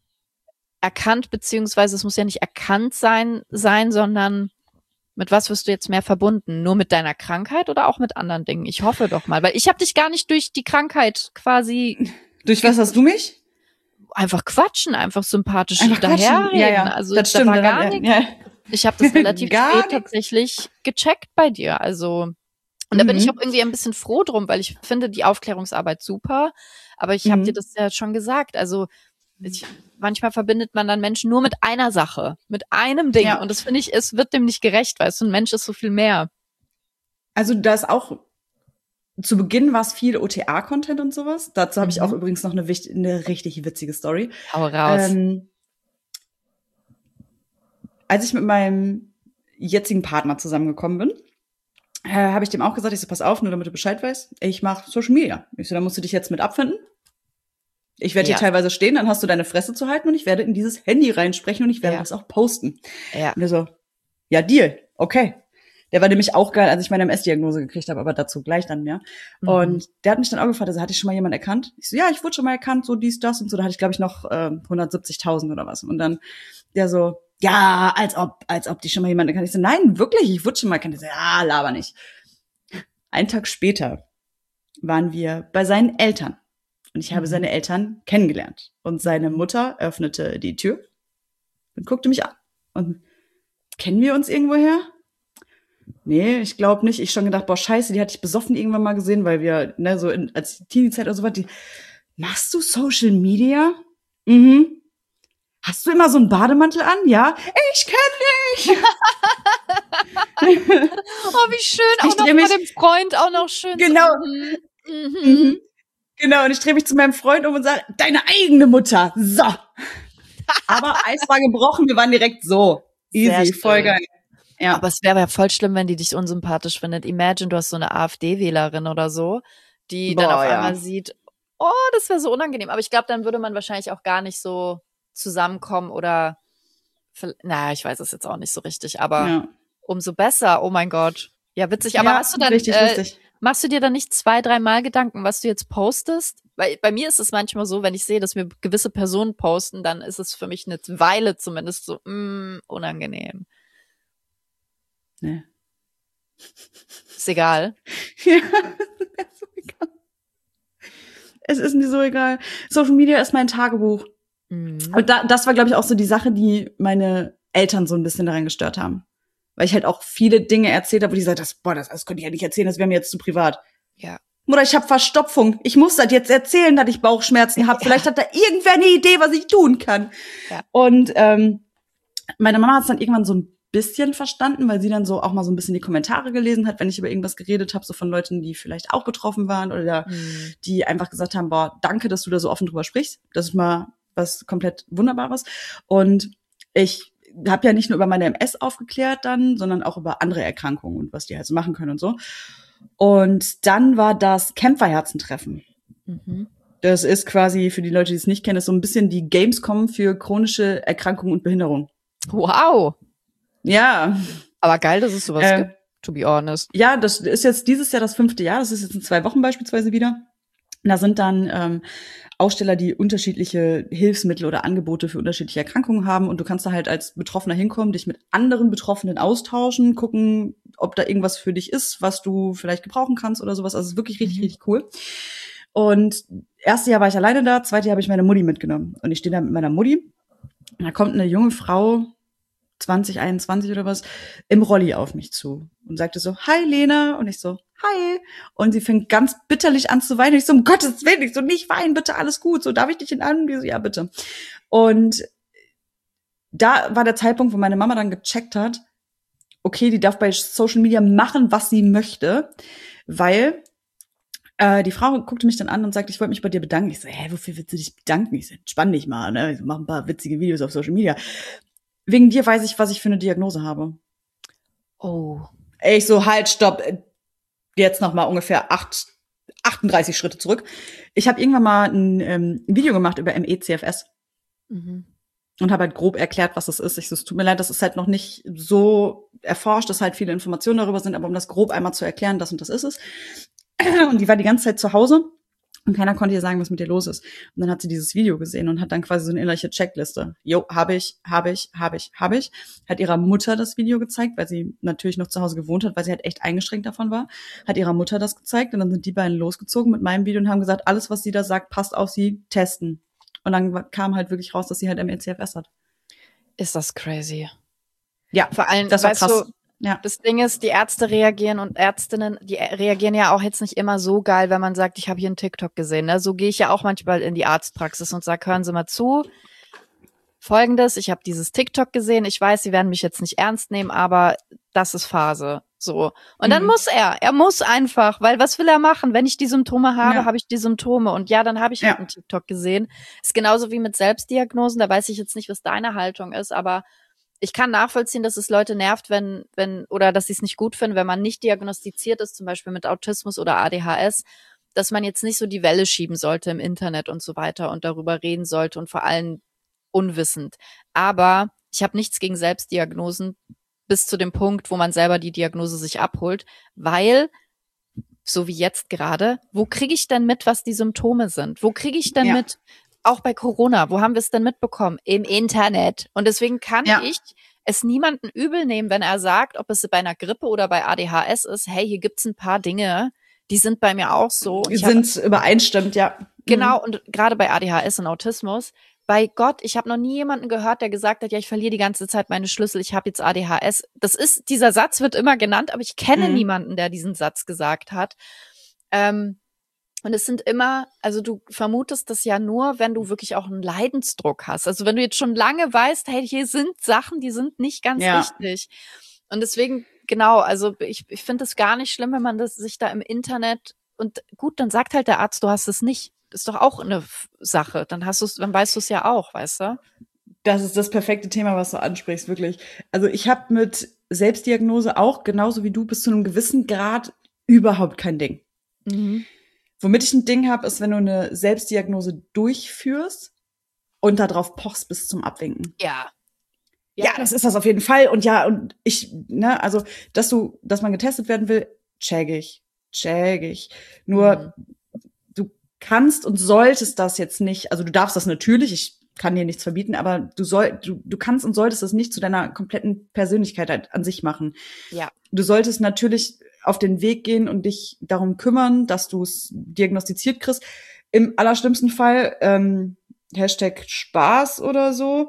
erkannt, beziehungsweise es muss ja nicht erkannt sein, sein, sondern mit was wirst du jetzt mehr verbunden? Nur mit deiner Krankheit oder auch mit anderen Dingen? Ich hoffe doch mal, weil ich habe dich gar nicht durch die Krankheit quasi... Durch was hast du mich? Einfach quatschen, einfach sympathisch einfach daherreden. Ja, ja. Also das da stimmt, war gar ja, nichts. Ja. Ich habe das relativ spät tatsächlich gecheckt bei dir. Also und mhm. da bin ich auch irgendwie ein bisschen froh drum, weil ich finde die Aufklärungsarbeit super. Aber ich habe mhm. dir das ja schon gesagt. Also ich, manchmal verbindet man dann Menschen nur mit einer Sache, mit einem Ding. Ja. Und das finde ich, es wird dem nicht gerecht, weil so ein Mensch ist so viel mehr. Also da ist auch, zu Beginn war es viel O T A-Content und sowas. Dazu habe mhm. ich auch übrigens noch eine, wichtig, eine richtig witzige Story. Hau raus. Ähm, als ich mit meinem jetzigen Partner zusammengekommen bin, äh, habe ich dem auch gesagt, ich so, pass auf, nur damit du Bescheid weißt, ich mache Social Media. Ich so, da musst du dich jetzt mit abfinden. Ich werde ja. hier teilweise stehen, dann hast du deine Fresse zu halten und ich werde in dieses Handy reinsprechen und ich werde ja. das auch posten. Ja. Und er so, ja, Deal, okay. Der war nämlich auch geil, als ich meine M S-Diagnose gekriegt habe, aber dazu gleich dann mehr. Mhm. Und der hat mich dann auch gefragt, also hatte ich schon mal jemanden erkannt? Ich so, ja, ich wurde schon mal erkannt, so dies, das und so. Da hatte ich, glaube ich, noch äh, hundertsiebzigtausend oder was. Und dann der so, ja, als ob, als ob die schon mal jemanden erkannt. Ich so, nein, wirklich, ich wurde schon mal erkannt. Ich so, ja, laber nicht. Einen Tag später waren wir bei seinen Eltern. Und ich habe mhm. seine Eltern kennengelernt. Und seine Mutter öffnete die Tür und guckte mich an. Und kennen wir uns irgendwoher? Nee, ich glaube nicht. Ich schon gedacht, boah, scheiße, die hatte ich besoffen irgendwann mal gesehen, weil wir, ne, so in, als Teenie-Zeit oder so was, die, machst du Social Media? Mhm. Hast du immer so einen Bademantel an? Ja? Ich kenn dich! Oh, wie schön. Auch Ich noch dreh mit mich- dem Freund, auch noch schön. Genau. So, mhm. Mhm. Mhm. Genau, und ich drehe mich zu meinem Freund um und sage, deine eigene Mutter. So. Aber Eis war gebrochen, wir waren direkt so. Sehr Easy, voll schön. geil. Ja. Aber es wäre ja voll schlimm, wenn die dich unsympathisch findet. Imagine, du hast so eine AfD-Wählerin oder so, die dann Boah, auf ja. einmal sieht, oh, das wäre so unangenehm. Aber ich glaube, dann würde man wahrscheinlich auch gar nicht so zusammenkommen oder, naja, ich weiß es jetzt auch nicht so richtig, aber ja. umso besser. Oh mein Gott. Ja, witzig. Aber Ja, hast du dann, richtig äh, lustig. machst du dir dann nicht zwei, dreimal Gedanken, was du jetzt postest? Weil bei mir ist es manchmal so, wenn ich sehe, dass mir gewisse Personen posten, dann ist es für mich eine Weile zumindest so, mm, unangenehm. Nee. Ist egal. Ja, ist so egal. Es ist mir so egal. Social Media ist mein Tagebuch. Mhm. Und da, das war, glaube ich, auch so die Sache, die meine Eltern so ein bisschen daran gestört haben. Weil ich halt auch viele Dinge erzählt habe, wo die gesagt haben, boah, das, das könnte ich ja nicht erzählen, das wäre mir jetzt zu privat. Ja. Mutter, ich habe Verstopfung. Ich muss das jetzt erzählen, dass ich Bauchschmerzen habe. Ja. Vielleicht hat da irgendwer eine Idee, was ich tun kann. Ja. Und ähm, meine Mama hat es dann irgendwann so ein bisschen verstanden, weil sie dann so auch mal so ein bisschen die Kommentare gelesen hat, wenn ich über irgendwas geredet habe, so von Leuten, die vielleicht auch betroffen waren oder Mhm. die einfach gesagt haben, boah, danke, dass du da so offen drüber sprichst. Das ist mal was komplett Wunderbares. Und ich habe ja nicht nur über meine M S aufgeklärt dann, sondern auch über andere Erkrankungen und was die halt so machen können und so. Und dann war das Kämpferherzentreffen. Mhm. Das ist quasi, für die Leute, die es nicht kennen, ist so ein bisschen die Gamescom für chronische Erkrankungen und Behinderung. Wow. Ja, Aber geil, dass es sowas Äh, gibt, to be honest. ja, das ist jetzt dieses Jahr das fünfte Jahr. Das ist jetzt in zwei Wochen beispielsweise wieder. Da sind dann ähm, Aussteller, die unterschiedliche Hilfsmittel oder Angebote für unterschiedliche Erkrankungen haben. Und du kannst da halt als Betroffener hinkommen, dich mit anderen Betroffenen austauschen, gucken, ob da irgendwas für dich ist, was du vielleicht gebrauchen kannst oder sowas. Also es ist wirklich richtig, Mhm. richtig cool. Und erste Jahr war ich alleine da, zweite Jahr habe ich meine Mutti mitgenommen. Und ich stehe da mit meiner Mutti. Und da kommt eine junge Frau, zwanzig einundzwanzig oder was, im Rolli auf mich zu und sagte so, hi Lena. Und ich so, hi. Und sie fängt ganz bitterlich an zu weinen. Ich so, um Gottes Willen, ich so, nicht weinen, bitte, alles gut. So, darf ich dich in den Arm? Und die so, ja, bitte. Und da war der Zeitpunkt, wo meine Mama dann gecheckt hat, okay, die darf bei Social Media machen, was sie möchte, weil äh, die Frau guckte mich dann an und sagte, ich wollte mich bei dir bedanken. Ich so, hä, wofür willst du dich bedanken? Ich so, entspann dich mal, ne? Ich so, mach ein paar witzige Videos auf Social Media. Wegen dir weiß ich, was ich für eine Diagnose habe. Oh. Ich so, halt, stopp. Jetzt noch mal ungefähr acht, achtunddreißig Schritte zurück. Ich habe irgendwann mal ein, ähm, ein Video gemacht über M E C F S Mhm. und habe halt grob erklärt, was das ist. Ich so, es tut mir leid, das ist halt noch nicht so erforscht, dass halt viele Informationen darüber sind, aber um das grob einmal zu erklären, das und das ist es. Und die war die ganze Zeit zu Hause. Und keiner konnte ihr sagen, was mit ihr los ist. Und dann hat sie dieses Video gesehen und hat dann quasi so eine innerliche Checkliste. Jo, habe ich, habe ich, habe ich, habe ich. Hat ihrer Mutter das Video gezeigt, weil sie natürlich noch zu Hause gewohnt hat, weil sie halt echt eingeschränkt davon war. Hat ihrer Mutter das gezeigt und dann sind die beiden losgezogen mit meinem Video und haben gesagt, alles, was sie da sagt, passt auf sie, testen. Und dann kam halt wirklich raus, dass sie halt M E C F S hat. Ist das crazy. Ja, Vor allem, das war weißt krass. du, Ja. das Ding ist, die Ärzte reagieren und Ärztinnen, die reagieren ja auch jetzt nicht immer so geil, wenn man sagt, ich habe hier einen TikTok gesehen. Ne? So gehe ich ja auch manchmal in die Arztpraxis und sage, hören Sie mal zu. Folgendes, ich habe dieses TikTok gesehen. Ich weiß, Sie werden mich jetzt nicht ernst nehmen, aber das ist Phase. So. Und dann Mhm. muss er. Er muss einfach, weil was will er machen? Wenn ich die Symptome habe, Ja. habe ich die Symptome. Und ja, dann habe ich halt Ja. einen TikTok gesehen. Ist genauso wie mit Selbstdiagnosen. Da weiß ich jetzt nicht, was deine Haltung ist, aber ich kann nachvollziehen, dass es Leute nervt, wenn, wenn, oder dass sie es nicht gut finden, wenn man nicht diagnostiziert ist, zum Beispiel mit Autismus oder A D H S, dass man jetzt nicht so die Welle schieben sollte im Internet und so weiter und darüber reden sollte und vor allem unwissend. Aber ich habe nichts gegen Selbstdiagnosen bis zu dem Punkt, wo man selber die Diagnose sich abholt, weil, so wie jetzt gerade, wo kriege ich denn mit, was die Symptome sind? Wo kriege ich denn Ja. mit, auch bei Corona, wo haben wir es denn mitbekommen? Im Internet. Und deswegen kann Ja. ich es niemanden übel nehmen, wenn er sagt, ob es bei einer Grippe oder bei A D H S ist, hey, hier gibt's ein paar Dinge, die sind bei mir auch so. Die Ich hab- sind übereinstimmt, ja. Genau, und gerade bei A D H S und Autismus, bei Gott, ich habe noch nie jemanden gehört, der gesagt hat, ja, ich verliere die ganze Zeit meine Schlüssel, ich habe jetzt A D H S. Das ist, dieser Satz wird immer genannt, aber ich kenne Mhm. niemanden, der diesen Satz gesagt hat. Ähm, und es sind immer, also du vermutest das ja nur, wenn du wirklich auch einen Leidensdruck hast. Also wenn du jetzt schon lange weißt, hey, hier sind Sachen, die sind nicht ganz Ja. richtig. Und deswegen, genau, also ich, ich finde es gar nicht schlimm, wenn man das sich da im Internet, und gut, dann sagt halt der Arzt, du hast es nicht. Das ist doch auch eine F- Sache. Dann hast du's, dann weißt du es ja auch, weißt du? Das ist das perfekte Thema, was du ansprichst, wirklich. Also ich habe mit Selbstdiagnose auch, genauso wie du, bis zu einem gewissen Grad überhaupt kein Ding. Mhm. Womit ich ein Ding habe, ist, wenn du eine Selbstdiagnose durchführst und darauf pochst bis zum Abwinken. Ja. Ja, das ist das auf jeden Fall. Und ja, und ich, ne, also, dass du, dass man getestet werden will, check ich, check ich. Nur, du kannst und solltest das jetzt nicht, also du darfst das natürlich, ich kann dir nichts verbieten, aber du soll, du, du kannst und solltest das nicht zu deiner kompletten Persönlichkeit halt an sich machen. Ja. Du solltest natürlich auf den Weg gehen und dich darum kümmern, dass du es diagnostiziert kriegst. Im allerschlimmsten Fall, ähm, Hashtag Spaß oder so,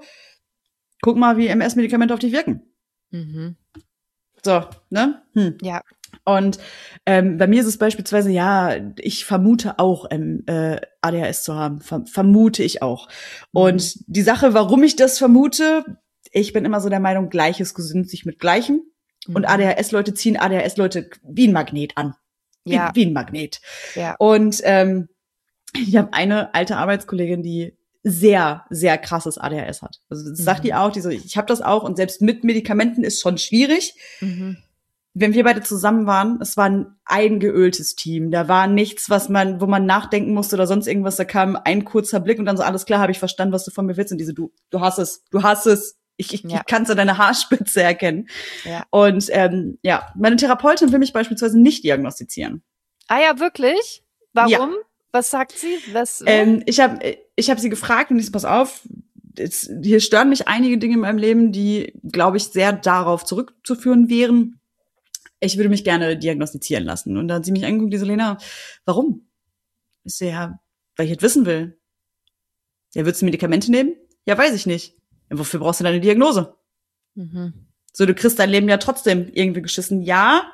guck mal, wie M S-Medikamente auf dich wirken. Mhm. So, ne? Hm. Ja. Und ähm, bei mir ist es beispielsweise, ja, ich vermute auch ähm, äh, A D H S zu haben. Ver- vermute ich auch. Mhm. Und die Sache, warum ich das vermute, ich bin immer so der Meinung, Gleiches gesünd sich mit Gleichem. Und Mhm. A D H S-Leute ziehen A D H S-Leute wie ein Magnet an. Wie, Ja. wie ein Magnet. Ja. Und ähm, ich habe eine alte Arbeitskollegin, die sehr, sehr krasses A D H S hat. Also das sagt Mhm. die auch, die so, ich habe das auch und selbst mit Medikamenten ist schon schwierig. Mhm. Wenn wir beide zusammen waren, es war ein eingeöltes Team. Da war nichts, was man, wo man nachdenken musste oder sonst irgendwas. Da kam ein kurzer Blick und dann so, alles klar, habe ich verstanden, was du von mir willst. Und diese, du, du hast es, du hast es. Ich, ich, Ja. ich kann es an deiner Haarspitze erkennen. Ja. Und ähm, ja, meine Therapeutin will mich beispielsweise nicht diagnostizieren. Ah ja, wirklich? Warum? Ja. Was sagt sie? Was? Ähm, ich habe ich hab sie gefragt und ich so, pass auf, es, hier stören mich einige Dinge in meinem Leben, die, glaube ich, sehr darauf zurückzuführen wären. Ich würde mich gerne diagnostizieren lassen. Und dann hat sie mich angeguckt, die so, Lena, warum? Ich so, ja, weil ich jetzt wissen will. Ja, würdest du Medikamente nehmen? Ja, weiß ich nicht. Ja, wofür brauchst du deine Diagnose? Mhm. So, du kriegst dein Leben ja trotzdem irgendwie geschissen. Ja,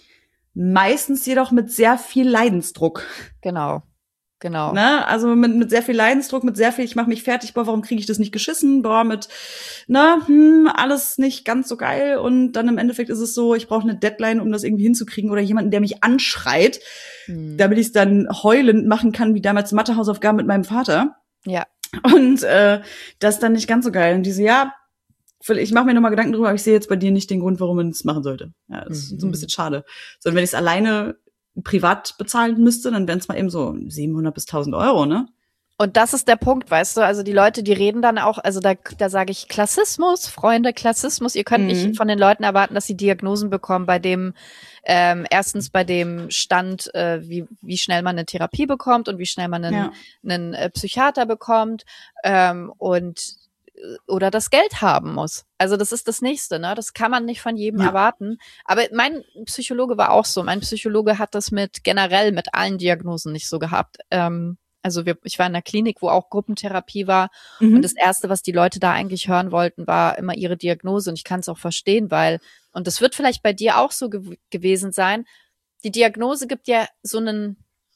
meistens jedoch mit sehr viel Leidensdruck. Genau. Genau. Ne? Also mit, mit sehr viel Leidensdruck, mit sehr viel, ich mache mich fertig, boah, warum kriege ich das nicht geschissen? Boah, mit, ne, hm, alles nicht ganz so geil. Und dann im Endeffekt ist es so, ich brauche eine Deadline, um das irgendwie hinzukriegen oder jemanden, der mich anschreit, Hm. damit ich es dann heulend machen kann, wie damals Mathehausaufgaben mit meinem Vater. Ja. Und äh, das ist dann nicht ganz so geil. Und diese, ja, ich mache mir nochmal Gedanken drüber, aber ich sehe jetzt bei dir nicht den Grund, warum man es machen sollte. Ja, das ist so ein bisschen schade. Sondern wenn ich es alleine privat bezahlen müsste, dann wären es mal eben so siebenhundert bis tausend Euro, ne? Und das ist der Punkt, weißt du, also die Leute, die reden dann auch, also da, da sage ich Klassismus, Freunde, Klassismus, ihr könnt Mhm. nicht von den Leuten erwarten, dass sie Diagnosen bekommen, bei dem, ähm, erstens bei dem Stand, äh, wie, wie schnell man eine Therapie bekommt und wie schnell man einen, Ja. einen äh, Psychiater bekommt, ähm, und oder das Geld haben muss. Also das ist das Nächste, ne? Das kann man nicht von jedem Ja. erwarten. Aber mein Psychologe war auch so. Mein Psychologe hat das mit generell mit allen Diagnosen nicht so gehabt. Ähm, also wir, ich war in einer Klinik, wo auch Gruppentherapie war. Mhm. Und das Erste, was die Leute da eigentlich hören wollten, war immer ihre Diagnose. Und ich kann es auch verstehen, weil, und das wird vielleicht bei dir auch so ge- gewesen sein, die Diagnose gibt ja so einen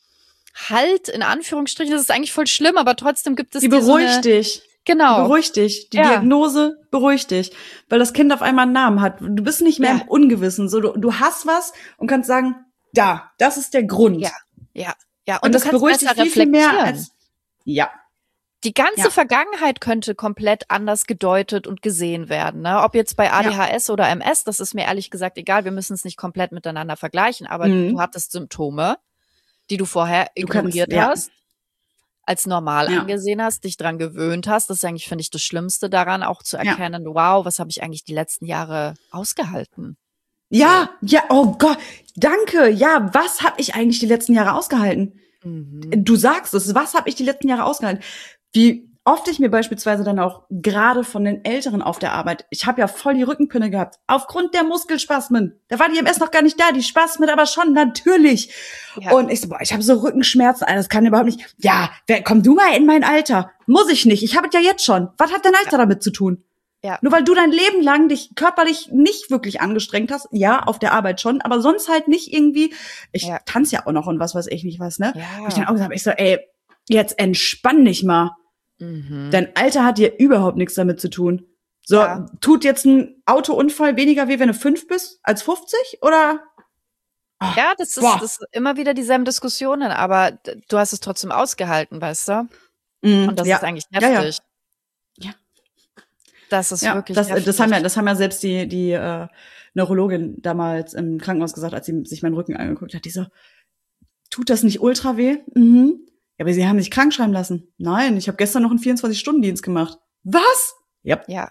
Halt, in Anführungsstrichen. Das ist eigentlich voll schlimm, aber trotzdem gibt es Die dir so beruhigt eine, dich. Die genau. beruhigt dich. Die Ja. Diagnose beruhigt dich. Weil das Kind auf einmal einen Namen hat. Du bist nicht mehr Ja. im Ungewissen. So, du, du hast was und kannst sagen, da, das ist der Grund. Ja, ja, ja. Und, Und, das du kannst beruhigt dich besser viel, viel mehr reflektieren. als, ja. Die ganze Ja. Vergangenheit könnte komplett anders gedeutet und gesehen werden. Ne? Ob jetzt bei A D H S oder M S, das ist mir ehrlich gesagt egal. Wir müssen es nicht komplett miteinander vergleichen. Aber Mhm. du hattest Symptome, die du vorher Du kannst- ignoriert ja. hast, als normal Ja. angesehen hast, dich dran gewöhnt hast. Das ist eigentlich, finde ich, das Schlimmste daran, auch zu Ja. erkennen, wow, was habe ich eigentlich die letzten Jahre ausgehalten? Ja, ja, oh Gott, danke. Ja, was habe ich eigentlich die letzten Jahre ausgehalten? Mhm. Du sagst es, was habe ich die letzten Jahre ausgehalten? Wie oft ich mir beispielsweise dann auch gerade von den Älteren auf der Arbeit, ich habe ja voll die Rückenpinne gehabt, aufgrund der Muskelspasmen. Da war die M S noch gar nicht da, die Spasmen aber schon, natürlich. Ja. Und ich so, boah, ich habe so Rückenschmerzen, Alter, das kann überhaupt nicht. Ja, wer, komm du mal in mein Alter. Muss ich nicht, ich habe es ja jetzt schon. Was hat dein Alter ja. damit zu tun? Ja. Nur weil du dein Leben lang dich körperlich nicht wirklich angestrengt hast, ja, auf der Arbeit schon, aber sonst halt nicht irgendwie, ich ja. tanze ja auch noch und was weiß ich nicht was, ne? Ja. Wo ich dann auch gesagt habe, ich so, ey, jetzt entspann dich mal. Mhm. Dein Alter hat dir überhaupt nichts damit zu tun. So, ja. tut jetzt ein Autounfall weniger weh, wenn du fünf bist, als fünfzig, oder? Ach, ja, das ist, das ist immer wieder dieselben Diskussionen, aber du hast es trotzdem ausgehalten, weißt du? Mhm. Und das ja. ist eigentlich heftig. Ja, ja. ja. Das ist ja, wirklich das, heftig. Das haben ja, das haben ja selbst die, die äh, Neurologin damals im Krankenhaus gesagt, als sie sich meinen Rücken angeguckt hat. Die so, tut das nicht ultra weh? Mhm. Ja, aber Sie haben sich krank schreiben lassen. Nein, ich habe gestern noch einen vierundzwanzig-Stunden-Dienst gemacht. Was? Yep. Ja.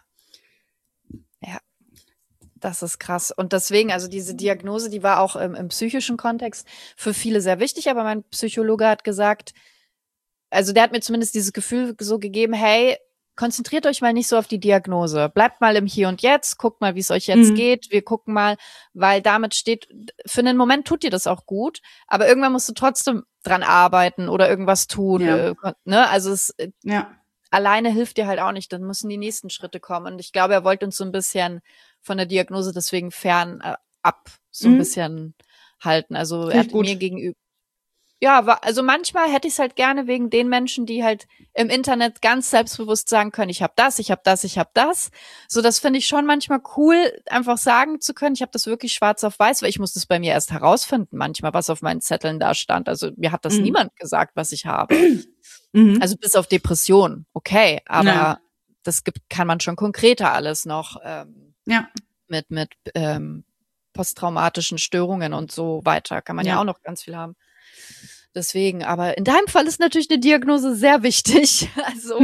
Ja. Das ist krass. Und deswegen, also diese Diagnose, die war auch im, im psychischen Kontext für viele sehr wichtig, aber mein Psychologe hat gesagt, also der hat mir zumindest dieses Gefühl so gegeben, hey, konzentriert euch mal nicht so auf die Diagnose. Bleibt mal im Hier und Jetzt, guckt mal, wie es euch jetzt mhm. geht. Wir gucken mal, weil damit steht, für einen Moment tut dir das auch gut, aber irgendwann musst du trotzdem dran arbeiten oder irgendwas tun. Ja. Äh, ne? Also es ja. alleine hilft dir halt auch nicht, dann müssen die nächsten Schritte kommen. Und ich glaube, er wollte uns so ein bisschen von der Diagnose deswegen fern äh, ab, so mhm. ein bisschen halten. Also Find er hat mir gegenüber Ja, also manchmal hätte ich es halt gerne wegen den Menschen, die halt im Internet ganz selbstbewusst sagen können, ich habe das, ich habe das, ich habe das. So, das finde ich schon manchmal cool, einfach sagen zu können, ich habe das wirklich schwarz auf weiß, weil ich muss das bei mir erst herausfinden, manchmal, was auf meinen Zetteln da stand. Also mir hat das mhm. niemand gesagt, was ich habe. Mhm. Also bis auf Depression, okay, aber ja. das gibt, kann man schon konkreter alles noch ähm, ja. mit mit ähm, posttraumatischen Störungen und so weiter, kann man ja, ja auch noch ganz viel haben. Deswegen, aber in deinem Fall ist natürlich eine Diagnose sehr wichtig. Also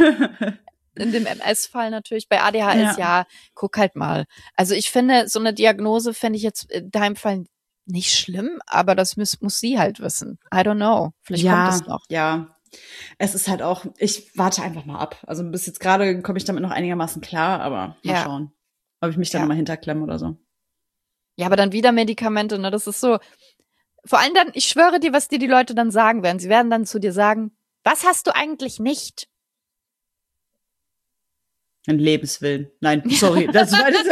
in dem M S-Fall natürlich, bei A D H S, ja. ja, guck halt mal. Also ich finde, so eine Diagnose fände ich jetzt in deinem Fall nicht schlimm, aber das muss, muss sie halt wissen. I don't know. Vielleicht ja, kommt es noch. Ja, es ist halt auch, ich warte einfach mal ab. Also bis jetzt gerade komme ich damit noch einigermaßen klar, aber mal ja. schauen, ob ich mich da ja. nochmal hinterklemme oder so. Ja, aber dann wieder Medikamente, ne? Das ist so. Vor allem dann, ich schwöre dir, was dir die Leute dann sagen werden. Sie werden dann zu dir sagen, was hast du eigentlich nicht? Ein Lebenswillen. Nein, sorry. Das war das.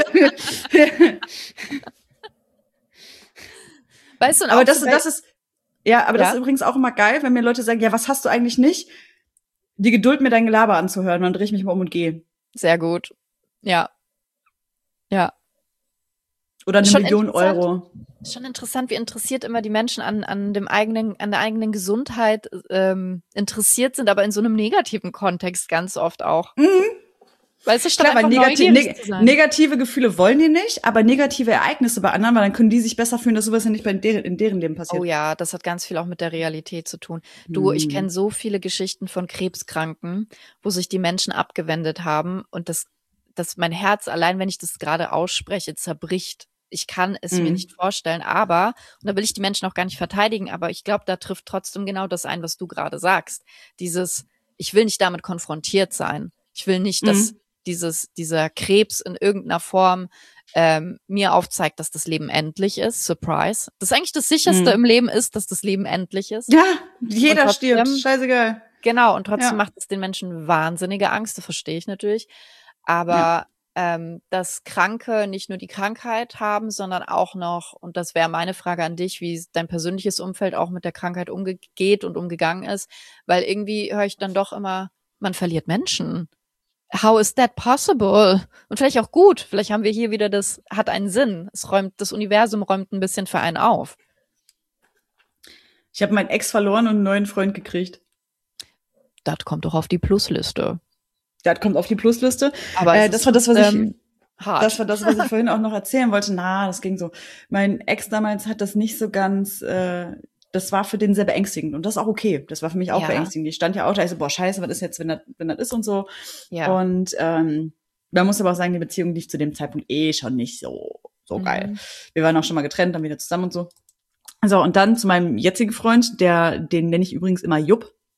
Weißt du, und aber auch das, so das ist, ja, aber ja? das ist übrigens auch immer geil, wenn mir Leute sagen, ja, was hast du eigentlich nicht? Die Geduld, mir dein Gelaber anzuhören, dann drehe ich mich mal um und gehe. Sehr gut. Ja. Ja. Oder eine schon Million Euro. Schon interessant, wie interessiert immer die Menschen an an dem eigenen an der eigenen Gesundheit ähm, interessiert sind, aber in so einem negativen Kontext ganz oft auch. Mhm. Weißt du, statt Klar, weil negati- neg- negative Gefühle wollen die nicht, aber negative Ereignisse bei anderen, weil dann können die sich besser fühlen, dass sowas ja nicht bei deren, in deren Leben passiert. Oh ja, das hat ganz viel auch mit der Realität zu tun. Du, mhm. ich kenne so viele Geschichten von Krebskranken, wo sich die Menschen abgewendet haben und das das mein Herz allein, wenn ich das gerade ausspreche, zerbricht. Ich kann es mhm. mir nicht vorstellen, aber, und da will ich die Menschen auch gar nicht verteidigen, aber ich glaube, da trifft trotzdem genau das ein, was du gerade sagst. Dieses, ich will nicht damit konfrontiert sein. Ich will nicht, dass mhm. dieses, dieser Krebs in irgendeiner Form ähm, mir aufzeigt, dass das Leben endlich ist. Surprise. Das ist eigentlich das Sicherste mhm. im Leben ist, dass das Leben endlich ist. Ja, jeder trotzdem, stirbt. Scheißegal. Genau, und trotzdem ja. macht es den Menschen wahnsinnige Angst, das verstehe ich natürlich. Aber ja. ähm, dass Kranke nicht nur die Krankheit haben, sondern auch noch, und das wäre meine Frage an dich, wie dein persönliches Umfeld auch mit der Krankheit umgeht und umgegangen ist, weil irgendwie höre ich dann doch immer, man verliert Menschen. How is that possible? Und vielleicht auch gut, vielleicht haben wir hier wieder das, hat einen Sinn. Es räumt, das Universum räumt ein bisschen für einen auf. Ich habe meinen Ex verloren und einen neuen Freund gekriegt. Das kommt doch auf die Plusliste. Das kommt auf die Plusliste. Aber äh, das war das, was ähm, ich, hart. das war das, was ich vorhin auch noch erzählen wollte. Na, das ging so. Mein Ex damals hat das nicht so ganz, äh, das war für den sehr beängstigend. Und das ist auch okay. Das war für mich auch ja. beängstigend. Ich stand ja auch da, ich so, boah, scheiße, was ist jetzt, wenn das, wenn das ist und so. Ja. Und ähm, man muss aber auch sagen, die Beziehung lief zu dem Zeitpunkt eh schon nicht so, so mhm. geil. Wir waren auch schon mal getrennt, dann wieder zusammen und so. So, und dann zu meinem jetzigen Freund, der, den nenne ich übrigens immer Jupp.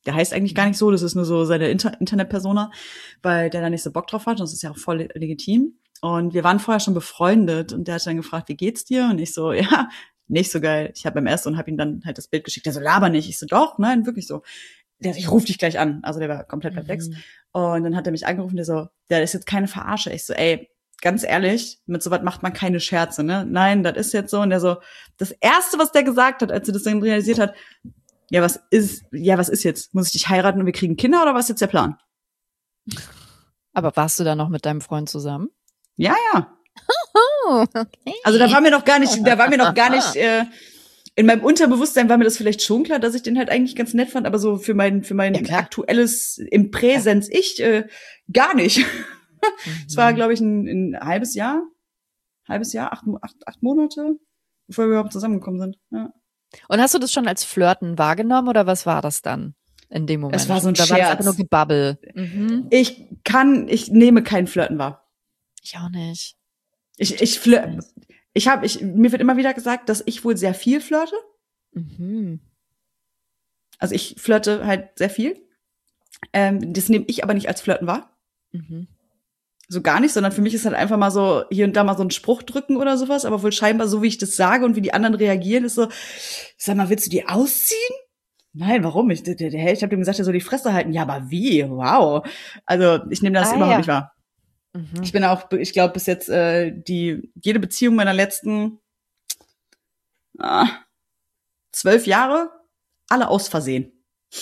Der heißt eigentlich gar nicht so, das ist nur so seine Inter- Internet-Persona, weil der da nicht so Bock drauf hat. Das ist ja auch voll legitim. Und wir waren vorher schon befreundet und der hat dann gefragt, wie geht's dir? Und ich so, ja, nicht so geil. Ich habe beim ersten und habe ihm dann halt das Bild geschickt. Der so, laber nicht. Ich so, doch, nein, wirklich so. Der so, ich ruf dich gleich an. Also der war komplett perplex. Mhm. Und dann hat er mich angerufen, der so, der ist jetzt keine Verarsche. Ich so, ey, ganz ehrlich, mit sowas macht man keine Scherze, ne? Nein, das ist jetzt so. Und der so, das Erste, was der gesagt hat, als er das dann realisiert hat, ja, was ist, ja, was ist jetzt? Muss ich dich heiraten und wir kriegen Kinder oder was ist jetzt der Plan? Aber warst du da noch mit deinem Freund zusammen? Ja, ja. Oh, okay. Also da war mir noch gar nicht, da war mir noch gar nicht, äh, in meinem Unterbewusstsein war mir das vielleicht schon klar, dass ich den halt eigentlich ganz nett fand, aber so für mein, für mein ja, aktuelles, im Präsens ja. ich, äh, gar nicht. Es mhm. war, glaube ich, ein, ein halbes Jahr, halbes Jahr, acht, acht, acht Monate, bevor wir überhaupt zusammengekommen sind, ja. Und hast du das schon als Flirten wahrgenommen oder was war das dann in dem Moment? Es war so ein da Scherz. War das einfach nur Gebabbel. Mhm. Ich kann, ich nehme kein Flirten wahr. Ich auch nicht. Ich, ich flirte. Ich habe, ich, mir wird immer wieder gesagt, dass ich wohl sehr viel flirte. Mhm. Also ich flirte halt sehr viel. Ähm, das nehme ich aber nicht als Flirten wahr. Mhm. So gar nicht, sondern für mich ist halt einfach mal so hier und da mal so ein Spruch drücken oder sowas, aber wohl scheinbar so, wie ich das sage und wie die anderen reagieren, ist so, sag mal, willst du die ausziehen? Nein, warum? Ich, der, der, ich habe dem gesagt, er soll die Fresse halten. Ja, aber wie? Wow. Also ich nehme das ah, überhaupt ja. nicht wahr. Mhm. Ich bin auch, ich glaube, bis jetzt äh, die jede Beziehung meiner letzten ah, zwölf Jahre, alle aus Versehen.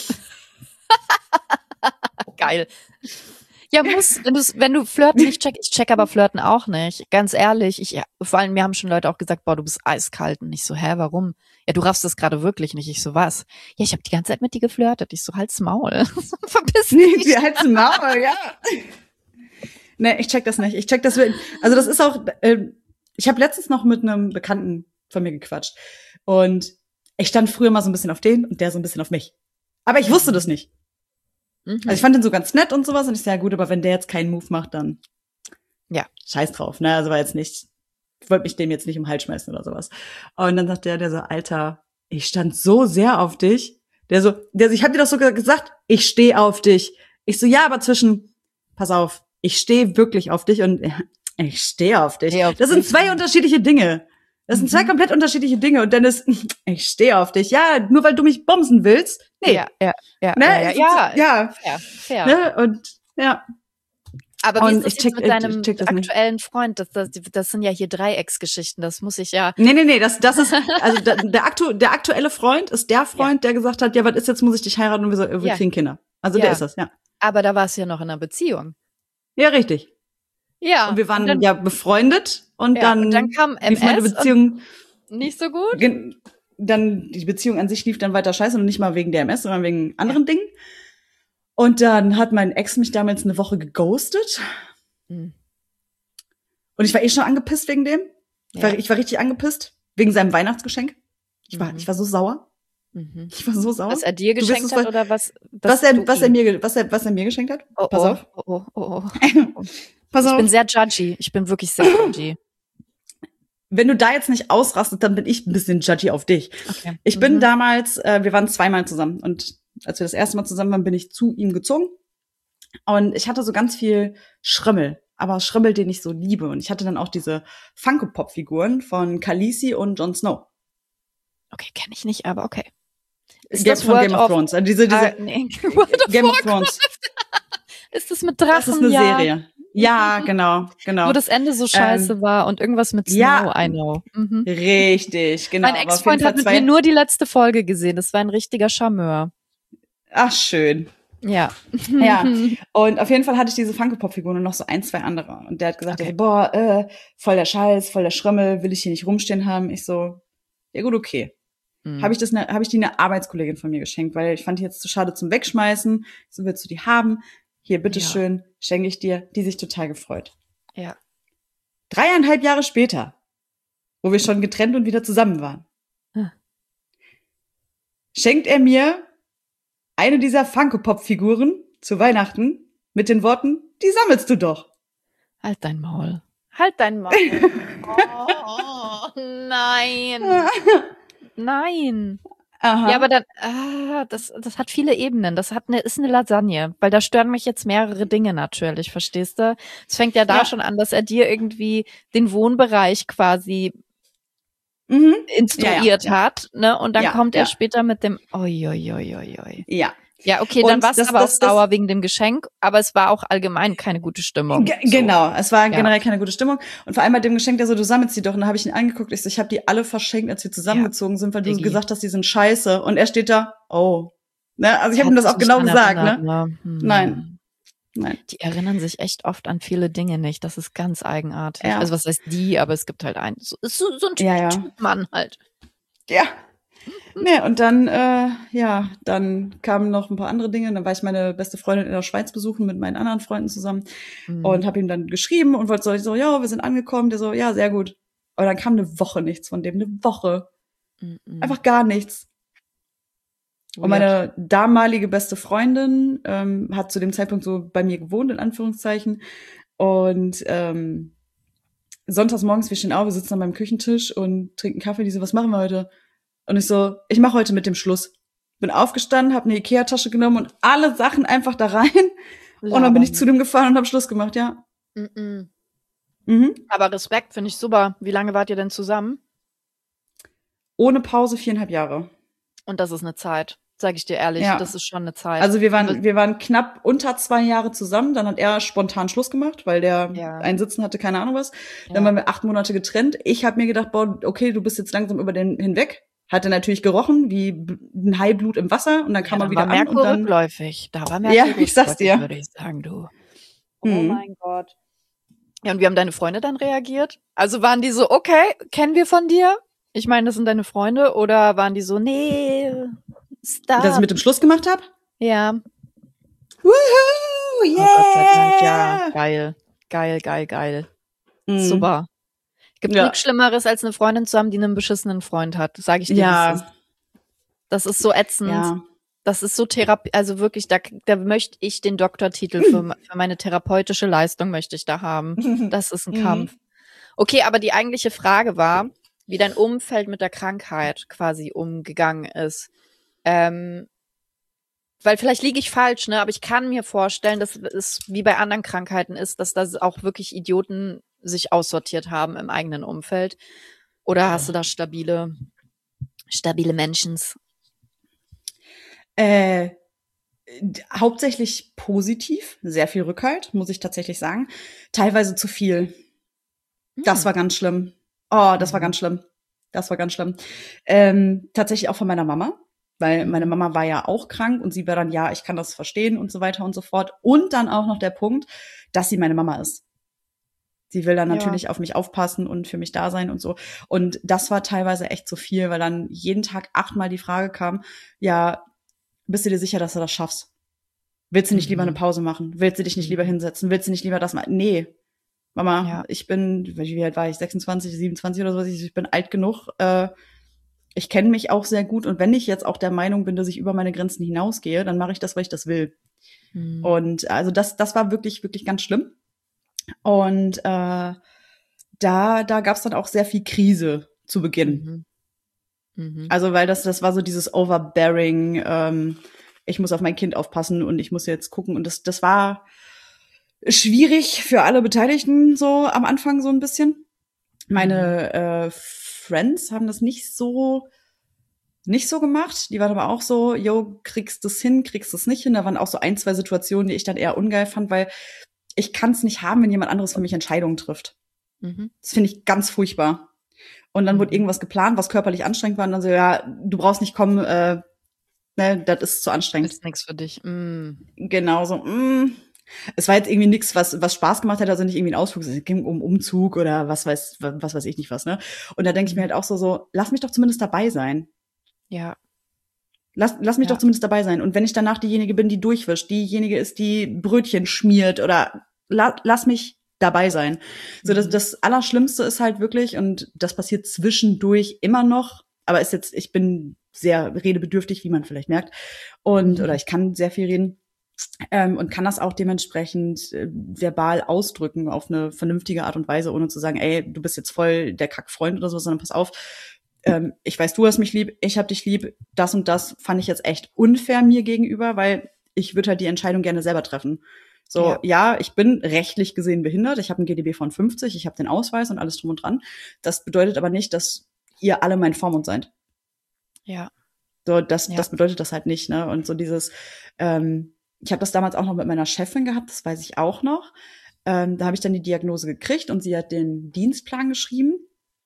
Geil. Ja, muss, wenn du, wenn du Flirten nicht check, ich check aber Flirten auch nicht. Ganz ehrlich, ich, ja, vor allem, mir haben schon Leute auch gesagt, boah, du bist eiskalt. Und ich so, hä, warum? Ja, du raffst das gerade wirklich nicht. Ich so, was? Ja, ich habe die ganze Zeit mit dir geflirtet. Ich so, halt's Maul. Verpiss dich. Nee, halt's Maul, ja. Nee, ich check das nicht. Ich check das wirklich. Also das ist auch, äh, ich habe letztens noch mit einem Bekannten von mir gequatscht. Und ich stand früher mal so ein bisschen auf den und der so ein bisschen auf mich. Aber ich wusste das nicht. Mhm. Also ich fand den so ganz nett und sowas und ich sage, ja gut, aber wenn der jetzt keinen Move macht, dann ja, scheiß drauf, ne? Also war jetzt nicht, ich wollte mich dem jetzt nicht im Hals schmeißen oder sowas. Und dann sagt der, der so, Alter, ich stand so sehr auf dich. Der so, der so, ich hab dir doch sogar gesagt, ich stehe auf dich. Ich so, ja, aber zwischen, pass auf, ich stehe wirklich auf dich und ich stehe auf dich. Auf das sind zwei dich. unterschiedliche Dinge. Das sind mhm. zwei komplett unterschiedliche Dinge. Und dann ist, ich stehe auf dich. Ja, nur weil du mich bumsen willst. Nee. Ja, ja, ja. Ne? Ja, ja, ja. ja. Fair, fair. Ne? Und, ja. Aber wie und ist das ich check, jetzt mit deinem das aktuellen nicht. Freund? Das, das, das sind ja hier Dreiecksgeschichten. Das muss ich ja. Nee, nee, nee. Das, das ist, also der, der, aktu, der aktuelle Freund ist der Freund, ja. der gesagt hat, ja, was ist jetzt, muss ich dich heiraten und wir, so, wir ja. kriegen Kinder. Also ja. der ist das, ja. Aber da warst du ja noch in einer Beziehung. Ja, richtig. Ja. Und wir waren dann, ja befreundet und ja, dann, und dann kam M S meine Beziehung nicht so gut. Dann die Beziehung an sich lief dann weiter scheiße und nicht mal wegen der M S, sondern wegen anderen ja. Dingen. Und dann hat mein Ex mich damals eine Woche geghostet. Mhm. Und ich war eh schon angepisst wegen dem. Ich, ja. war, ich war richtig angepisst wegen seinem Weihnachtsgeschenk. Ich war, mhm. ich war so sauer. Mhm. Ich war so sauer. Was er dir geschenkt hat oder was? Was er, was er mir, was er, was er mir geschenkt hat. Oh, Pass oh, auf. Oh, oh, oh, oh. Pass ich auf. bin sehr judgy. Ich bin wirklich sehr judgy. Wenn du da jetzt nicht ausrastest, dann bin ich ein bisschen judgy auf dich. Okay. Ich mhm. bin damals, äh, wir waren zweimal zusammen und als wir das erste Mal zusammen waren, bin ich zu ihm gezogen und ich hatte so ganz viel Schrömmel, aber Schrömmel, den ich so liebe und ich hatte dann auch diese Funko-Pop-Figuren von Khaleesi und Jon Snow. Okay, kenne ich nicht, aber okay. Ist Game, das von Game of, of Thrones. Also diese, diese ah, nee. World Game of of Thrones. Ist das mit Drachen? Das ist eine ja. Serie. Ja, genau, genau. Wo das Ende so scheiße ähm, war und irgendwas mit Snow, ja, I know. Mhm. Richtig, genau. Mein Ex-Freund hat mit mir nur die letzte Folge gesehen. Das war ein richtiger Charmeur. Ach, schön. Ja. Ja. Und auf jeden Fall hatte ich diese Funko-Pop-Figuren und noch so ein, zwei andere. Und der hat gesagt, okay. boah, äh, voll der Scheiß, voll der Schrömmel, will ich hier nicht rumstehen haben. Ich so, ja gut, okay. Mhm. Habe ich das, ne, habe ich die eine Arbeitskollegin von mir geschenkt, weil ich fand die jetzt zu schade zum Wegschmeißen. So, willst du die haben? Hier, bitteschön, ja. schenke ich dir. Die sich total gefreut. Ja. Dreieinhalb Jahre später, wo wir schon getrennt und wieder zusammen waren, hm. schenkt er mir eine dieser Funko-Pop-Figuren zu Weihnachten mit den Worten, die sammelst du doch. Halt dein Maul. Halt dein Maul. Oh, nein. Nein. Aha. Ja, aber dann, ah, das, das hat viele Ebenen. Das hat eine, ist eine Lasagne, weil da stören mich jetzt mehrere Dinge natürlich, verstehst du? Es fängt ja da Ja. schon an, dass er dir irgendwie den Wohnbereich quasi Mhm. instruiert Ja, ja, ja. hat, ne? Und dann Ja, kommt er ja. später mit dem, oi, oi, oi, oi, oi. Ja. Ja, okay, dann Und war es das- aber das- auch das- sauer wegen dem Geschenk, aber es war auch allgemein keine gute Stimmung. Ge so. Genau, es war Ja. generell keine gute Stimmung. Und vor allem bei dem Geschenk, der so, du sammelst die doch. Und da habe ich ihn angeguckt. Ich so, ich habe die alle verschenkt, als wir zusammengezogen sind, weil du Diggi. gesagt hast, die sind scheiße. Und er steht da, oh. Ne? Also ich Er habe ihm hat das sich auch nicht genau dran gesagt, erinnert, ne? ne? Hm. Nein. Nein. Die erinnern sich echt oft an viele Dinge nicht. Das ist ganz eigenartig. Ja. Also was heißt die, aber es gibt halt einen. So, ist so, so ein Ja, ja. Typ Mann halt. Ja. Nee, und dann, äh, ja, dann kamen noch ein paar andere Dinge. Dann war ich meine beste Freundin in der Schweiz besuchen mit meinen anderen Freunden zusammen Mhm. und habe ihm dann geschrieben und wollte so, ich so, ja, wir sind angekommen. Der so, ja, sehr gut. Aber dann kam eine Woche nichts von dem, eine Woche. Mhm. Einfach gar nichts. Und meine damalige beste Freundin ähm, hat zu dem Zeitpunkt so bei mir gewohnt, in Anführungszeichen. Und ähm, sonntags morgens, wir stehen auf, wir sitzen an meinem Küchentisch und trinken Kaffee. Die so, was machen wir heute? Und ich so, ich mache heute mit dem Schluss. Bin aufgestanden, habe eine Ikea-Tasche genommen und alle Sachen einfach da rein. Und dann bin ich zu dem gefahren und habe Schluss gemacht, ja. Mhm. Mhm. Aber Respekt, finde ich super. Wie lange wart ihr denn zusammen? Ohne Pause viereinhalb Jahre. Und das ist eine Zeit, sage ich dir ehrlich. Ja. Das ist schon eine Zeit. Also wir waren, wir waren knapp unter zwei Jahre zusammen. Dann hat er spontan Schluss gemacht, weil der Ja. einen Sitzen hatte, keine Ahnung was. Dann Ja. waren wir acht Monate getrennt. Ich habe mir gedacht, boah, okay, du bist jetzt langsam über den hinweg. Hat er natürlich gerochen, wie b- ein Haiblut im Wasser. Und dann kam ja, er dann wieder war an. Merkur Und dann, rückläufig. Da war Ja, Merkur ich sag's rückläufig, dir. würde ich sagen, du. Oh Mhm. mein Gott. Ja, und wie haben deine Freunde dann reagiert? Also waren die so, okay, kennen wir von dir? Ich meine, das sind deine Freunde. Oder waren die so, nee, stop. dass ich mit dem Schluss gemacht habe? Ja. Woohoo, Oh yeah! Gott sei Dank, ja. Geil. Geil, geil, geil. Mhm. Super. Gibt Ja. nichts Schlimmeres, als eine Freundin zu haben, die einen beschissenen Freund hat. Sag ich dir, wie es Ja, ist. Das ist so ätzend. ja. Das ist so Therapie, also wirklich, da, da möchte ich den Doktortitel für, für meine therapeutische Leistung möchte ich da haben. Das ist ein Mhm. Kampf. Okay, aber die eigentliche Frage war, wie dein Umfeld mit der Krankheit quasi umgegangen ist. Ähm, weil vielleicht liege ich falsch, ne, aber ich kann mir vorstellen, dass es wie bei anderen Krankheiten ist, dass da auch wirklich Idioten sich aussortiert haben im eigenen Umfeld. Oder hast du da stabile, stabile Menschens? Äh, d- hauptsächlich positiv, sehr viel Rückhalt, muss ich tatsächlich sagen. Teilweise zu viel. Das Hm. war ganz schlimm. Oh, das war Mhm. ganz schlimm. Das war ganz schlimm. Ähm, tatsächlich auch von meiner Mama, weil meine Mama war ja auch krank und sie war dann, ja, ich kann das verstehen und so weiter und so fort. Und dann auch noch der Punkt, dass sie meine Mama ist. Sie will dann Ja. natürlich auf mich aufpassen und für mich da sein und so. Und das war teilweise echt zu viel, weil dann jeden Tag achtmal die Frage kam, ja, bist du dir sicher, dass du das schaffst? Willst du nicht Mhm. lieber eine Pause machen? Willst du dich nicht lieber hinsetzen? Willst du nicht lieber das machen? Nee. Mama, Ja. ich bin, wie alt war ich? sechsundzwanzig, siebenundzwanzig oder so. Ich bin alt genug. Äh, ich kenne mich auch sehr gut. Und wenn ich jetzt auch der Meinung bin, dass ich über meine Grenzen hinausgehe, dann mache ich das, weil ich das will. Hm. Und also das, das war wirklich, wirklich ganz schlimm. Und äh, da, da gab es dann auch sehr viel Krise zu Beginn. Mhm. Mhm. Also weil das, das war so dieses Overbearing, ähm, ich muss auf mein Kind aufpassen und ich muss jetzt gucken. Und das, das war schwierig für alle Beteiligten so am Anfang so ein bisschen. Meine äh, Friends haben das nicht so nicht so gemacht. Die waren aber auch so, yo, kriegst du's hin, kriegst du's nicht hin. Da waren auch so ein, zwei Situationen, die ich dann eher ungeil fand, weil ich kann es nicht haben, wenn jemand anderes für mich Entscheidungen trifft. Mhm. Das finde ich ganz furchtbar. Und dann wurde Mhm. irgendwas geplant, was körperlich anstrengend war. Und dann so, ja, du brauchst nicht kommen, äh, ne, das ist zu anstrengend. Ist nichts für dich. Mm. Genau so, mm. Es war jetzt irgendwie nichts, was was Spaß gemacht hat, also nicht irgendwie ein Ausflug, es ging um Umzug oder was weiß was weiß ich nicht was, ne? Und da denke ich mir halt auch so so, lass mich doch zumindest dabei sein. Ja. Lass lass mich Ja. doch zumindest dabei sein. Und wenn ich danach diejenige bin, die durchwischt, diejenige ist, die Brötchen schmiert oder la, lass mich dabei sein. So das Mhm. das Allerschlimmste ist halt wirklich, und das passiert zwischendurch immer noch, aber ist jetzt, ich bin sehr redebedürftig, wie man vielleicht merkt, und Mhm. oder ich kann sehr viel reden. Ähm, und kann das auch dementsprechend äh, verbal ausdrücken auf eine vernünftige Art und Weise, ohne zu sagen, ey, du bist jetzt voll der Kackfreund oder so, sondern pass auf, ähm, ich weiß, du hast mich lieb, ich hab dich lieb, das und das fand ich jetzt echt unfair mir gegenüber, weil ich würde halt die Entscheidung gerne selber treffen. So, ja, ja ich bin rechtlich gesehen behindert, ich habe ein G D B von fünfzig, ich habe den Ausweis und alles drum und dran. Das bedeutet aber nicht, dass ihr alle mein Vormund seid. Ja. So, das, ja. das bedeutet das halt nicht, ne? Und so dieses, ähm, ich habe das damals auch noch mit meiner Chefin gehabt, das weiß ich auch noch. Ähm, da habe ich dann die Diagnose gekriegt und sie hat den Dienstplan geschrieben.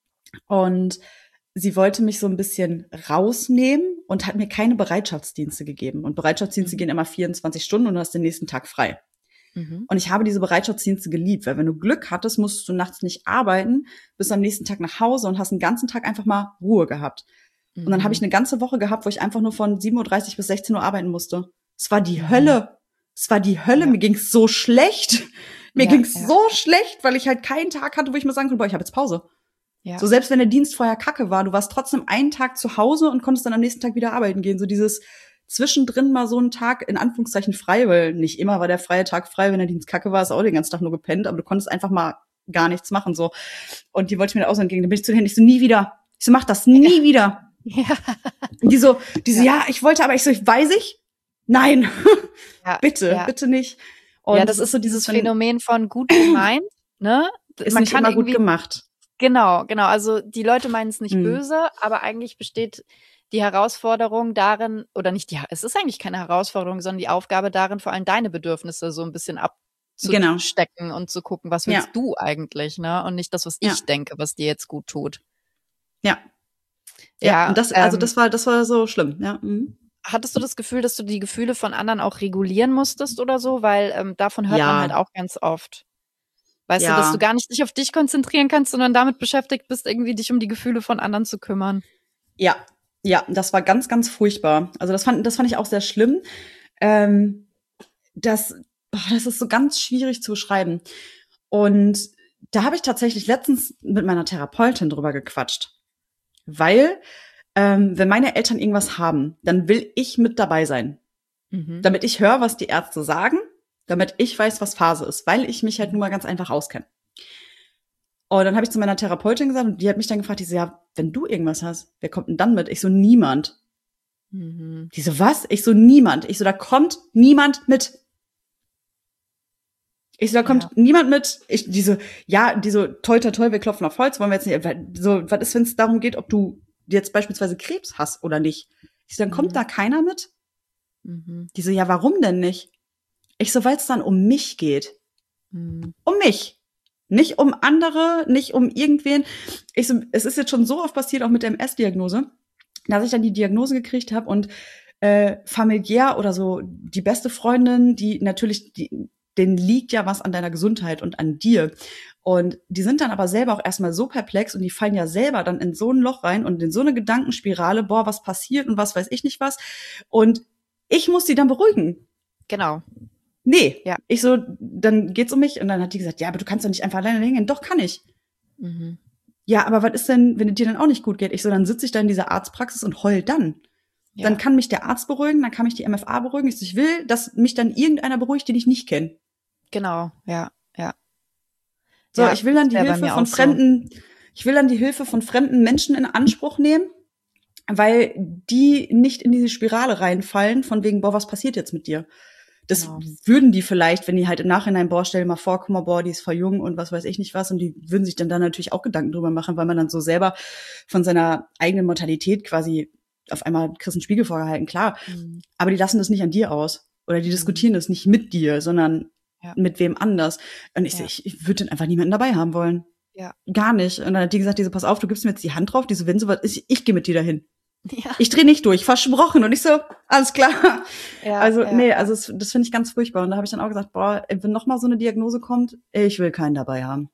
Und sie wollte mich so ein bisschen rausnehmen und hat mir keine Bereitschaftsdienste gegeben. Und Bereitschaftsdienste mhm. gehen immer vierundzwanzig Stunden und du hast den nächsten Tag frei. Mhm. Und ich habe diese Bereitschaftsdienste geliebt, weil wenn du Glück hattest, musstest du nachts nicht arbeiten, bist am nächsten Tag nach Hause und hast den ganzen Tag einfach mal Ruhe gehabt. Mhm. Und dann habe ich eine ganze Woche gehabt, wo ich einfach nur von sieben Uhr dreißig bis sechzehn Uhr arbeiten musste. Es war die Hölle. Es war die Hölle. Ja. Mir ging's so schlecht. Mir ja, ging's ja. so schlecht, weil ich halt keinen Tag hatte, wo ich mir sagen konnte, boah, ich habe jetzt Pause. Ja. So, selbst wenn der Dienst vorher kacke war, du warst trotzdem einen Tag zu Hause und konntest dann am nächsten Tag wieder arbeiten gehen. So dieses zwischendrin mal so einen Tag in Anführungszeichen frei, weil nicht immer war der freie Tag frei, wenn der Dienst kacke war, hast du auch den ganzen Tag nur gepennt, aber du konntest einfach mal gar nichts machen, so. Und die wollte mir da auch so entgegen, dann bin ich zu denen, ich so, nie wieder. Ich so, mach das nie ja. wieder. Ja. Und die so, die so, ja. ja, ich wollte, aber ich so, ich weiß ich? Nein. Ja. bitte, ja. bitte nicht. Und ja, das ist so dieses Phänomen von gut gemeint, ne? Ist Man nicht kann immer gut gemacht. Genau, genau. Also die Leute meinen es nicht mhm. böse, aber eigentlich besteht die Herausforderung darin, oder nicht die, es ist eigentlich keine Herausforderung, sondern die Aufgabe darin, vor allem deine Bedürfnisse so ein bisschen abzustecken genau. und zu gucken, was willst ja. du eigentlich, ne? Und nicht das, was ja. ich denke, was dir jetzt gut tut. Ja. Ja, ja und das, also ähm, das war, das war so schlimm, ja. Mhm. Hattest du das Gefühl, dass du die Gefühle von anderen auch regulieren musstest oder so? Weil ähm, davon hört ja. man halt auch ganz oft. Weißt ja. du, dass du gar nicht dich auf dich konzentrieren kannst, sondern damit beschäftigt bist, irgendwie dich um die Gefühle von anderen zu kümmern. Ja, ja, das war ganz, ganz furchtbar. Also das fand, das fand ich auch sehr schlimm. Ähm, das, boah, das ist so ganz schwierig zu beschreiben. Und da habe ich tatsächlich letztens mit meiner Therapeutin drüber gequatscht. Weil, ähm, wenn meine Eltern irgendwas haben, dann will ich mit dabei sein. Mhm. Damit ich höre, was die Ärzte sagen, damit ich weiß, was Phase ist, weil ich mich halt nur mal ganz einfach auskenne. Und dann habe ich zu meiner Therapeutin gesagt, und die hat mich dann gefragt, die so, ja, wenn du irgendwas hast, wer kommt denn dann mit? Ich so, niemand. Mhm. Die so, was? Ich so, niemand. Ich so, da kommt niemand mit. Ich so, da kommt ja. niemand mit. Ich, die so, ja, die so, toi, toi, toi, wir klopfen auf Holz, wollen wir jetzt nicht. So, was ist, wenn es darum geht, ob du jetzt beispielsweise Krebs hast oder nicht? Ich so, dann kommt mhm. da keiner mit? Mhm. Die so, ja, warum denn nicht? Ich so, weil es dann um mich geht. Mhm. Um mich. Nicht um andere, nicht um irgendwen. Ich so, es ist jetzt schon so oft passiert, auch mit der M S-Diagnose, dass ich dann die Diagnose gekriegt habe und äh, familiär oder so die beste Freundin, die natürlich, die, denen liegt ja was an deiner Gesundheit und an dir. Und die sind dann aber selber auch erstmal so perplex und die fallen ja selber dann in so ein Loch rein und in so eine Gedankenspirale, boah, was passiert und was weiß ich nicht was. Und ich muss die dann beruhigen. Genau. Nee, ja. Ich so, dann geht's um mich. Und dann hat die gesagt, ja, aber du kannst doch nicht einfach alleine hingehen. Doch, kann ich. Mhm. Ja, aber was ist denn, wenn es dir dann auch nicht gut geht? Ich so, dann sitze ich da in dieser Arztpraxis und heul dann. Ja. Dann kann mich der Arzt beruhigen, dann kann mich die M F A beruhigen. Ich so, ich will, dass mich dann irgendeiner beruhigt, den ich nicht kenne. Genau, ja, ja. So, ja, ich will dann die Hilfe von fremden, so. ich will dann die Hilfe von fremden Menschen in Anspruch nehmen, weil die nicht in diese Spirale reinfallen, von wegen, boah, was passiert jetzt mit dir? Das genau. würden die vielleicht, wenn die halt im Nachhinein, boah, stell dir mal vor, guck mal, boah, die ist voll jung und was weiß ich nicht was. Und die würden sich dann da natürlich auch Gedanken drüber machen, weil man dann so selber von seiner eigenen Mortalität quasi auf einmal kriegst einen Spiegel vorgehalten, klar. Mhm. Aber die lassen das nicht an dir aus. Oder die diskutieren mhm. das nicht mit dir, sondern ja. mit wem anders. Und ich, ja. ich, ich würde dann einfach niemanden dabei haben wollen. Ja. Gar nicht. Und dann hat die gesagt, die so, pass auf, du gibst mir jetzt die Hand drauf, die so, wenn sowas ist, ich, ich gehe mit dir dahin. Ja. Ich drehe nicht durch, versprochen. Und ich so, alles klar. Ja, also, ja. nee, also das, das finde ich ganz furchtbar. Und da habe ich dann auch gesagt, boah, wenn noch mal so eine Diagnose kommt, ich will keinen dabei haben.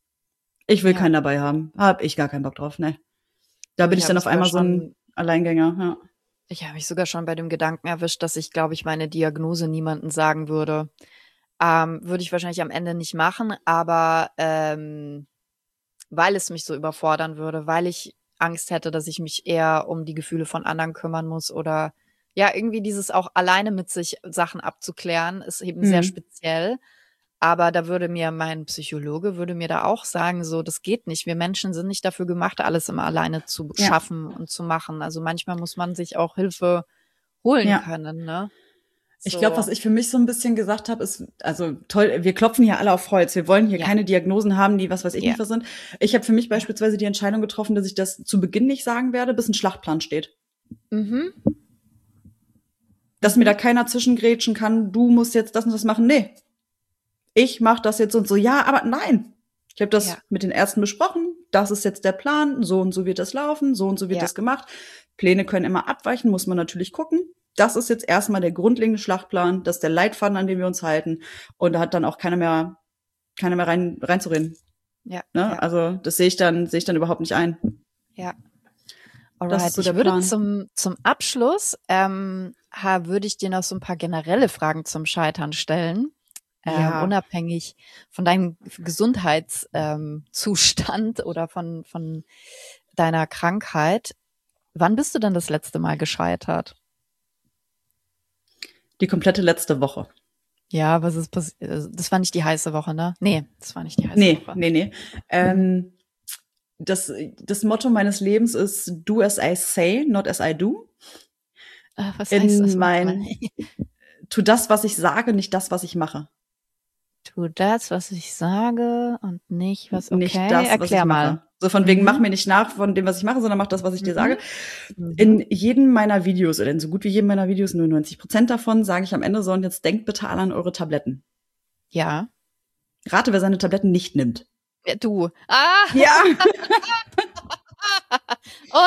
Ich will ja. keinen dabei haben. Hab ich gar keinen Bock drauf, ne. Da bin ich, ich dann auf einmal so ein Alleingänger, ja. Ich habe mich sogar schon bei dem Gedanken erwischt, dass ich, glaube ich, meine Diagnose niemandem sagen würde. Ähm, würde ich wahrscheinlich am Ende nicht machen, aber ähm, weil es mich so überfordern würde, weil ich Angst hätte, dass ich mich eher um die Gefühle von anderen kümmern muss oder ja, irgendwie dieses auch alleine mit sich Sachen abzuklären, ist eben mhm. sehr speziell. Aber da würde mir mein Psychologe würde mir da auch sagen, so, das geht nicht. Wir Menschen sind nicht dafür gemacht, alles immer alleine zu Ja. schaffen und zu machen. Also manchmal muss man sich auch Hilfe holen Ja. können, ne? Ich So. glaube, was ich für mich so ein bisschen gesagt habe, ist, also toll, wir klopfen hier alle auf Holz. Wir wollen hier Ja. keine Diagnosen haben, die was weiß ich Ja. nicht was sind. Ich habe für mich beispielsweise die Entscheidung getroffen, dass ich das zu Beginn nicht sagen werde, bis ein Schlachtplan steht. Mhm. Dass mir da keiner zwischengrätschen kann, du musst jetzt das und das machen. Nee, ich mache das jetzt und so. Ja, aber nein. Ich habe das Ja. mit den Ärzten besprochen. Das ist jetzt der Plan. So und so wird das laufen. So und so wird Ja. das gemacht. Pläne können immer abweichen, muss man natürlich gucken. Das ist jetzt erstmal der grundlegende Schlachtplan. Das ist der Leitfaden, an dem wir uns halten. Und da hat dann auch keiner mehr, keiner mehr rein, reinzureden. Ja. Ne? Ja. Also das sehe ich dann, sehe ich dann überhaupt nicht ein. Ja. Das Alright. ist so Ich der würde Plan. zum, zum Abschluss, ähm, ha, würde ich dir noch so ein paar generelle Fragen zum Scheitern stellen. Ähm, Ja. unabhängig von deinem Gesundheitszustand ähm, Zustand oder von, von deiner Krankheit. Wann bist du denn das letzte Mal gescheitert? Die komplette letzte Woche. Ja, was ist passiert? Das war nicht die heiße Woche, ne? Nee, das war nicht die heiße Nee, Woche. nee, nee. Ähm, das, das Motto meines Lebens ist do as I say, not as I do. Äh, was In heißt das? mein, tu das, was ich sage, nicht das, was ich mache. Tu das, was ich sage und nicht, was okay. Nicht das, was Erklär ich mal. mache. So von wegen, Mhm. mach mir nicht nach von dem, was ich mache, sondern mach das, was ich dir Mhm. sage. Mhm. In jedem meiner Videos, oder in so gut wie jedem meiner Videos, nur neunzig Prozent davon, sage ich am Ende so, und jetzt denkt bitte alle an eure Tabletten. Ja. Rate, wer seine Tabletten nicht nimmt. Ja, du. Ah! Ja! Oh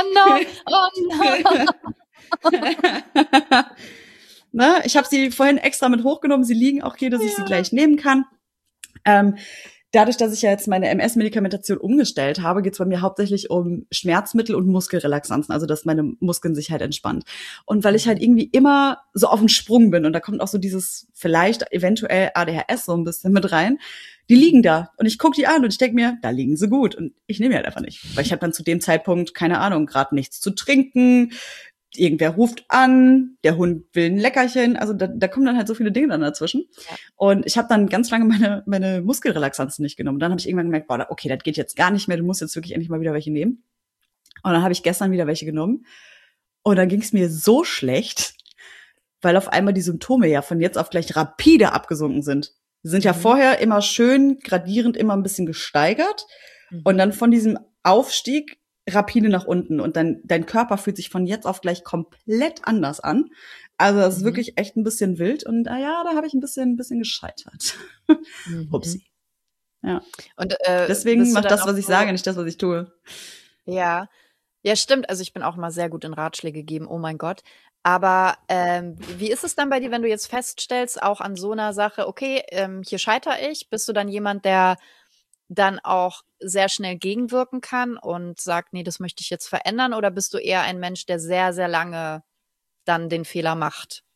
no! Oh no! Ne? Ich habe sie vorhin extra mit hochgenommen. Sie liegen auch hier, dass ich Ja. sie gleich nehmen kann. Ähm, dadurch, dass ich ja jetzt meine M S-Medikamentation umgestellt habe, geht es bei mir hauptsächlich um Schmerzmittel und Muskelrelaxanzen, also dass meine Muskeln sich halt entspannt. Und weil ich halt irgendwie immer so auf dem Sprung bin und da kommt auch so dieses vielleicht eventuell A D H S so ein bisschen mit rein, die liegen da und ich gucke die an und ich denke mir, da liegen sie gut und ich nehme die halt einfach nicht, weil ich habe dann zu dem Zeitpunkt, keine Ahnung, gerade nichts zu trinken, irgendwer ruft an, der Hund will ein Leckerchen, also da, da kommen dann halt so viele Dinge dann dazwischen. Ja. Und ich habe dann ganz lange meine meine Muskelrelaxanzen nicht genommen. Und dann habe ich irgendwann gemerkt, boah, okay, das geht jetzt gar nicht mehr, du musst jetzt wirklich endlich mal wieder welche nehmen. Und dann habe ich gestern wieder welche genommen. Und dann ging es mir so schlecht, weil auf einmal die Symptome ja von jetzt auf gleich rapide abgesunken sind. Sie sind ja Mhm. vorher immer schön gradierend immer ein bisschen gesteigert. Mhm. Und dann von diesem Aufstieg rapide nach unten und dann dein Körper fühlt sich von jetzt auf gleich komplett anders an. Also das ist Mhm. wirklich echt ein bisschen wild und ah ja, da habe ich ein bisschen ein bisschen gescheitert. Mhm. Upsi. Ja. Und, äh, Deswegen bist du mach dann das, auch was ich so- sage, nicht das, was ich tue. Ja, ja, stimmt. Also ich bin auch mal sehr gut in Ratschläge geben. Oh mein Gott. Aber ähm, wie ist es dann bei dir, wenn du jetzt feststellst, auch an so einer Sache, okay, ähm, hier scheitere ich, bist du dann jemand, der dann auch sehr schnell gegenwirken kann und sagt, nee, das möchte ich jetzt verändern? Oder bist du eher ein Mensch, der sehr, sehr lange dann den Fehler macht?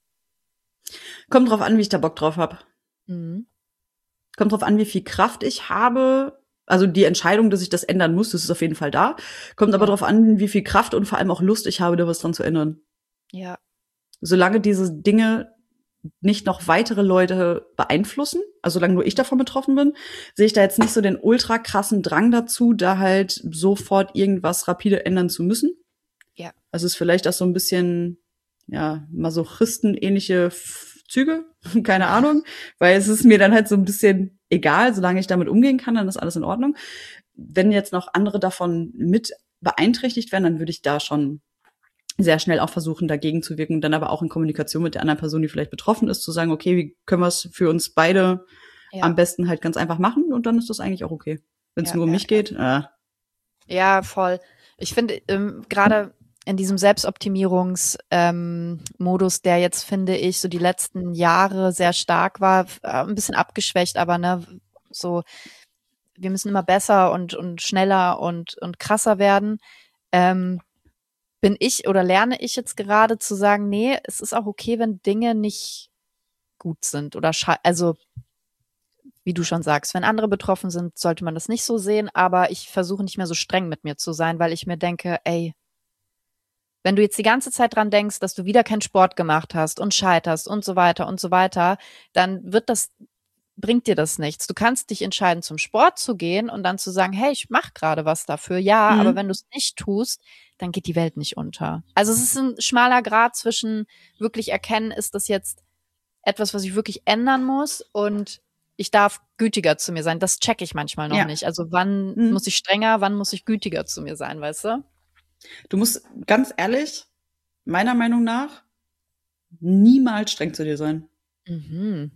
Kommt drauf an, wie ich da Bock drauf habe. Mhm. Kommt drauf an, wie viel Kraft ich habe. Also die Entscheidung, dass ich das ändern muss, das ist auf jeden Fall da. Kommt aber Ja. drauf an, wie viel Kraft und vor allem auch Lust ich habe, da was dran zu ändern. Ja. Solange diese Dinge nicht noch weitere Leute beeinflussen, also solange nur ich davon betroffen bin, sehe ich da jetzt nicht so den ultra krassen Drang dazu, da halt sofort irgendwas rapide ändern zu müssen. Ja. Also es ist vielleicht auch so ein bisschen, ja, Masochisten-ähnliche F- Züge, keine Ahnung, weil es ist mir dann halt so ein bisschen egal, solange ich damit umgehen kann, dann ist alles in Ordnung. Wenn jetzt noch andere davon mit beeinträchtigt werden, dann würde ich da schon sehr schnell auch versuchen, dagegen zu wirken, dann aber auch in Kommunikation mit der anderen Person, die vielleicht betroffen ist, zu sagen, okay, wie können wir es für uns beide Ja. am besten halt ganz einfach machen und dann ist das eigentlich auch okay. Wenn es Ja, nur um ja, mich ja. geht, äh, Ja, voll. Ich finde, ähm, gerade in diesem Selbstoptimierungsmodus, ähm, Modus, der jetzt, finde ich, so die letzten Jahre sehr stark war, f- äh, ein bisschen abgeschwächt, aber ne, so, wir müssen immer besser und, und schneller und, und krasser werden, ähm, bin ich oder lerne ich jetzt gerade zu sagen, nee, es ist auch okay, wenn Dinge nicht gut sind oder sche also wie du schon sagst, wenn andere betroffen sind, sollte man das nicht so sehen, aber ich versuche nicht mehr so streng mit mir zu sein, weil ich mir denke, ey, wenn du jetzt die ganze Zeit dran denkst, dass du wieder keinen Sport gemacht hast und scheiterst und so weiter und so weiter, dann wird das bringt dir das nichts. Du kannst dich entscheiden, zum Sport zu gehen und dann zu sagen, hey, ich mache gerade was dafür. Ja, Mhm. aber wenn du es nicht tust, dann geht die Welt nicht unter. Also es ist ein schmaler Grat zwischen wirklich erkennen, ist das jetzt etwas, was ich wirklich ändern muss und ich darf gütiger zu mir sein. Das checke ich manchmal noch Ja. nicht. Also wann Mhm. muss ich strenger, wann muss ich gütiger zu mir sein, weißt du? Du musst ganz ehrlich, meiner Meinung nach, niemals streng zu dir sein. Mhm.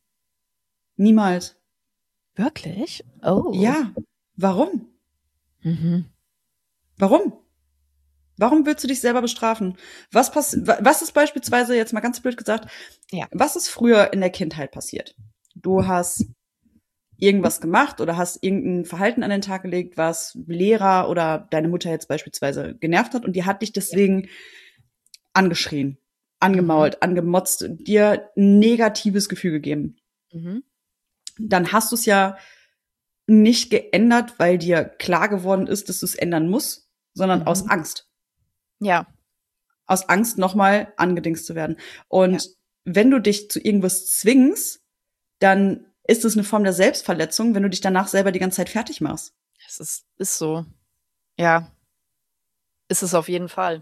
Niemals. Wirklich? Oh. Ja. Warum? Mhm. Warum? Warum willst du dich selber bestrafen? Was pass was ist beispielsweise, jetzt mal ganz blöd gesagt, Ja. was ist früher in der Kindheit passiert? Du hast irgendwas gemacht oder hast irgendein Verhalten an den Tag gelegt, was Lehrer oder deine Mutter jetzt beispielsweise genervt hat und die hat dich deswegen angeschrien, angemault, angemotzt, dir ein negatives Gefühl gegeben. Mhm. Dann hast du es ja nicht geändert, weil dir klar geworden ist, dass du es ändern musst, sondern Mhm. aus Angst. Ja. Aus Angst, nochmal angedingst zu werden. Und Ja. wenn du dich zu irgendwas zwingst, dann ist es eine Form der Selbstverletzung, wenn du dich danach selber die ganze Zeit fertig machst. Es ist, ist so. Ja. Ist es auf jeden Fall.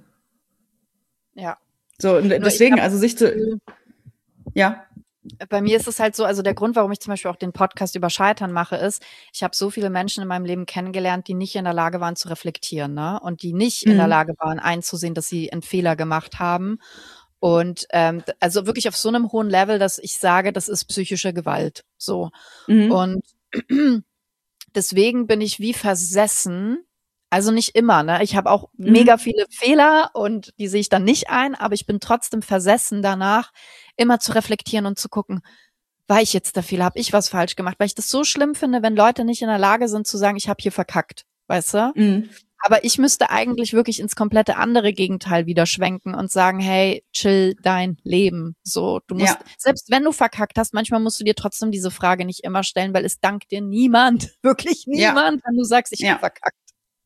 Ja. So, und Nur ich deswegen, hab also sich das zu, Gefühl, ja, bei mir ist es halt so, also der Grund, warum ich zum Beispiel auch den Podcast über Scheitern mache, ist, ich habe so viele Menschen in meinem Leben kennengelernt, die nicht in der Lage waren zu reflektieren, ne? Und die nicht in der Mhm. Lage waren, einzusehen, dass sie einen Fehler gemacht haben. Und ähm, d- also wirklich auf so einem hohen Level, dass ich sage, das ist psychische Gewalt. So. Mhm. Und deswegen bin ich wie versessen. Also nicht immer, ne? Ich habe auch Mhm. mega viele Fehler und die sehe ich dann nicht ein, aber ich bin trotzdem versessen danach, immer zu reflektieren und zu gucken, war ich jetzt der Fehler, habe ich was falsch gemacht, weil ich das so schlimm finde, wenn Leute nicht in der Lage sind zu sagen, ich habe hier verkackt, weißt du? Mhm. Aber ich müsste eigentlich wirklich ins komplette andere Gegenteil wieder schwenken und sagen, hey, chill dein Leben. So, du musst, Ja. selbst wenn du verkackt hast, manchmal musst du dir trotzdem diese Frage nicht immer stellen, weil es dankt dir niemand, wirklich Ja. niemand, wenn du sagst, ich Ja. habe verkackt.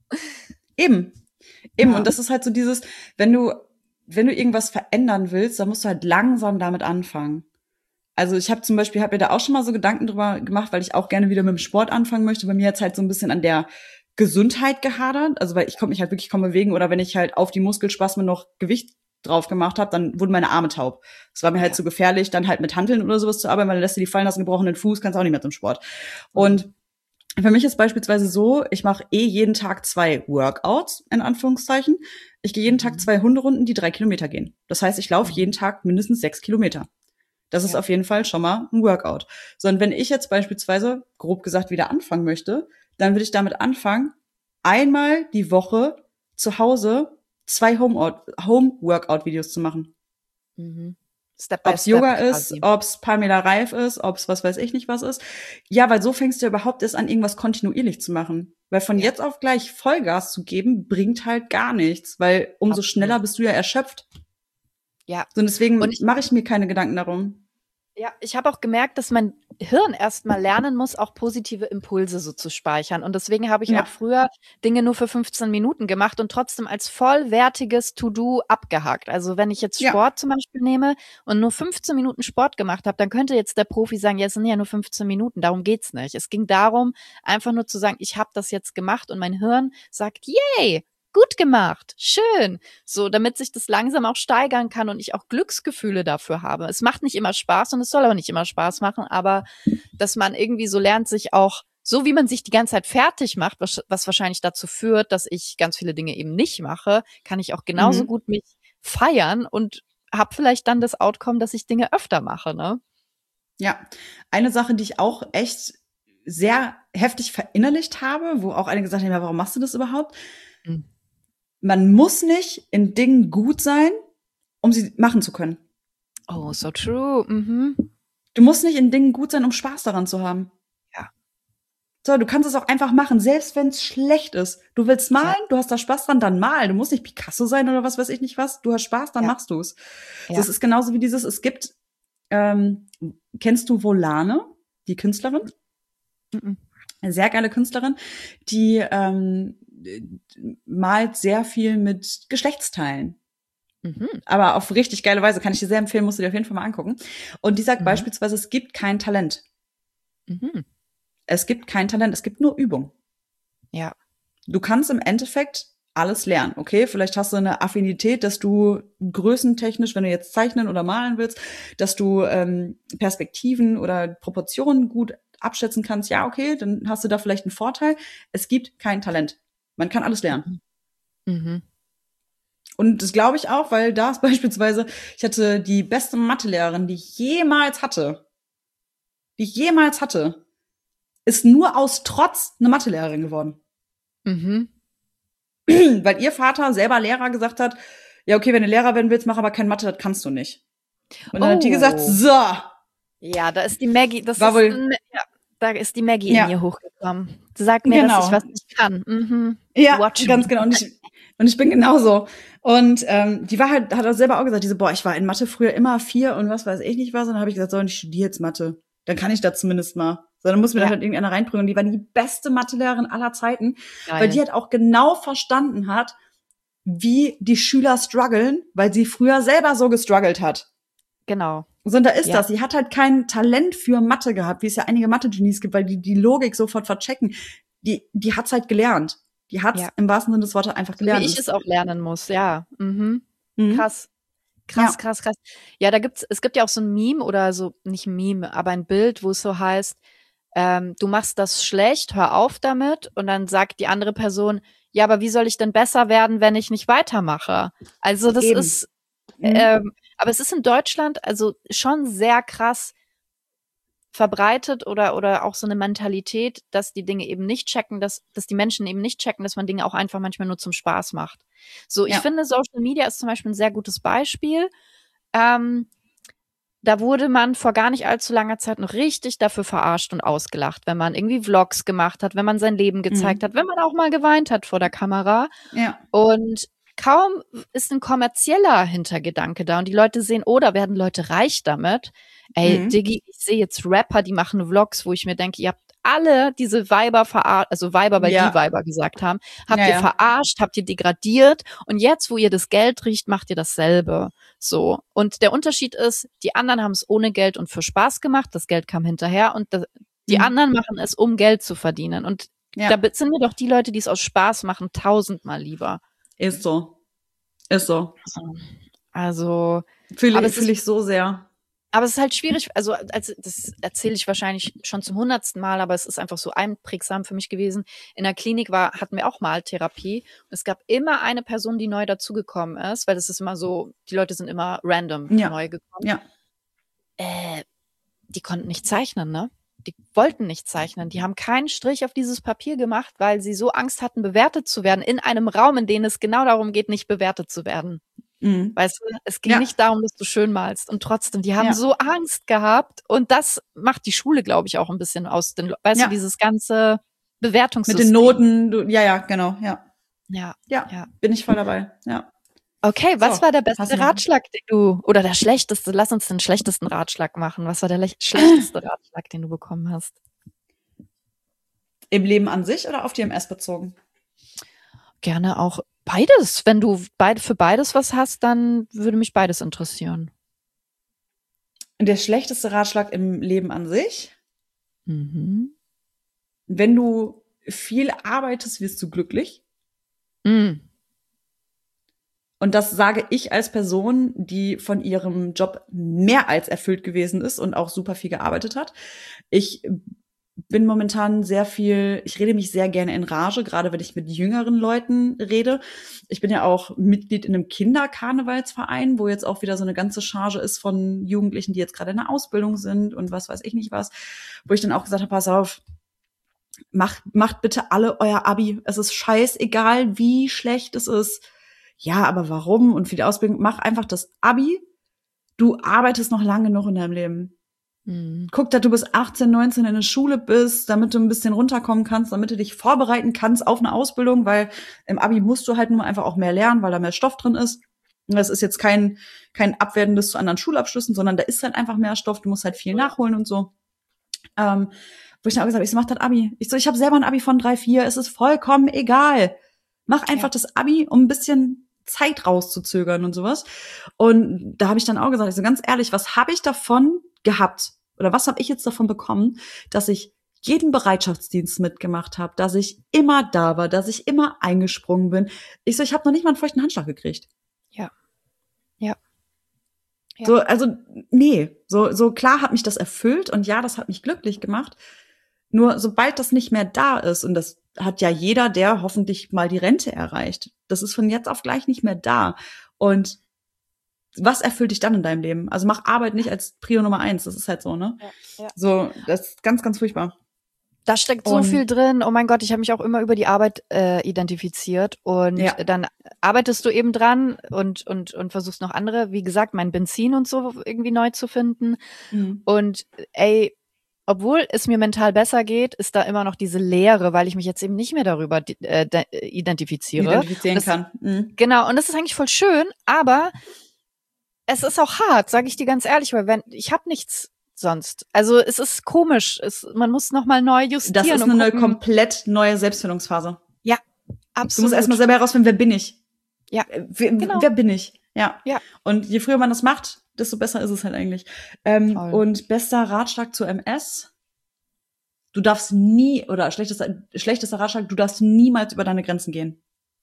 Eben. Eben. Ja. Und das ist halt so dieses, wenn du, wenn du irgendwas verändern willst, dann musst du halt langsam damit anfangen. Also ich habe zum Beispiel, habe mir da auch schon mal so Gedanken drüber gemacht, weil ich auch gerne wieder mit dem Sport anfangen möchte. Bei mir hat's halt so ein bisschen an der Gesundheit gehadert. Also weil ich konnte mich halt wirklich kaum bewegen oder wenn ich halt auf die Muskelspasmen noch Gewicht drauf gemacht habe, dann wurden meine Arme taub. Das war mir halt Ja. zu gefährlich, dann halt mit Hanteln oder sowas zu arbeiten, weil dann lässt du die fallen, hast einen gebrochenen Fuß, kannst auch nicht mehr zum Sport. Und für mich ist beispielsweise so, ich mache eh jeden Tag zwei Workouts, in Anführungszeichen. Ich gehe jeden Tag Mhm. zwei Hunderunden, die drei Kilometer gehen. Das heißt, ich laufe Mhm. jeden Tag mindestens sechs Kilometer. Das ist Ja. auf jeden Fall schon mal ein Workout. Sondern wenn ich jetzt beispielsweise, grob gesagt, wieder anfangen möchte, dann würde ich damit anfangen, einmal die Woche zu Hause zwei Home-Workout-Videos zu machen. Mhm. Step by Ob's step Yoga quasi. ist, ob's Pamela Reif ist, ob's was weiß ich nicht was ist. Ja, weil so fängst du überhaupt erst an, irgendwas kontinuierlich zu machen. Weil von Ja. jetzt auf gleich Vollgas zu geben, bringt halt gar nichts. Weil umso Absolut. schneller bist du ja erschöpft. Ja. So, und deswegen Und ich mache ich mir keine Gedanken darum. Ja, ich habe auch gemerkt, dass mein Hirn erstmal lernen muss, auch positive Impulse so zu speichern. Und deswegen habe ich Ja. auch früher Dinge nur für fünfzehn Minuten gemacht und trotzdem als vollwertiges To-Do abgehakt. Also wenn ich jetzt Ja. Sport zum Beispiel nehme und nur fünfzehn Minuten Sport gemacht habe, dann könnte jetzt der Profi sagen, ja, es sind ja nur fünfzehn Minuten, darum geht's nicht. Es ging darum, einfach nur zu sagen, ich habe das jetzt gemacht und mein Hirn sagt, yay, gut gemacht, schön. So, damit sich das langsam auch steigern kann und ich auch Glücksgefühle dafür habe. Es macht nicht immer Spaß und es soll auch nicht immer Spaß machen, aber dass man irgendwie so lernt, sich auch, so wie man sich die ganze Zeit fertig macht, was, was wahrscheinlich dazu führt, dass ich ganz viele Dinge eben nicht mache, kann ich auch genauso Mhm. gut mich feiern und habe vielleicht dann das Outcome, dass ich Dinge öfter mache, ne? Ja. Eine Sache, die ich auch echt sehr heftig verinnerlicht habe, wo auch einige gesagt haben, ja, warum machst du das überhaupt? Mhm. Man muss nicht in Dingen gut sein, um sie machen zu können. Oh, so true. Mhm. Du musst nicht in Dingen gut sein, um Spaß daran zu haben. Ja. So, du kannst es auch einfach machen, selbst wenn es schlecht ist. Du willst malen, Ja. du hast da Spaß dran, dann mal. Du musst nicht Picasso sein oder was weiß ich nicht was. Du hast Spaß, dann Ja. machst du es. Ja. Das ist genauso wie dieses, es gibt, ähm, kennst du Volane, die Künstlerin? Mhm. Eine sehr geile Künstlerin, die ähm, malt sehr viel mit Geschlechtsteilen. Mhm. Aber auf richtig geile Weise, kann ich dir sehr empfehlen, musst du dir auf jeden Fall mal angucken. Und die sagt Mhm. beispielsweise, es gibt kein Talent. Mhm. Es gibt kein Talent, es gibt nur Übung. Ja. Du kannst im Endeffekt alles lernen, okay? Vielleicht hast du eine Affinität, dass du größentechnisch, wenn du jetzt zeichnen oder malen willst, dass du ähm, Perspektiven oder Proportionen gut abschätzen kannst. Ja, okay, dann hast du da vielleicht einen Vorteil. Es gibt kein Talent. Man kann alles lernen. Mhm. Und das glaube ich auch, weil da ist beispielsweise, ich hatte die beste Mathelehrerin, die ich jemals hatte, die ich jemals hatte, ist nur aus Trotz eine Mathelehrerin geworden. Mhm. Weil ihr Vater selber Lehrer gesagt hat, ja, okay, wenn du Lehrer werden willst, mach aber kein Mathe, das kannst du nicht. Und dann Oh. hat die gesagt, so. Ja, da ist die Maggie, das War ist, wohl- ein, ja, da ist die Maggie Ja. in ihr hochgekommen. Sag mir, Genau. dass ich was nicht kann. Mhm. Ja, Watch ganz me. genau. Und ich, und ich bin genauso. Und ähm, die war halt, hat auch selber auch gesagt, diese, boah, ich war in Mathe früher immer vier und was weiß ich nicht was. Und dann habe ich gesagt, so, und ich studiere jetzt Mathe. Dann kann ich das zumindest mal. So, dann muss mir Ja. da halt irgendeiner reinbringen. Und die war die beste Mathelehrerin aller Zeiten, Geil. weil die halt auch genau verstanden hat, wie die Schüler strugglen, weil sie früher selber so gestruggelt hat. Genau. So, und da ist Ja. das. Sie hat halt kein Talent für Mathe gehabt, wie es ja einige Mathe-Genies gibt, weil die die Logik sofort verchecken. Die, die hat's halt gelernt. Die hat's Ja. im wahrsten Sinne des Wortes einfach So gelernt. wie ich es auch lernen muss, ja. Mhm. Mhm. Krass. Krass, Ja. krass, krass. Ja, da gibt's, es gibt ja auch so ein Meme oder so, nicht ein Meme, aber ein Bild, wo es so heißt, ähm, du machst das schlecht, hör auf damit. Und dann sagt die andere Person, ja, aber wie soll ich denn besser werden, wenn ich nicht weitermache? Also das Eben. ist, Mhm. ähm, aber es ist in Deutschland also schon sehr krass verbreitet oder oder auch so eine Mentalität, dass die Dinge eben nicht checken, dass dass die Menschen eben nicht checken, dass man Dinge auch einfach manchmal nur zum Spaß macht. So, ich Ja. finde, Social Media ist zum Beispiel ein sehr gutes Beispiel. Ähm, da wurde man vor gar nicht allzu langer Zeit noch richtig dafür verarscht und ausgelacht, wenn man irgendwie Vlogs gemacht hat, wenn man sein Leben gezeigt Mhm. hat, wenn man auch mal geweint hat vor der Kamera. Ja. Und kaum ist ein kommerzieller Hintergedanke da und die Leute sehen, oh, da werden Leute reich damit. Ey, Mhm. Diggi, ich sehe jetzt Rapper, die machen Vlogs, wo ich mir denke, ihr habt alle diese Weiber verarscht, also Weiber, weil Ja. die Weiber gesagt haben, habt Ja, ihr ja. verarscht, habt ihr degradiert und jetzt, wo ihr das Geld riecht, macht ihr dasselbe. So. Und der Unterschied ist, die anderen haben es ohne Geld und für Spaß gemacht, das Geld kam hinterher und das, die Mhm. anderen machen es, um Geld zu verdienen. Und Ja. da sind mir doch die Leute, die es aus Spaß machen, tausendmal lieber. Ist so. Ist so. Also, Fühle Aber ich, es fühle ist- ich so sehr. aber es ist halt schwierig, also als, das erzähle ich wahrscheinlich schon zum hundertsten Mal, aber es ist einfach so einprägsam für mich gewesen. In der Klinik war, hatten wir auch Maltherapie und es gab immer eine Person, die neu dazugekommen ist, weil das ist immer so, die Leute sind immer random Ja. neu gekommen. Ja. Äh, die konnten nicht zeichnen, ne? Die wollten nicht zeichnen. Die haben keinen Strich auf dieses Papier gemacht, weil sie so Angst hatten, bewertet zu werden in einem Raum, in dem es genau darum geht, nicht bewertet zu werden. Mhm. Weißt du, es ging Ja. nicht darum, dass du schön malst. Und trotzdem, die haben Ja. so Angst gehabt. Und das macht die Schule, glaube ich, auch ein bisschen aus den, weißt Ja. du, dieses ganze Mit Bewertungssystem. den Noten, du, ja, ja, genau, ja. Ja, Ja, ja. bin ich voll dabei, ja. Okay, was So, war der hast beste du noch- Ratschlag, den du, oder der schlechteste, lass uns den schlechtesten Ratschlag machen. Was war der lech- schlechteste Ratschlag, den du bekommen hast? Im Leben an sich oder auf die M S bezogen? Gerne auch beides. Wenn du beide für beides was hast, dann würde mich beides interessieren. Der schlechteste Ratschlag im Leben an sich? Mhm. Wenn du viel arbeitest, wirst du glücklich. Mhm. Und das sage ich als Person, die von ihrem Job mehr als erfüllt gewesen ist und auch super viel gearbeitet hat. Ich bin momentan sehr viel, ich rede mich sehr gerne in Rage, gerade wenn ich mit jüngeren Leuten rede. Ich bin ja auch Mitglied in einem Kinderkarnevalsverein, wo jetzt auch wieder so eine ganze Charge ist von Jugendlichen, die jetzt gerade in der Ausbildung sind und was weiß ich nicht was, wo ich dann auch gesagt habe, pass auf, macht, macht bitte alle euer Abi. Es ist scheißegal, wie schlecht es ist. Ja, aber warum? Und für die Ausbildung, mach einfach das Abi. Du arbeitest noch lange genug in deinem Leben. Mhm. Guck, dass du bis achtzehn, neunzehn in der Schule bist, damit du ein bisschen runterkommen kannst, damit du dich vorbereiten kannst auf eine Ausbildung, weil im Abi musst du halt nur einfach auch mehr lernen, weil da mehr Stoff drin ist. Und das ist jetzt kein, kein Abwertendes zu anderen Schulabschlüssen, sondern da ist halt einfach mehr Stoff, du musst halt viel nachholen und so. Ähm, wo ich dann auch gesagt habe, ich so, mach das Abi. Ich so, ich habe selber ein Abi von drei vier, es ist vollkommen egal. Mach einfach Ja. das Abi, um ein bisschen Zeit rauszuzögern und sowas. Und da habe ich dann auch gesagt, ich so ganz ehrlich, was habe ich davon gehabt, oder was habe ich jetzt davon bekommen, dass ich jeden Bereitschaftsdienst mitgemacht habe, dass ich immer da war, dass ich immer eingesprungen bin. Ich so, ich habe noch nicht mal einen feuchten Handschlag gekriegt. Ja. Ja. Ja. So, also nee, so so klar hat mich das erfüllt und ja, das hat mich glücklich gemacht. Nur sobald das nicht mehr da ist, und das hat ja jeder, der hoffentlich mal die Rente erreicht, das ist von jetzt auf gleich nicht mehr da. Und was erfüllt dich dann in deinem Leben? Also mach Arbeit nicht als Prio Nummer eins, das ist halt so, ne? Ja, ja. So, das ist ganz, ganz furchtbar. Da steckt so Und- viel drin. Oh mein Gott, ich habe mich auch immer über die Arbeit äh, identifiziert. Und Ja. dann arbeitest du eben dran und, und, und versuchst noch andere, wie gesagt, mein Benzin und so irgendwie neu zu finden. Mhm. Und ey, obwohl es mir mental besser geht, ist da immer noch diese Leere, weil ich mich jetzt eben nicht mehr darüber äh, de- identifiziere. Identifizieren das, kann. Mhm. Genau, und das ist eigentlich voll schön, aber es ist auch hart, sage ich dir ganz ehrlich, weil wenn ich habe nichts sonst. Also es ist komisch, es, man muss noch mal neu justieren. Das ist und eine gucken. komplett neue Selbstfindungsphase. Ja, Du absolut. musst erstmal selber herausfinden, wer bin ich? Ja, Äh, Wer, genau. wer bin ich? Ja. Ja. Und je früher man das macht, desto besser ist es halt eigentlich. Ähm, Voll. und bester Ratschlag zu M S: Du darfst nie, oder schlechtester, schlechtester Ratschlag, du darfst niemals über deine Grenzen gehen.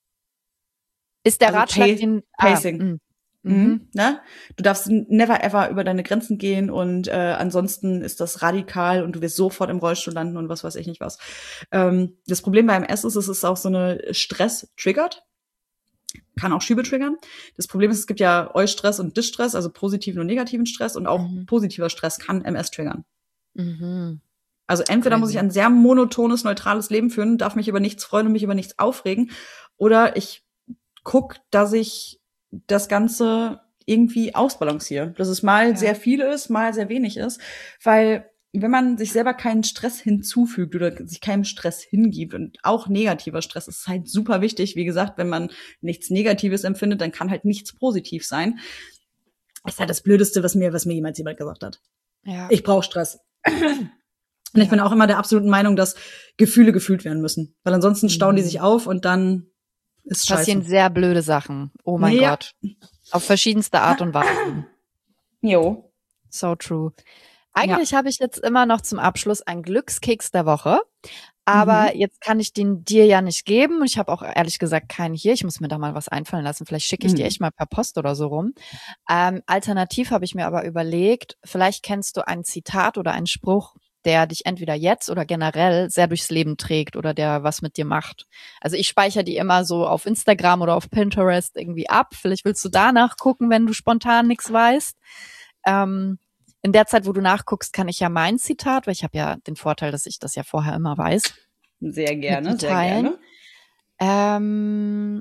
Ist der also Ratschlag Pace- den Pacing. Ah, mh. Mhm. Mhm. Ne? Du darfst never ever über deine Grenzen gehen und äh, ansonsten ist das radikal und du wirst sofort im Rollstuhl landen und was weiß ich nicht was. Ähm, das Problem bei M S ist, es ist auch so eine Stress triggert. Kann auch Schübe triggern. Das Problem ist, es gibt ja Eustress und Distress, also positiven und negativen Stress, und auch Mhm. positiver Stress kann M S triggern. Mhm. Also entweder Crazy. muss ich ein sehr monotones, neutrales Leben führen, darf mich über nichts freuen und mich über nichts aufregen, oder ich guck, dass ich das Ganze irgendwie ausbalanciere. Dass es mal Ja. sehr viel ist, mal sehr wenig ist. Weil wenn man sich selber keinen Stress hinzufügt oder sich keinem Stress hingibt, und auch negativer Stress ist halt super wichtig. Wie gesagt, wenn man nichts Negatives empfindet, dann kann halt nichts positiv sein. Das ist halt das Blödeste, was mir, was mir jemals jemand gesagt hat. Ja. Ich brauche Stress. Und ich bin auch immer der absoluten Meinung, dass Gefühle gefühlt werden müssen. Weil ansonsten stauen die Mhm. sich auf und dann ist Passieren scheiße. sehr blöde Sachen. Oh mein Ja. Gott. Auf verschiedenste Art und Weise. Jo. So true. Eigentlich habe ich jetzt immer noch zum Abschluss einen Glückskeks der Woche. Aber Mhm. jetzt kann ich den dir ja nicht geben. Ich habe auch ehrlich gesagt keinen hier. Ich muss mir da mal was einfallen lassen. Vielleicht schicke ich Mhm. dir echt mal per Post oder so rum. Ähm, alternativ habe ich mir aber überlegt, vielleicht kennst du ein Zitat oder einen Spruch, der dich entweder jetzt oder generell sehr durchs Leben trägt oder der was mit dir macht. Also ich speichere die immer so auf Instagram oder auf Pinterest irgendwie ab. Vielleicht willst du danach gucken, wenn du spontan nichts weißt. Ähm, in der Zeit, wo du nachguckst, kann ich ja mein Zitat, weil ich habe ja den Vorteil, dass ich das ja vorher immer weiß. Sehr gerne, Mit sehr teilen. gerne. Ähm,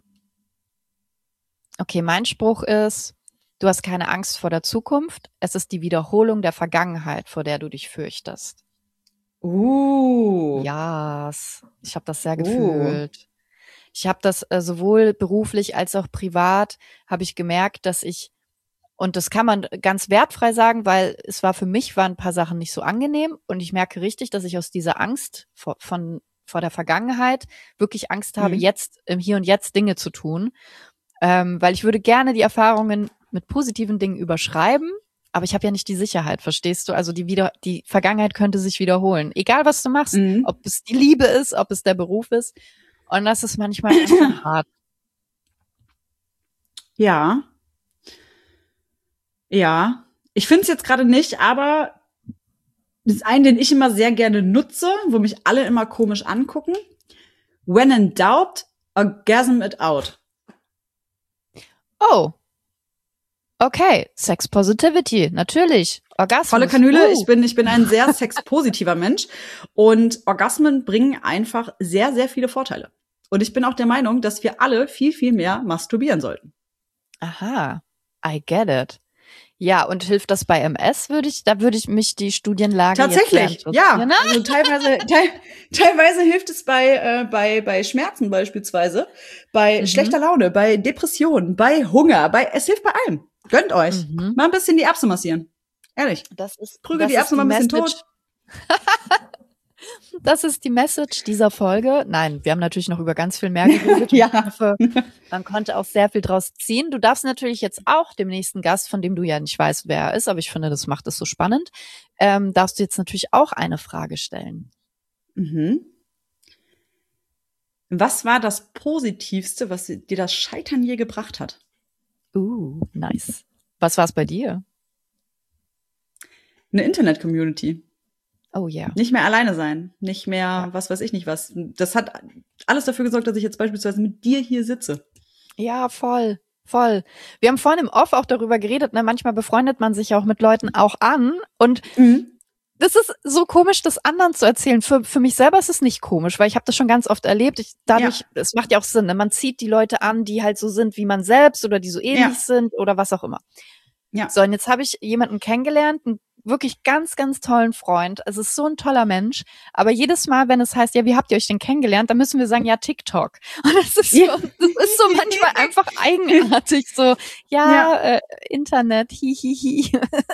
okay, mein Spruch ist, du hast keine Angst vor der Zukunft. Es ist die Wiederholung der Vergangenheit, vor der du dich fürchtest. Uh. Ja, ich habe das sehr Oh. gefühlt. Ich habe das äh, sowohl beruflich als auch privat, habe ich gemerkt, dass ich, und das kann man ganz wertfrei sagen, weil es war für mich, waren ein paar Sachen nicht so angenehm, und ich merke richtig, dass ich aus dieser Angst vor, von, vor der Vergangenheit wirklich Angst habe, Mhm. jetzt im Hier und Jetzt Dinge zu tun, ähm, weil ich würde gerne die Erfahrungen mit positiven Dingen überschreiben, aber ich habe ja nicht die Sicherheit, verstehst du? Also die wieder, die Vergangenheit könnte sich wiederholen. Egal, was du machst, Mhm. ob es die Liebe ist, ob es der Beruf ist. Und das ist manchmal einfach hart. Ja. Ja. Ich finde es jetzt gerade nicht, aber das ist ein, den ich immer sehr gerne nutze, wo mich alle immer komisch angucken. When in doubt, orgasm it out. Oh. Okay, Sex Positivity, natürlich. Orgasmus. Volle Kanüle, Uh. ich bin, ich bin ein sehr sexpositiver Mensch und Orgasmen bringen einfach sehr, sehr viele Vorteile. Und ich bin auch der Meinung, dass wir alle viel, viel mehr masturbieren sollten. Aha, I get it. Ja, und hilft das bei M S, würde ich, da würde ich mich die Studienlage Tatsächlich, jetzt ja. sehr interessieren. Also teilweise, te teilweise hilft es bei, äh, bei, bei Schmerzen beispielsweise, bei Mhm. schlechter Laune, bei Depressionen, bei Hunger, bei, es hilft bei allem. Gönnt euch. Mhm. Mal ein bisschen die Erbse massieren. Ehrlich. Das ist, Prügel das die ist Erbsen mal ein bisschen Message. tot. Das ist die Message dieser Folge. Nein, wir haben natürlich noch über ganz viel mehr geredet. Ja. Ich hoffe, man konnte auch sehr viel draus ziehen. Du darfst natürlich jetzt auch dem nächsten Gast, von dem du ja nicht weißt, wer er ist, aber ich finde, das macht es so spannend, ähm, darfst du jetzt natürlich auch eine Frage stellen. Mhm. Was war das Positivste, was dir das Scheitern je gebracht hat? Uh, nice. Was war es bei dir? Eine Internet-Community. Oh ja. Nicht mehr alleine sein, nicht mehr, ja. was weiß ich nicht was. Das hat alles dafür gesorgt, dass ich jetzt beispielsweise mit dir hier sitze. Ja, voll, voll. Wir haben vorhin im Off auch darüber geredet, ne? Manchmal befreundet man sich auch mit Leuten auch an und mhm. Das ist so komisch, das anderen zu erzählen. Für, für mich selber ist es nicht komisch, weil ich habe das schon ganz oft erlebt. Ich, dadurch, es ja. macht ja auch Sinn, ne? Man zieht die Leute an, die halt so sind wie man selbst oder die so ähnlich ja. sind oder was auch immer. Ja. So, und jetzt habe ich jemanden kennengelernt, einen wirklich ganz, ganz tollen Freund. Es ist so ein toller Mensch. Aber jedes Mal, wenn es heißt, ja, wie habt ihr euch denn kennengelernt, dann müssen wir sagen, ja, TikTok. Und das ist so, ja. das ist so manchmal einfach eigenartig. So, ja, ja. Äh, Internet, hihihi. Hi, hi.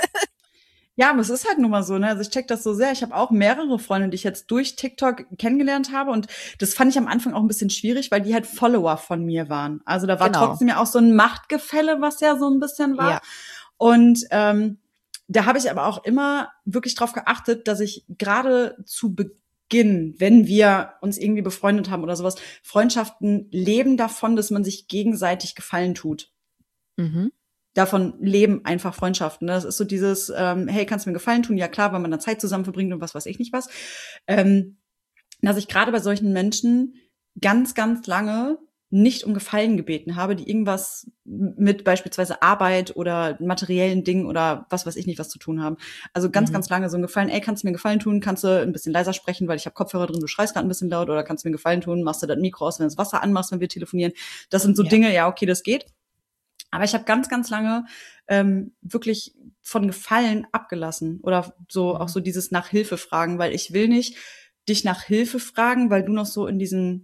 Ja, aber es ist halt nun mal so, ne? Also ich check das so sehr. Ich habe auch mehrere Freunde, die ich jetzt durch TikTok kennengelernt habe. Und das fand ich am Anfang auch ein bisschen schwierig, weil die halt Follower von mir waren. Also da war genau. trotzdem ja auch so ein Machtgefälle, was ja so ein bisschen war. Ja. Und ähm, da habe ich aber auch immer wirklich drauf geachtet, dass ich gerade zu Beginn, wenn wir uns irgendwie befreundet haben oder sowas, Freundschaften leben davon, dass man sich gegenseitig Gefallen tut. Mhm. Davon leben einfach Freundschaften. Das ist so dieses, ähm, hey, kannst du mir Gefallen tun? Ja klar, weil man dann Zeit zusammen verbringt und was weiß ich nicht was. Ähm, dass ich gerade bei solchen Menschen ganz, ganz lange nicht um Gefallen gebeten habe, die irgendwas mit beispielsweise Arbeit oder materiellen Dingen oder was weiß ich nicht was zu tun haben. Also ganz, mhm. ganz lange so ein Gefallen, ey, kannst du mir Gefallen tun? Kannst du ein bisschen leiser sprechen, weil ich habe Kopfhörer drin, du schreist gerade ein bisschen laut, oder kannst du mir Gefallen tun? Machst du das Mikro aus, wenn du das Wasser anmachst, wenn wir telefonieren? Das sind so ja. Dinge, ja, okay, das geht. Aber ich habe ganz, ganz lange ähm, wirklich von Gefallen abgelassen oder so auch so dieses nach Hilfe fragen, weil ich will nicht dich nach Hilfe fragen, weil du noch so in diesem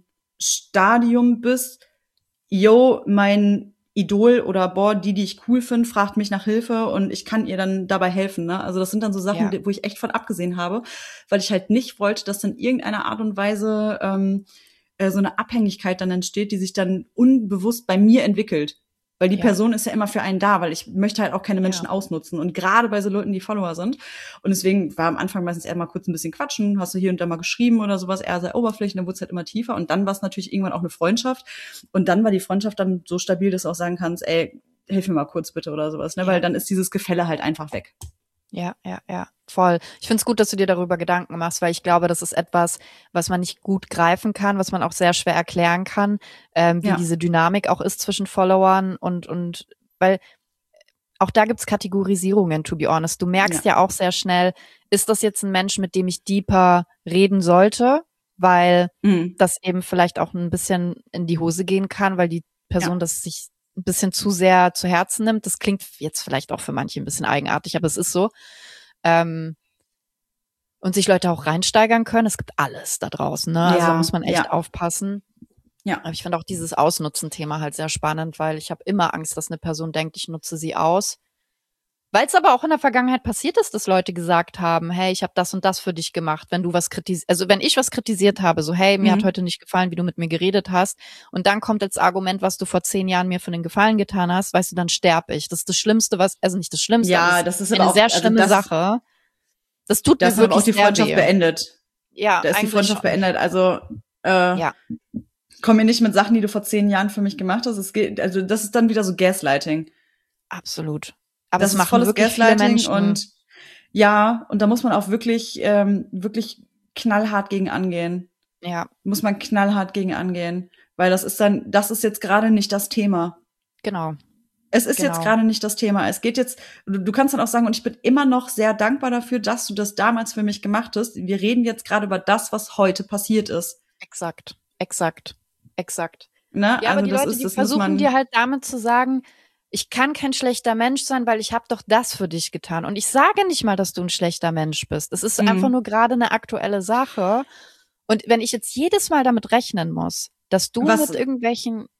Stadium bist, yo, mein Idol oder boah, die, die ich cool finde, fragt mich nach Hilfe und ich kann ihr dann dabei helfen. Ne? Also das sind dann so Sachen, ja. wo ich echt von abgesehen habe, weil ich halt nicht wollte, dass in irgendeiner Art und Weise ähm, äh, so eine Abhängigkeit dann entsteht, die sich dann unbewusst bei mir entwickelt. Weil die ja. Person ist ja immer für einen da, weil ich möchte halt auch keine Menschen ja. ausnutzen. Und gerade bei so Leuten, die Follower sind. Und deswegen war am Anfang meistens eher mal kurz ein bisschen quatschen, hast du hier und da mal geschrieben oder sowas, eher sehr oberflächlich, dann wurde es halt immer tiefer. Und dann war es natürlich irgendwann auch eine Freundschaft. Und dann war die Freundschaft dann so stabil, dass du auch sagen kannst, ey, hilf mir mal kurz bitte oder sowas. Ne? Ja. Weil dann ist dieses Gefälle halt einfach weg. Ja, ja, ja, voll. Ich find's gut, dass du dir darüber Gedanken machst, weil ich glaube, das ist etwas, was man nicht gut greifen kann, was man auch sehr schwer erklären kann, ähm, wie ja. diese Dynamik auch ist zwischen Followern und, und, weil auch da gibt's Kategorisierungen, to be honest. Du merkst ja. ja auch sehr schnell, ist das jetzt ein Mensch, mit dem ich deeper reden sollte, weil mhm. das eben vielleicht auch ein bisschen in die Hose gehen kann, weil die Person ja. das sich ein bisschen zu sehr zu Herzen nimmt. Das klingt jetzt vielleicht auch für manche ein bisschen eigenartig, aber es ist so. Ähm, und sich Leute auch reinsteigern können. Es gibt alles da draußen, ne? Also ja, da muss man echt ja. aufpassen. Ja. Aber ich finde auch dieses Ausnutzen-Thema halt sehr spannend, weil ich habe immer Angst, dass eine Person denkt, ich nutze sie aus. Weil es aber auch in der Vergangenheit passiert ist, dass Leute gesagt haben, hey, ich habe das und das für dich gemacht, wenn du was kritisierst, also wenn ich was kritisiert habe, so hey, mir mhm. hat heute nicht gefallen, wie du mit mir geredet hast, und dann kommt als Argument, was du vor zehn Jahren mir für den Gefallen getan hast, weißt du, dann sterb ich. Das ist das Schlimmste, was, also nicht das Schlimmste, ja, das ist, das ist eine aber sehr auch, schlimme also das, Sache. Das tut das mir wirklich auch die Freundschaft weh. beendet. Ja, da ist die Freundschaft schon. beendet. Also äh, ja. komm mir nicht mit Sachen, die du vor zehn Jahren für mich gemacht hast. Es geht, also das ist dann wieder so Gaslighting. Absolut. Aber das es ist machen volles wirklich viele Gaslighting Menschen. Und ja, und da muss man auch wirklich, ähm, wirklich knallhart gegen angehen. Ja. Muss man knallhart gegen angehen, weil das ist dann, das ist jetzt gerade nicht das Thema. Genau. Es ist genau. jetzt gerade nicht das Thema. Es geht jetzt, du, du kannst dann auch sagen, und ich bin immer noch sehr dankbar dafür, dass du das damals für mich gemacht hast. Wir reden jetzt gerade über das, was heute passiert ist. Exakt, exakt, exakt. Ne? Ja, also aber die das Leute, ist, die das versuchen muss man dir halt damit zu sagen, ich kann kein schlechter Mensch sein, weil ich habe doch das für dich getan. Und ich sage nicht mal, dass du ein schlechter Mensch bist. Es ist mhm. einfach nur gerade eine aktuelle Sache. Und wenn ich jetzt jedes Mal damit rechnen muss, dass du Was? mit irgendwelchen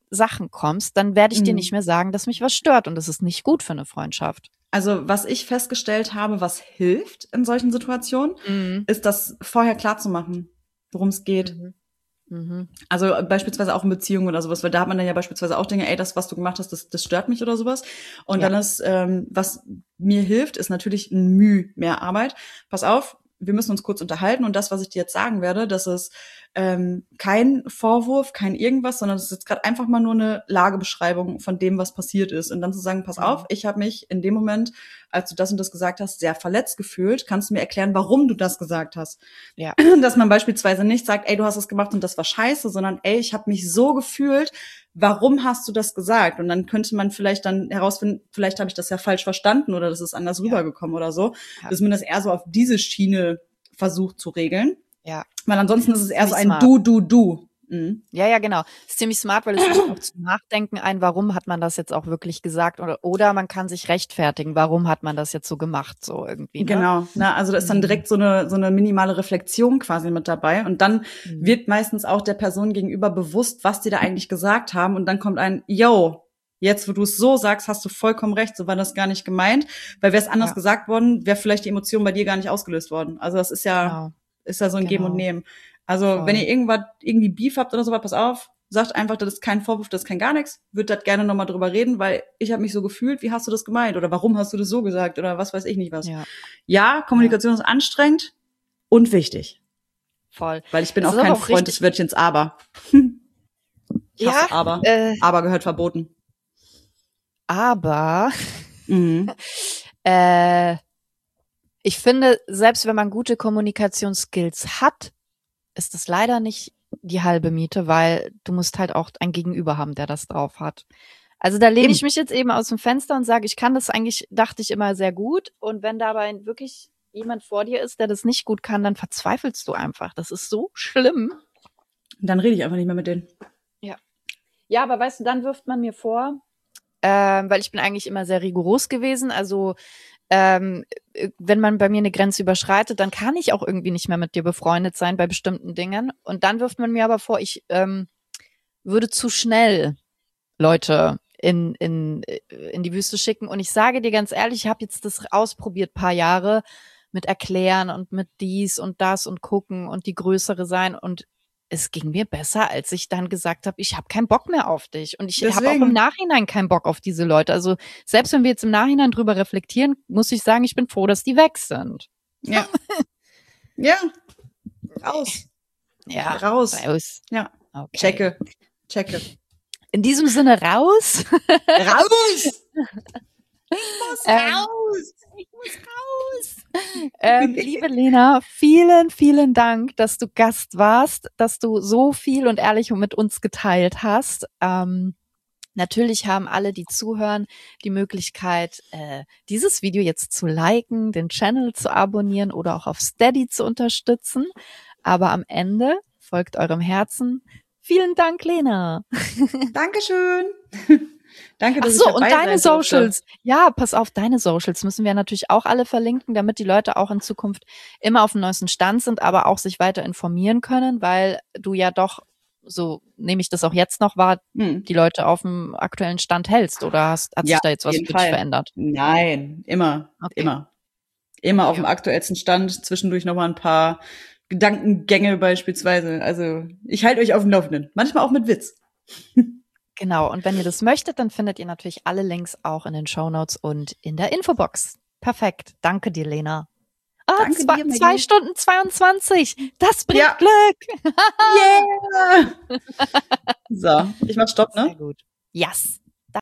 Sachen kommst, dann werde ich dir Mhm. nicht mehr sagen, dass mich was stört. Und das ist nicht gut für eine Freundschaft. Also, was ich festgestellt habe, was hilft in solchen Situationen, Mhm. ist das vorher klar zu machen, worum es geht. Mhm. Mhm. Also beispielsweise auch in Beziehungen oder sowas, weil da hat man dann ja beispielsweise auch Dinge, ey, das, was du gemacht hast, das, das stört mich oder sowas. Und Ja. dann ist, ähm, was mir hilft, ist natürlich ein Müh mehr Arbeit. Pass auf, wir müssen uns kurz unterhalten und das, was ich dir jetzt sagen werde, das ist ähm, kein Vorwurf, kein irgendwas, sondern es ist jetzt gerade einfach mal nur eine Lagebeschreibung von dem, was passiert ist. Und dann zu sagen, pass Mhm. auf, ich habe mich in dem Moment, als du das und das gesagt hast, sehr verletzt gefühlt. Kannst du mir erklären, warum du das gesagt hast? Ja. Dass man beispielsweise nicht sagt, ey, du hast das gemacht und das war scheiße, sondern ey, ich habe mich so gefühlt, warum hast du das gesagt? Und dann könnte man vielleicht dann herausfinden, vielleicht habe ich das ja falsch verstanden oder das ist anders Ja. rübergekommen oder so. Ja. Dass man das eher so auf diese Schiene versucht zu regeln. Ja. Weil ansonsten ist es eher so ein Ziemlich smart. Du, Du, Du. Mhm. Ja, ja, genau. Ist ziemlich smart, weil es lässt auch zum Nachdenken ein, warum hat man das jetzt auch wirklich gesagt oder oder man kann sich rechtfertigen, warum hat man das jetzt so gemacht, so irgendwie. Ne? Genau, na, also da ist dann Mhm. direkt so eine so eine minimale Reflexion quasi mit dabei und dann Mhm. wird meistens auch der Person gegenüber bewusst, was die da eigentlich gesagt haben und dann kommt ein Yo, jetzt wo du es so sagst, hast du vollkommen recht, so war das gar nicht gemeint, weil wäre es anders Ja. gesagt worden, wäre vielleicht die Emotion bei dir gar nicht ausgelöst worden. Also das ist ja Genau. ist ja so ein Geben Genau. und Nehmen. Also Voll. wenn ihr irgendwas irgendwie Beef habt oder so, pass auf, sagt einfach, das ist kein Vorwurf, das ist kein gar nichts, würd das gerne nochmal drüber reden, weil ich habe mich so gefühlt, wie hast du das gemeint oder warum hast du das so gesagt oder was weiß ich nicht was. Ja, Ja, Kommunikation ist anstrengend und wichtig, voll. weil ich bin Es auch ist aber kein auch Freund richtig- des Wörtchens aber. Ich hasse Ja, aber. Äh, Aber gehört verboten. aber Mhm. äh, ich finde, selbst wenn man gute Kommunikationsskills hat, ist das leider nicht die halbe Miete, weil du musst halt auch ein Gegenüber haben, der das drauf hat. Also da lehne Eben. ich mich jetzt eben aus dem Fenster und sage, ich kann das eigentlich, dachte ich immer sehr gut. Und wenn dabei wirklich jemand vor dir ist, der das nicht gut kann, dann verzweifelst du einfach. Das ist so schlimm. Dann rede ich einfach nicht mehr mit denen. Ja, aber weißt du, dann wirft man mir vor, ähm, weil ich bin eigentlich immer sehr rigoros gewesen, also ähm, wenn man bei mir eine Grenze überschreitet, dann kann ich auch irgendwie nicht mehr mit dir befreundet sein bei bestimmten Dingen. Und dann wirft man mir aber vor, ich ähm, würde zu schnell Leute in, in, in die Wüste schicken. Und ich sage dir ganz ehrlich, ich habe jetzt das ausprobiert, paar Jahre mit Erklären und mit dies und das und gucken und die Größere sein. Und es ging mir besser, als ich dann gesagt habe, ich habe keinen Bock mehr auf dich. Und ich habe auch Deswegen. im Nachhinein keinen Bock auf diese Leute. Also selbst wenn wir jetzt im Nachhinein drüber reflektieren, muss ich sagen, ich bin froh, dass die weg sind. Ja. Ja. Raus. Ja, Raus. raus. Ja. Okay. Checke. Checke. In diesem Sinne raus. Raus! Ähm, Ich muss raus. Ähm, liebe Lena, vielen, vielen Dank, dass du Gast warst, dass du so viel und ehrlich mit uns geteilt hast. Ähm, natürlich haben alle, die zuhören, die Möglichkeit, äh, dieses Video jetzt zu liken, den Channel zu abonnieren oder auch auf Steady zu unterstützen. Aber am Ende folgt eurem Herzen. Vielen Dank, Lena. Dankeschön. Danke, Ach dass so, ich und dabei deine sein durfte. Socials. Ja, pass auf, deine Socials müssen wir natürlich auch alle verlinken, damit die Leute auch in Zukunft immer auf dem neuesten Stand sind, aber auch sich weiter informieren können, weil du ja doch, so nehme ich das auch jetzt noch wahr, Hm. die Leute auf dem aktuellen Stand hältst. Oder hast, hat Ja, sich da jetzt was für jeden dich Fall. verändert? Nein, immer, Okay. immer. Immer auf Ja. dem aktuellsten Stand, zwischendurch noch mal ein paar Gedankengänge beispielsweise. Also ich halte euch auf dem Laufenden. Manchmal auch mit Witz. Genau, und wenn ihr das möchtet, dann findet ihr natürlich alle Links auch in den Shownotes und in der Infobox. Perfekt. Danke dir, Lena. Ah, Danke zwei, dir, Maggie. zwei Stunden zweiundzwanzig. Das bringt Ja. Glück. Yeah! So, ich mach Stopp, ne? Sehr gut. Yes.